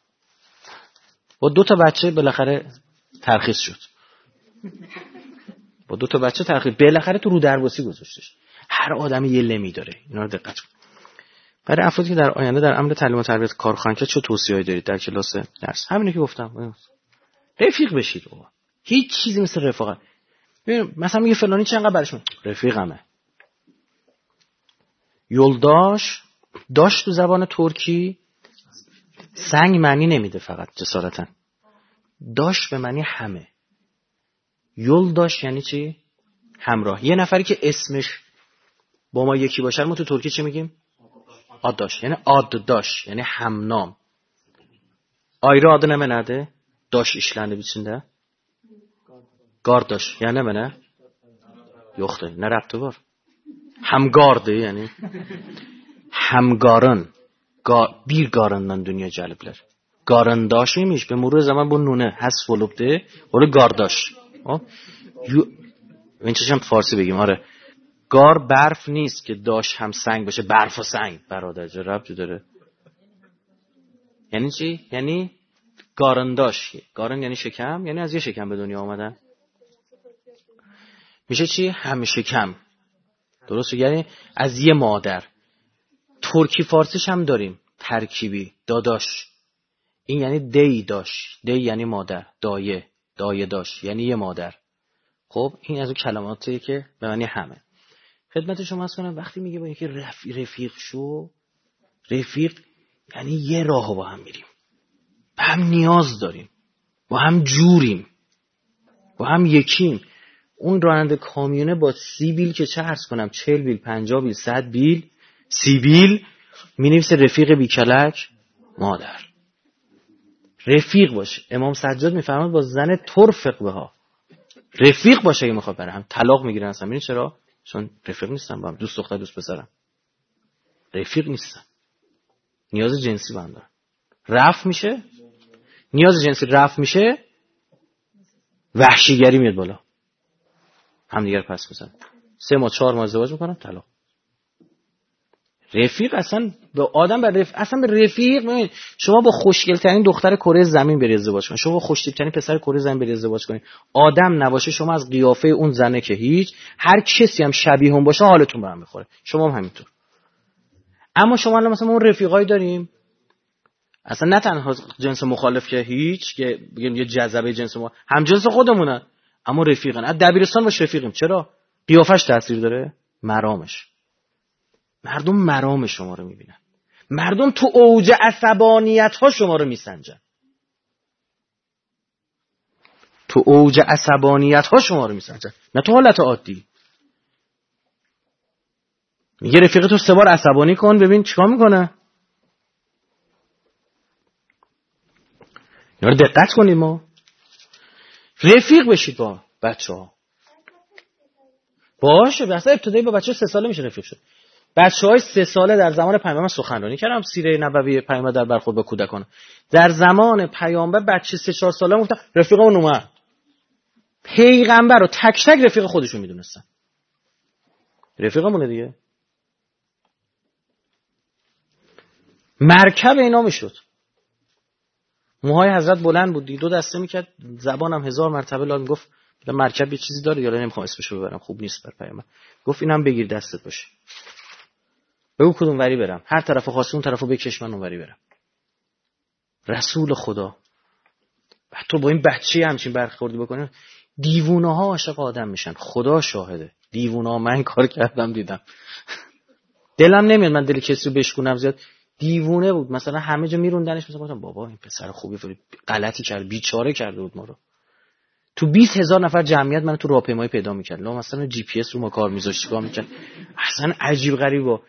با دو تا بچه بالاخره ترخیص شد. با دو تا بچه ترخیص بالاخره تو رو درواسی گذاشتش. هر آدمی یه لمی داره. اینا رو دقت کن. برای افرادی که در آینده در امر تعلیم و تربیت کار خواهند کرد چه توصیه‌ای دارید در کلاس درس؟ همینه که گفتم. رفیق بشید بابا. هیچ چیزی مثل رفاقت. ببین مثلا میگه فلانی چنقدر برش من رفیقمه. یولداش داش تو زبان ترکی سنگ معنی نمیده فقط جسارتا. داش به معنی همه. یولداش یعنی چی؟ همراه. یه نفری که اسمش با ما یکی باشه ما تو ترکی چی میگیم؟ آداش. یعنی آدداش یعنی همنام. Ayrı adı ne menadı? Daş işlendi biçində. Qardaş, yəni nə mənə? Yoxdur, nə rəbti var? Həmqardır, yəni. Həmqarın, bir qarından dünya gəliblər. Qarındaş imiş, به مرور zaman bu nunu həsf olubdur. Ola qardaş. این چشم فارسی بگیم آره. گار برف نیست که داش هم سنگ باشه، برف و سنگ برادر چه ربطی داره؟ یعنی چی؟ یعنی گارنداش. گارن یعنی شکم، یعنی از یه شکم به دنیا آمدن. میشه چی؟ هم شکم. درسته؟ یعنی از یه مادر. ترکی فارسیش هم داریم ترکیبی، داداش. این یعنی دی داش. دی یعنی مادر، دایه، دایه داش یعنی یه مادر. خب این از اون کلماتیه که به معنی همه. خدمت شما عرض کنم وقتی میگه با یکی رفیق, رفیق شو، رفیق یعنی یه راهو با هم میریم، با هم نیاز داریم، با هم جوریم، با هم یکیم. اون راننده کامیونه با سی بیل که چه عرض کنم، چهل بیل، پنجاه بیل، صد بیل، سی بیل می نویسه رفیق بی کلک مادر. رفیق باشه. امام سجاد میفرماد با زن ترفق بها، رفیق باشه. اگه میخواد برای هم طلاق میگیرن اصلا. ببین چرا؟ چون رفیق نیستن با هم، دوست دختر دوست پسرم، رفیق نیستن، نیاز جنسی با هم دارن. رفع میشه، نیاز جنسی رفع میشه، وحشیگری میاد بالا، هم دیگر پس میزنن، سه ماه چهار ماه ازدواج میکنن، طلاق. رفیق اصلا به آدم بر رفیق، اصلا به رفیق ببین، شما با خوشگل ترین دختر کره زمین بری ازدواج کنید، شما با خوشتیپ ترین پسر کره زمین بری ازدواج کنید، آدم نباشه شما از قیافه اون زنه که هیچ، هر کسی هم شبیه اون باشه حالتون به هم میخوره، شما هم همینطور. اما شما الان مثلا اون رفیقای داریم اصلا نه تنها جنس مخالف که هیچ، که بگیم یه جذبه جنس ما هم جنس خودمونه، اما رفیقن. از دبیرستان باش رفیقیم. چرا؟ قیافش تاثیر داره، مرامش. مردم مرام شما رو میبینن، مردم تو اوج عصبانیت ها شما رو میسنجن، تو اوج عصبانیت ها شما رو میسنجن، نه تو حالت عادی. میگه رفیق تو سه بار عصبانی کن ببین چیکار میکنه. اینا رو دقت کنید. ما رفیق بشید با بچه‌ها. باشه مثلا ابتدایی با بچه سه ساله میشه رفیق شد. بچه‌های سه ساله در زمان پیامبر سخنرانی کردم سیره نبوی پیامبر در برخورد با کودکان. در زمان پیامبر بچه سه چهار ساله گفتن رفیقمون اومد. پیغمبر رو تک تک رفیق خودشون میدونستن. رفیقمونه دیگه. مرکب اینا میشد. موهای حضرت بلند بود دیگه، دو دسته میکرد، زبانم هزار مرتبه لا میگفت مرکب یه چیزی داره، یالا نمیخوام اسمشو ببرم خوب نیست بر پیامبر. گفت اینم بگیر دستت باشه. بگو کدوم وری برم، هر طرفو خواستی اون طرفو بکش من اون وری برم. رسول خدا. بعد تو با این بچه همچین برخوردی بکنی، دیوونه ها عاشق آدم میشن. خدا شاهده دیوونه ها. من کار کردم دیدم دلم نمیاد من دل کسی رو بشکونم زیاد. دیوونه بود مثلا همه جا میروندنش، مثلا گفتم بابا این پسر خوبی فری غلطی کرد، بیچاره کرده بود ما رو. تو بیست هزار نفر جمعیت منو تو راهپیمایی پیدا میکرد، لا مثلا جی پی اس رو ما کار میذاشت چیکار میکرد. اصلا عجیب غریبه.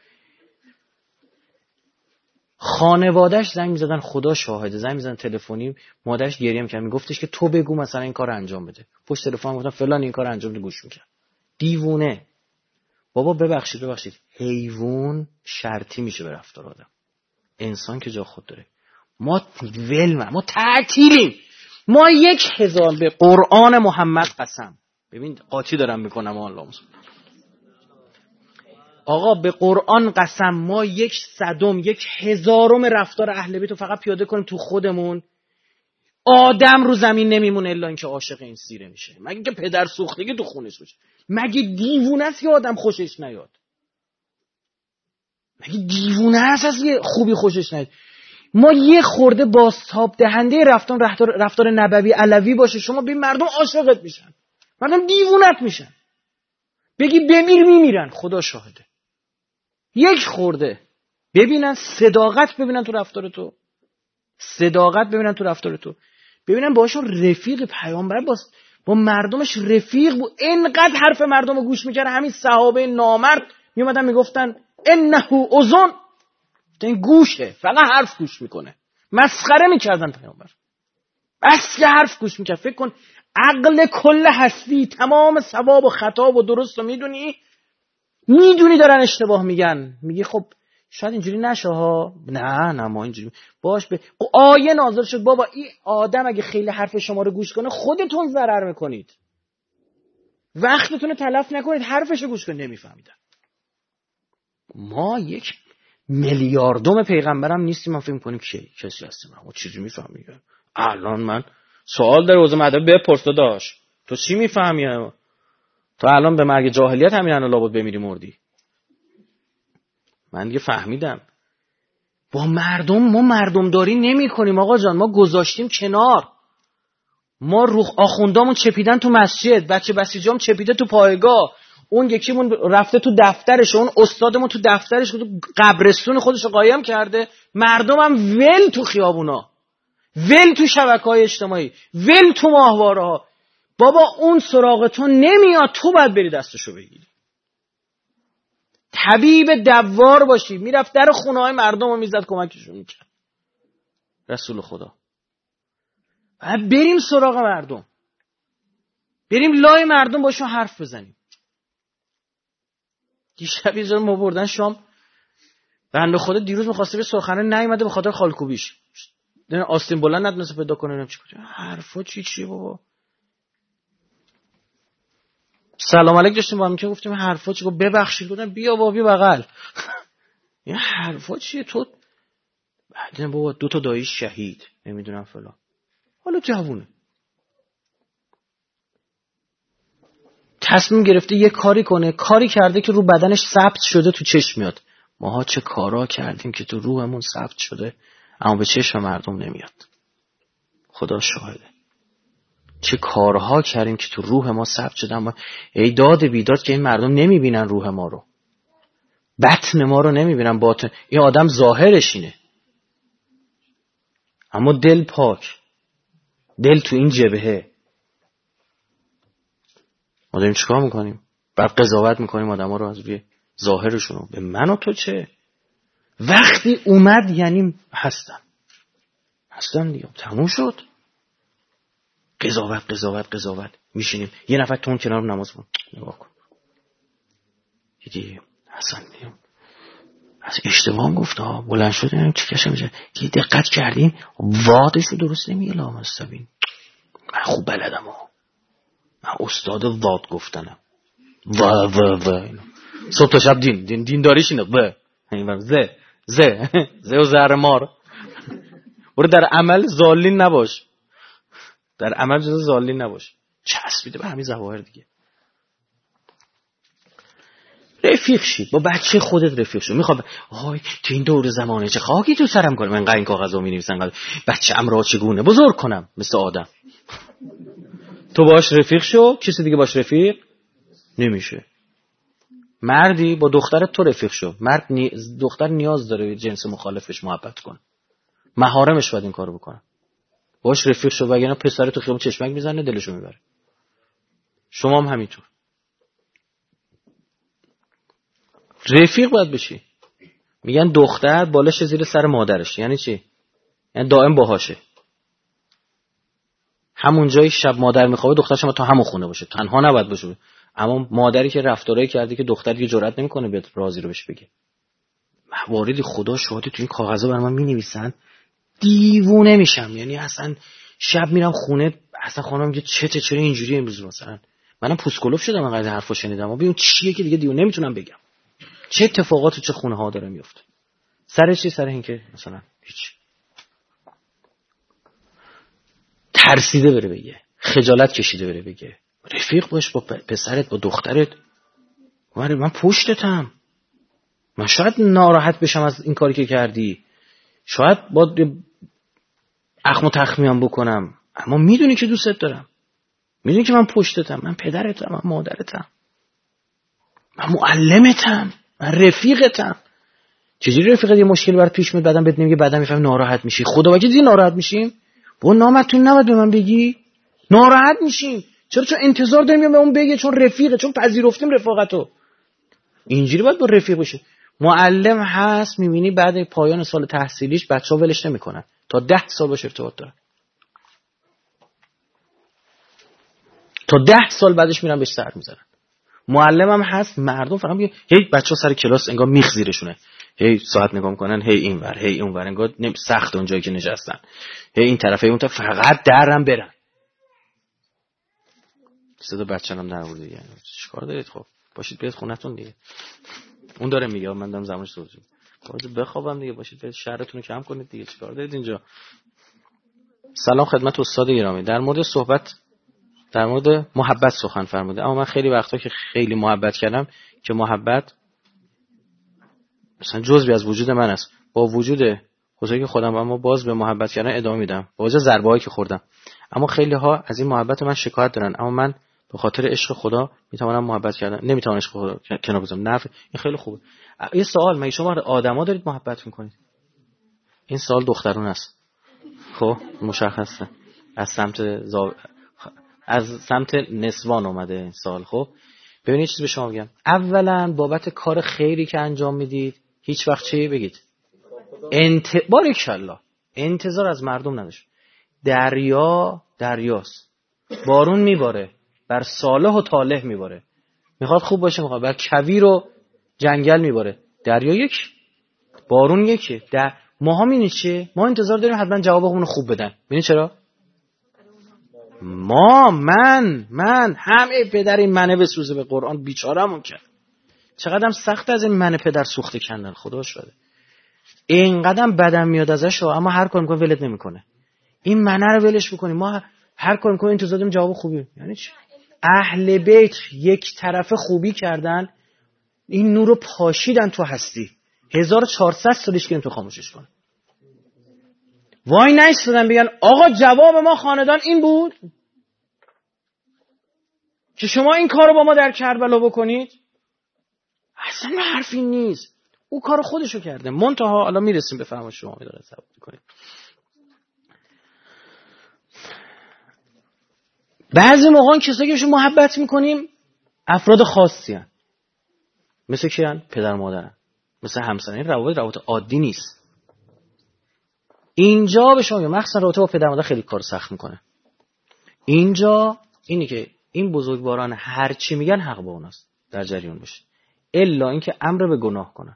خانواده‌اش زنگ میزدن، خدا شاهده زنگ میزدن تلفنی، مادرش گریه میکرد میگفتش که تو بگو مثلا این کارو انجام بده. پشت تلفن گفتم فلان این کارو انجام بده، گوش میکرد. دیوونه. بابا ببخشید ببخشید حیوان شرطی میشه به رفتار آدم. انسان که جا خود داره. ما ول ما تعطیلیم. ما یک هزار به قرآن محمد قسم. ببین قاطی دارم میکنم الله. آقا به قرآن قسم ما یک صدم یک هزارم رفتار اهل بیت رو فقط پیاده کنیم تو خودمون، آدم رو زمین نمیمونه الا اینکه عاشق این سیره میشه. مگه اینکه پدر سوختگی تو خونش باشه. مگه دیوونه است که آدم خوشش نیاد؟ مگه دیوونه است از یه خوبی خوشش نیاد؟ ما یه خورده بازتاب دهنده رفتار رفتار, رفتار نبوی علوی باشه، شما به مردم عاشقت میشن، مردم دیوونت میشن. بگی بمیر میمیرن. خدا شاهده. یک خورده ببینن صداقت، ببینن تو رفتار تو صداقت ببینن تو رفتار تو ببینن باشون رفیق. پیامبر با با مردمش رفیق بود. اینقدر حرف مردم رو گوش میکرد. همین صحابه نامرد میومدن میگفتن انه اذن، این گوشه فقط حرف گوش میکنه. مسخره میکردن پیامبر. بس که حرف گوش میکرد. فکر کن عقل کل هستی تمام ثواب و خطا و درست رو میدونی، میدونی دارن اشتباه میگن، میگی خب شاید اینجوری نشه ها. نه نه ما اینجوری باش. به آیه نازل شد بابا این آدم اگه خیلی حرف شما رو گوش کنه خودتون ضرر میکنید، وقتتون رو تلف نکنید، حرفش رو گوش کنید. نمیفهمیدن. ما یک میلیاردم پیغمبرم نیستیم ما فکر میکنیم کی کسی هستیم ما چیزی میفهمیم. الان من سوال در حوزه مدرسه بپرس داشت تو چی میفهمی؟ تو الان به مرگ جاهلیت همین الان لابد بمیری مردی. من دیگه فهمیدم. با مردم ما مردم داری نمی کنیم آقا جان. ما گذاشتیم کنار. ما روح آخوندامون چپیدن تو مسجد، بچه بسیجام چپیده تو پایگاه، اون یکیمون رفته تو دفترش، اون استادمون تو دفترش تو قبرستون خودش رو قایم کرده. مردم هم ول تو خیابونا، ول تو شبکه‌های اجتماعی، ول تو ماهواره‌ها. بابا اون سراغ تو نمیاد، تو باید بری دستشو بگیری. طبیب دوار باشی. میرفت در خونه های مردم رو میزد کمکشون میکرد. رسول خدا. باید بریم سراغ مردم، بریم لای مردم باشون حرف بزنیم. دیشب یه جا ما بردن شام، بنده خدا دیروز می‌خواسته به سخنرانی نیومده به خاطر خالکوبیش. آستین بلند ندونسته پیدا کنه. نمی‌چه کنه حرفا چی چیه بابا. سلام علیک داشتیم با هم که گفتیم حرفا چی. گفت ببخشید. گفتم بیا بابا بیا بغل. این حرفا چیه تو؟ بعدن بابا دو تا دایی شهید نمیدونم فلان. حالا جوونه تصمیم گرفته یه کاری کنه، کاری کرده که رو بدنش ثبت شده تو چشم میاد. ماها چه کارا کردیم که تو روحمون ثبت شده اما به چشم مردم نمیاد. خدا شاهده. چه کارها کردیم که تو روح ما ثبت شده اما ای داد بیداد که این مردم نمیبینن روح ما رو، بطن ما رو نمیبینن، باطن. این آدم ظاهرش اینه اما دل پاک، دل تو این جبهه. ما داریم چیکار میکنیم؟ بعد قضاوت میکنیم آدم ها رو از روی ظاهرشونو. به من و تو چه؟ وقتی اومد یعنی هستن هستن دیگه، تموم شد. قضاوت قضاوت قضاوت. میشینیم یه نفر تون کنار نماز بود، نگاه کن دیگه حسن دیگه از اشتباه گفت ها، بلند شد اینم چیکشه میشه که دقت کردیم وادشو درست نمیگه لامصبین. من خوب بلدم ها، من استاد واد گفتنم. و و و صبح تا شب دین دین دین داریش اینه و این ز ز ز و زهر مار. برو در عمل ضالین نباش، در عمل جز ضالین نباش. چسبیده به همین ظواهر دیگه. رفیق شید با بچه خودت، رفیق شو. میخواد آهای تو این دور زمانه چه خاکی تو سرم کنم، من این کاغذو می‌نویسن بچه ام را چگونه بزرگ کنم مثل آدم. تو باش رفیق شو، کسی دیگه باش رفیق نمیشه. مردی با دخترت تو رفیق شو. مرد نی... دختر نیاز داره به جنس مخالفش محبت کنه، محارمش باید این کارو بکنه. باش رفیق شو، وگرنه پسر تو خیابون چشمک میزنه دلشو میبره. شما هم همینطور رفیق باید بشی. میگن دختر بالش زیر سر مادرش. یعنی چی؟ یعنی دائم باهاشه. همون جایی شب مادر میخوابه دخترش هم تا همون خونه باشه، تنها نباید باشه. اما مادری که رفتارایی کرده که دختر دیگه جرئت نمیکنه بیاد رازی رو بهش بگه. مواردی خدا شاهده تو این کاغذا برام مینویسن دیوونه میشم. یعنی اصلا شب میرم خونه، اصلا خانم میگه چته چرا اینجوری امروز مثلا. منم پوسکولوف شدم انقدر حرفا شنیدم. ببین چیه که دیگه دیوونه نمیتونم بگم. چه اتفاقات تو چه خونه ها داره میفته. سر چی؟ سر این که مثلا هیچ ترسیده بره بگه، خجالت کشیده بره بگه. رفیق باش با پسرت، با دخترت. ولی من پشتتم، من شاید ناراحت بشم از این کاری که کردی، شاید با اخم و تخمیم بکنم، اما میدونی که دوستت دارم، میدونی که من پشتتم، من پدرتم، من مادرتم، من معلمتم، من رفیقتم. چجوری رفیقت یه مشکل برات پیش میاد بعدم بهت نمیگه، بعدم میفهمی ناراحت میشی؟ خدا وکیل دیگه ناراحت میشیم. با نامتون نباید به من بگی، ناراحت میشیم. چرا؟ چون انتظار داریم به اون بگه، چون رفیقه، چون پذیرفتیم رفاقتو. اینجوری باید با رفیق باشی. معلم هست میبینی بعد پایان سال تحصیلیش بچه‌ها ولش نمیکنن، تا ده سال باش ارتباط دارن، تا ده سال بعدش میرن بهش سر میزنن. معلم هم هست مردم فقط میگه هی بچه‌ها سر کلاس انگار میخ زیرشونه، هی ساعت نگاه میکنن، هی اینور هی اونور، انگار سخت اونجایی که نشستن، هی این طرف هی اون طرف، فقط درم برن. صدا بچه‌ام در آورد دیگه. چیکار دارید؟ خب باشید برید خونتون دیگه. اون داره میگه من دارم زمانش توضیح باید بخوابم دیگه، باشید برید شهرتون رو کم کنید دیگه. چیکار دارید اینجا؟ سلام خدمت استاد گرامی. در مورد صحبت در مورد محبت سخن فرموده، اما من خیلی وقتا که خیلی محبت کردم که محبت مثلا جزئی از وجود من است، با وجود بزرگی خودم، اما باز به محبت کردن ادامه میدم با وجه ضربه‌ای که خوردم. اما خیلی ها از این محبت من شکایت دارن، اما من به خاطر عشق خدا میتونم محبت کردن، نمیتونم عشق خدا کنار بذارم. نفع این خیلی خوبه. یه سوال، مگه شما آدما دارید محبت میکنید؟ این سوال دخترون است. خب مشخصه از سمت زا... از سمت نسوان اومده این سوال. خب ببینید چیزی به شما میگم. اولا بابت کار خیری که انجام میدید هیچ وقت چی بگید؟ انت... بارکالله انتظار از مردم نداشت. دریا دریاست، بارون میباره، بر صالح و طالح میباره. میخواد خوب باشه، میخواد بر کویر و جنگل میباره. دریا یک، بارون یکی. در ماها مینی چه؟ ما انتظار داریم حتما جوابمون رو خوب بدن. ببین چرا؟ ما من من همه پدر این منه بسوزه به قرآن بیچاره‌مون کرد. چقدرم سخت از این منه پدر سوخته کندن. خدا شده اینقدرم بدم میاد ازش، اما هر کار میکنه ولت نمیکنه. این منه رو ولش بکنیم. ما هر کار میکنیم انتظار داریم جواب خوبی. یعنی چی؟ اهل بیت یک طرف خوبی کردن، این نور رو پاشیدن تو هستی. هزار و چهارصد سالش که تو خاموشش کنه. وای نایستادن بگن آقا جواب ما خاندان این بود که شما این کارو با ما در کربلا بکنید. اصلا حرفی نیست. او کار خودشو کرده. منتها الان میرسیم به فهم شما میداره ثبت کنید. بعضی موقع کسایی که محبت میکنیم افراد خاصی هستند. مثل کیان؟ پدر مادرن، مثل همسرن. این روابط روابط عادی نیست. اینجا به شما مخصوصا رابطه با پدر مادر خیلی کار سخت میکنه. اینجا اینی که این بزرگواران هر چی میگن حق با اوناست، در جریان باشه، الا اینکه امر به گناه کنن.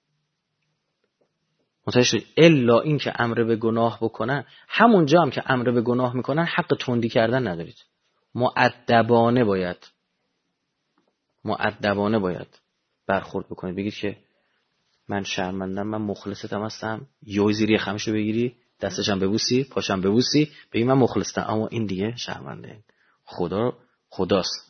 متوجه شدید؟ الا اینکه امر به گناه بکنن، همونجا هم که امر به گناه میکنن حق تندی کردن ندارید. مؤدبانه باید مؤدبانه باید برخورد بکنید. بگید که من شرمندم، من مخلصتم هستم، یوی زیری خمشو بگیری، دستشم ببوسی، پاشم ببوسی، بگی من مخلصتم، اما این دیگه شرمنده. خدا خداست.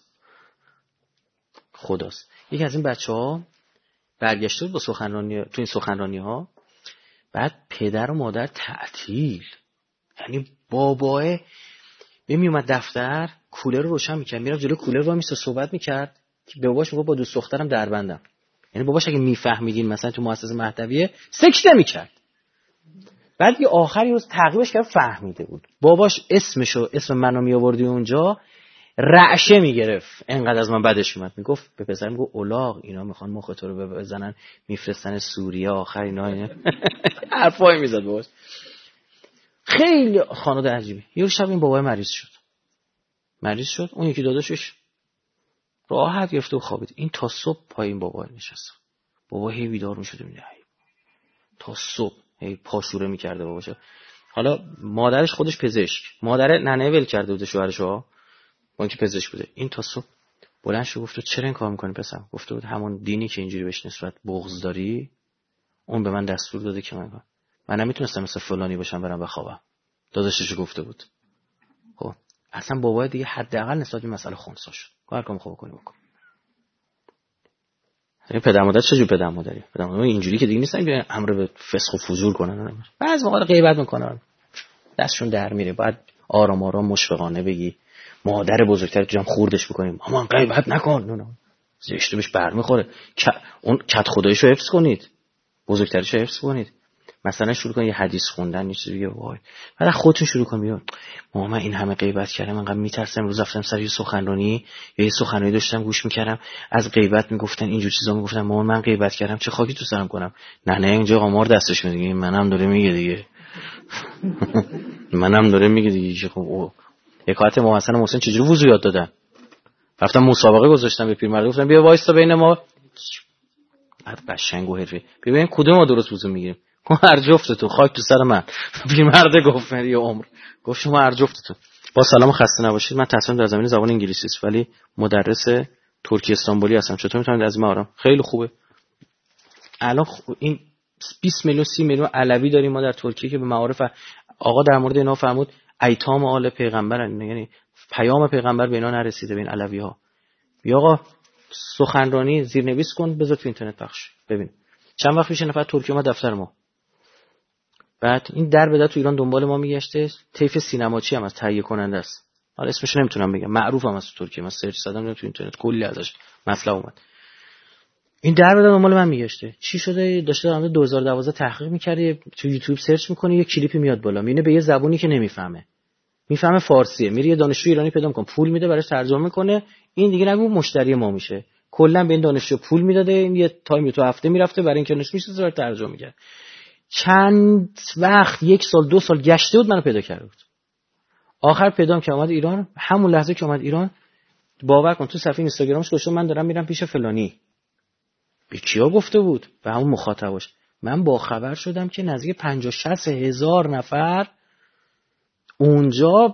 خداست. یکی از این بچه‌ها برگشته بود با سخنرانی، تو این سخنرانی ها بعد پدر و مادر تعطیل، یعنی باباه می اومد دفتر، کولر رو روشن میکرد، میرفت جلوی کولر وای میساد صحبت میکرد که به باباش میگه با دوست دخترم دربندم. یعنی باباش اگه میفهمیدین مثلا تو مؤسسه مهدویه سکته میکرد. بعد یه آخری روز تعقیبش کرد فهمیده بود. باباش اسمشو اسم منو می آوردی اونجا رعشه میگرفت، انقدر از من بدش میاد. میگفت به پسرم، میگفت اولاغ اینا میخوان مخ تو رو بزنن، میفرستن سوریه، آخر اینا اینا حرفای میزد باباش. خیلی خانواده عجیبه. یه شب این بابای مریض شد. مریض شد، اون یکی داداشش راحت گرفته و خوابید. این تا صبح پای این بابا نشسته. بابا هی بیدار میشد میگه تا صبح هی پاشوره میکرده باباش. حالا مادرش خودش پزشک، مادر ننه ول کرده بود شوهرشو، اون که پزشک بوده. این تا صبح بلند شد گفت چرا این کار میکنی پسر؟ گفته بود همون دینی که اینجوری بهش نسبت بغض داری اون به من دستور داده که من من نمیتونستم مثل فلانی باشم برم بخوابم. داداشش گفته بود. خب اصلا بابا دیگه حداقل نسبت به مسئله خنثی شد. کار کم خوب کنی بکن. این پدر مادر چه جور پدر مادری؟ پدر مادر اینجوری که دیگه نیستن که امر به فسق و فجور کنن. بعضی موقع غیبت میکنن، دستشون در میره. بعد آرام آرام مشفقانه بگی مادر بزرگتر تو جمع خوردش بکنیم، اما غیبت نکن، نه نه زشت بهش برمیخوره. اون کت خداییشو حفظ کنید، بزرگترشو حفظ کنید. مثلا شروع کن یه حدیث خوندن، یه چیزی بگه وای، بعد خودتون شروع کن بگید مامان من این همه غیبت کردم، من انقدر میترسم. روز رفتم سر یه سخنرانی یا یه سخنرانی داشتم گوش میکردم، از غیبت میگفتن، اینجور چیزا میگفتن، مامان من غیبت کردم، چه خاکی تو سرم کنم. نه نه اینجا قمار دستش میگه، منم داره میگه دیگه منم داره میگه دیگه. خب او حکایت ما حسن و محسن چجوری وضو یاد دادن؟ رفتم مسابقه گذاشتم به پیرمرد، گفتم بیا وایستا بین ما، بعد قشنگ و حرفی ببین کدوم ما درست وضو میگیریم. هر جفتتون خاک تو سر من. پیرمرد گفت مری عمر گفت شما هر جفتتون. با سلام و خسته نباشید. من تحصیلم در زمینه زبان انگلیسی است ولی مدرس ترکی استانبولی هستم. چطور میتونید از من آرام؟ خیلی خوبه. الان این بیست میلیون سی میلیون علوی داریم ما در ترکیه که به معارف آقا در مورد اینا فرمود ایتام آل پیغمبرن، یعنی پیام پیغمبر به اینا نرسیده، به این علوی ها. بیا آقا سخنرانی زیرنویس کن بذار تو اینترنت پخش ببین. چند وقت پیش نفر ترکیه ما دفتر ما، بعد این در به در تو ایران دنبال ما میگشته، طیف سینماچی هم از تهیه کننده است، حالا اسمش نمیتونم بگم، معروف هم از ترکیه، من سرچ زدم تو اینترنت کلی ازش مطلب اومد. این در به در دنبال من میگشته. چی شده؟ داشته در دو هزار و دوازده تحقیق می‌کردی، تو یوتیوب سرچ می‌کنی یه کلیپی میاد بالا، میبینه به یه زبونی که نمیفهمه، میفهمه فارسیه، میره یه دانشجو ایرانی پیدا می‌کنه، پول میده براش ترجمه می‌کنه. این دیگه نگو مشتری ما میشه، کلا به این دانشجو پول میداده، این یه تایم تو هفته میرفته برای اینکه نش میشه زار ترجمه می‌کرد. چند وقت یک سال دو سال گشته بود منو پیدا کرده بود. آخر پیدام که اومد ایران، همون لحظه که اومد ایران باور کن تو صفحه اینستاگرامش گفتم من دارم میرم پیش فلانی. به کیا گفته بود؟ به همون مخاطباش. من با خبر شدم که نزدیک پنجاه شصت هزار نفر اونجا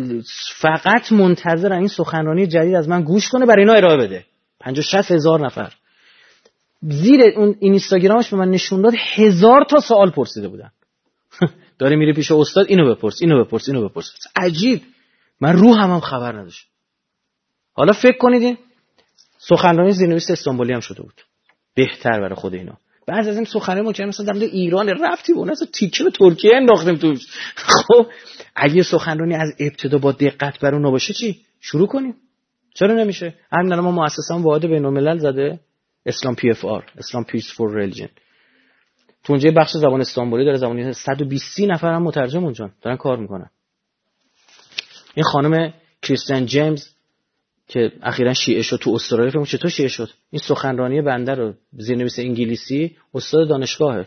فقط منتظرن این سخنرانی جدید از من گوش کنه برای اینا ارائه بده. پنجاه شصت هزار نفر. زیر اون اینستاگرامش به من نشون داد هزار تا سوال پرسیده بودن. داره میره پیش استاد اینو بپرس، اینو بپرس، اینو بپرس. عجیب. من روحم هم خبر نداشت. حالا فکر کنید این سخنرانی زیرنویس استانبولی هم شده بود. بهتر برای خود اینا. بعضی از این سخنرانی ما که مثلا در مورد ایران رفتی اون اصلا تیکه به ترکیه انداختیم توش. خب اگه سخنرانی از ابتدا با دقت بر اون نباشه چی؟ شروع کنیم. چرا نمیشه؟ همین الان ما مؤسسه‌مون واحد بین‌الملل زده اسلام پی اف آر، اسلام پیس فور ریلیجن. تو اونجا بخش زبان استانبولی داره، زبانی صد و بیست نفر هم مترجم اونجا دارن کار میکنن. این خانم کریستین جیمز که اخیراً شیعه شد تو استرالیا. فهمون چطور شیعه شد؟ این سخنرانی بنده رو زیرنویس انگلیسی استاد دانشگاهه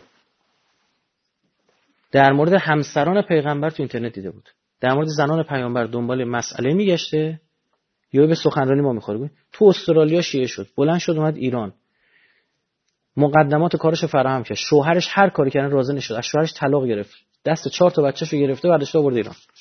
در مورد همسران پیغمبر تو اینترنت دیده بود، در مورد زنان پیامبر دنبال مسئله میگشته یا به سخنرانی ما میخوره. تو استرالیا شیعه شد، بلند شد اومد ایران، مقدمات کارش فراهم کرد، شوهرش هر کاری کردن راضی نشد، از شوهرش طلاق گرفت، دست چهار تا بچه‌شو گرفته برداشت آورد ایران.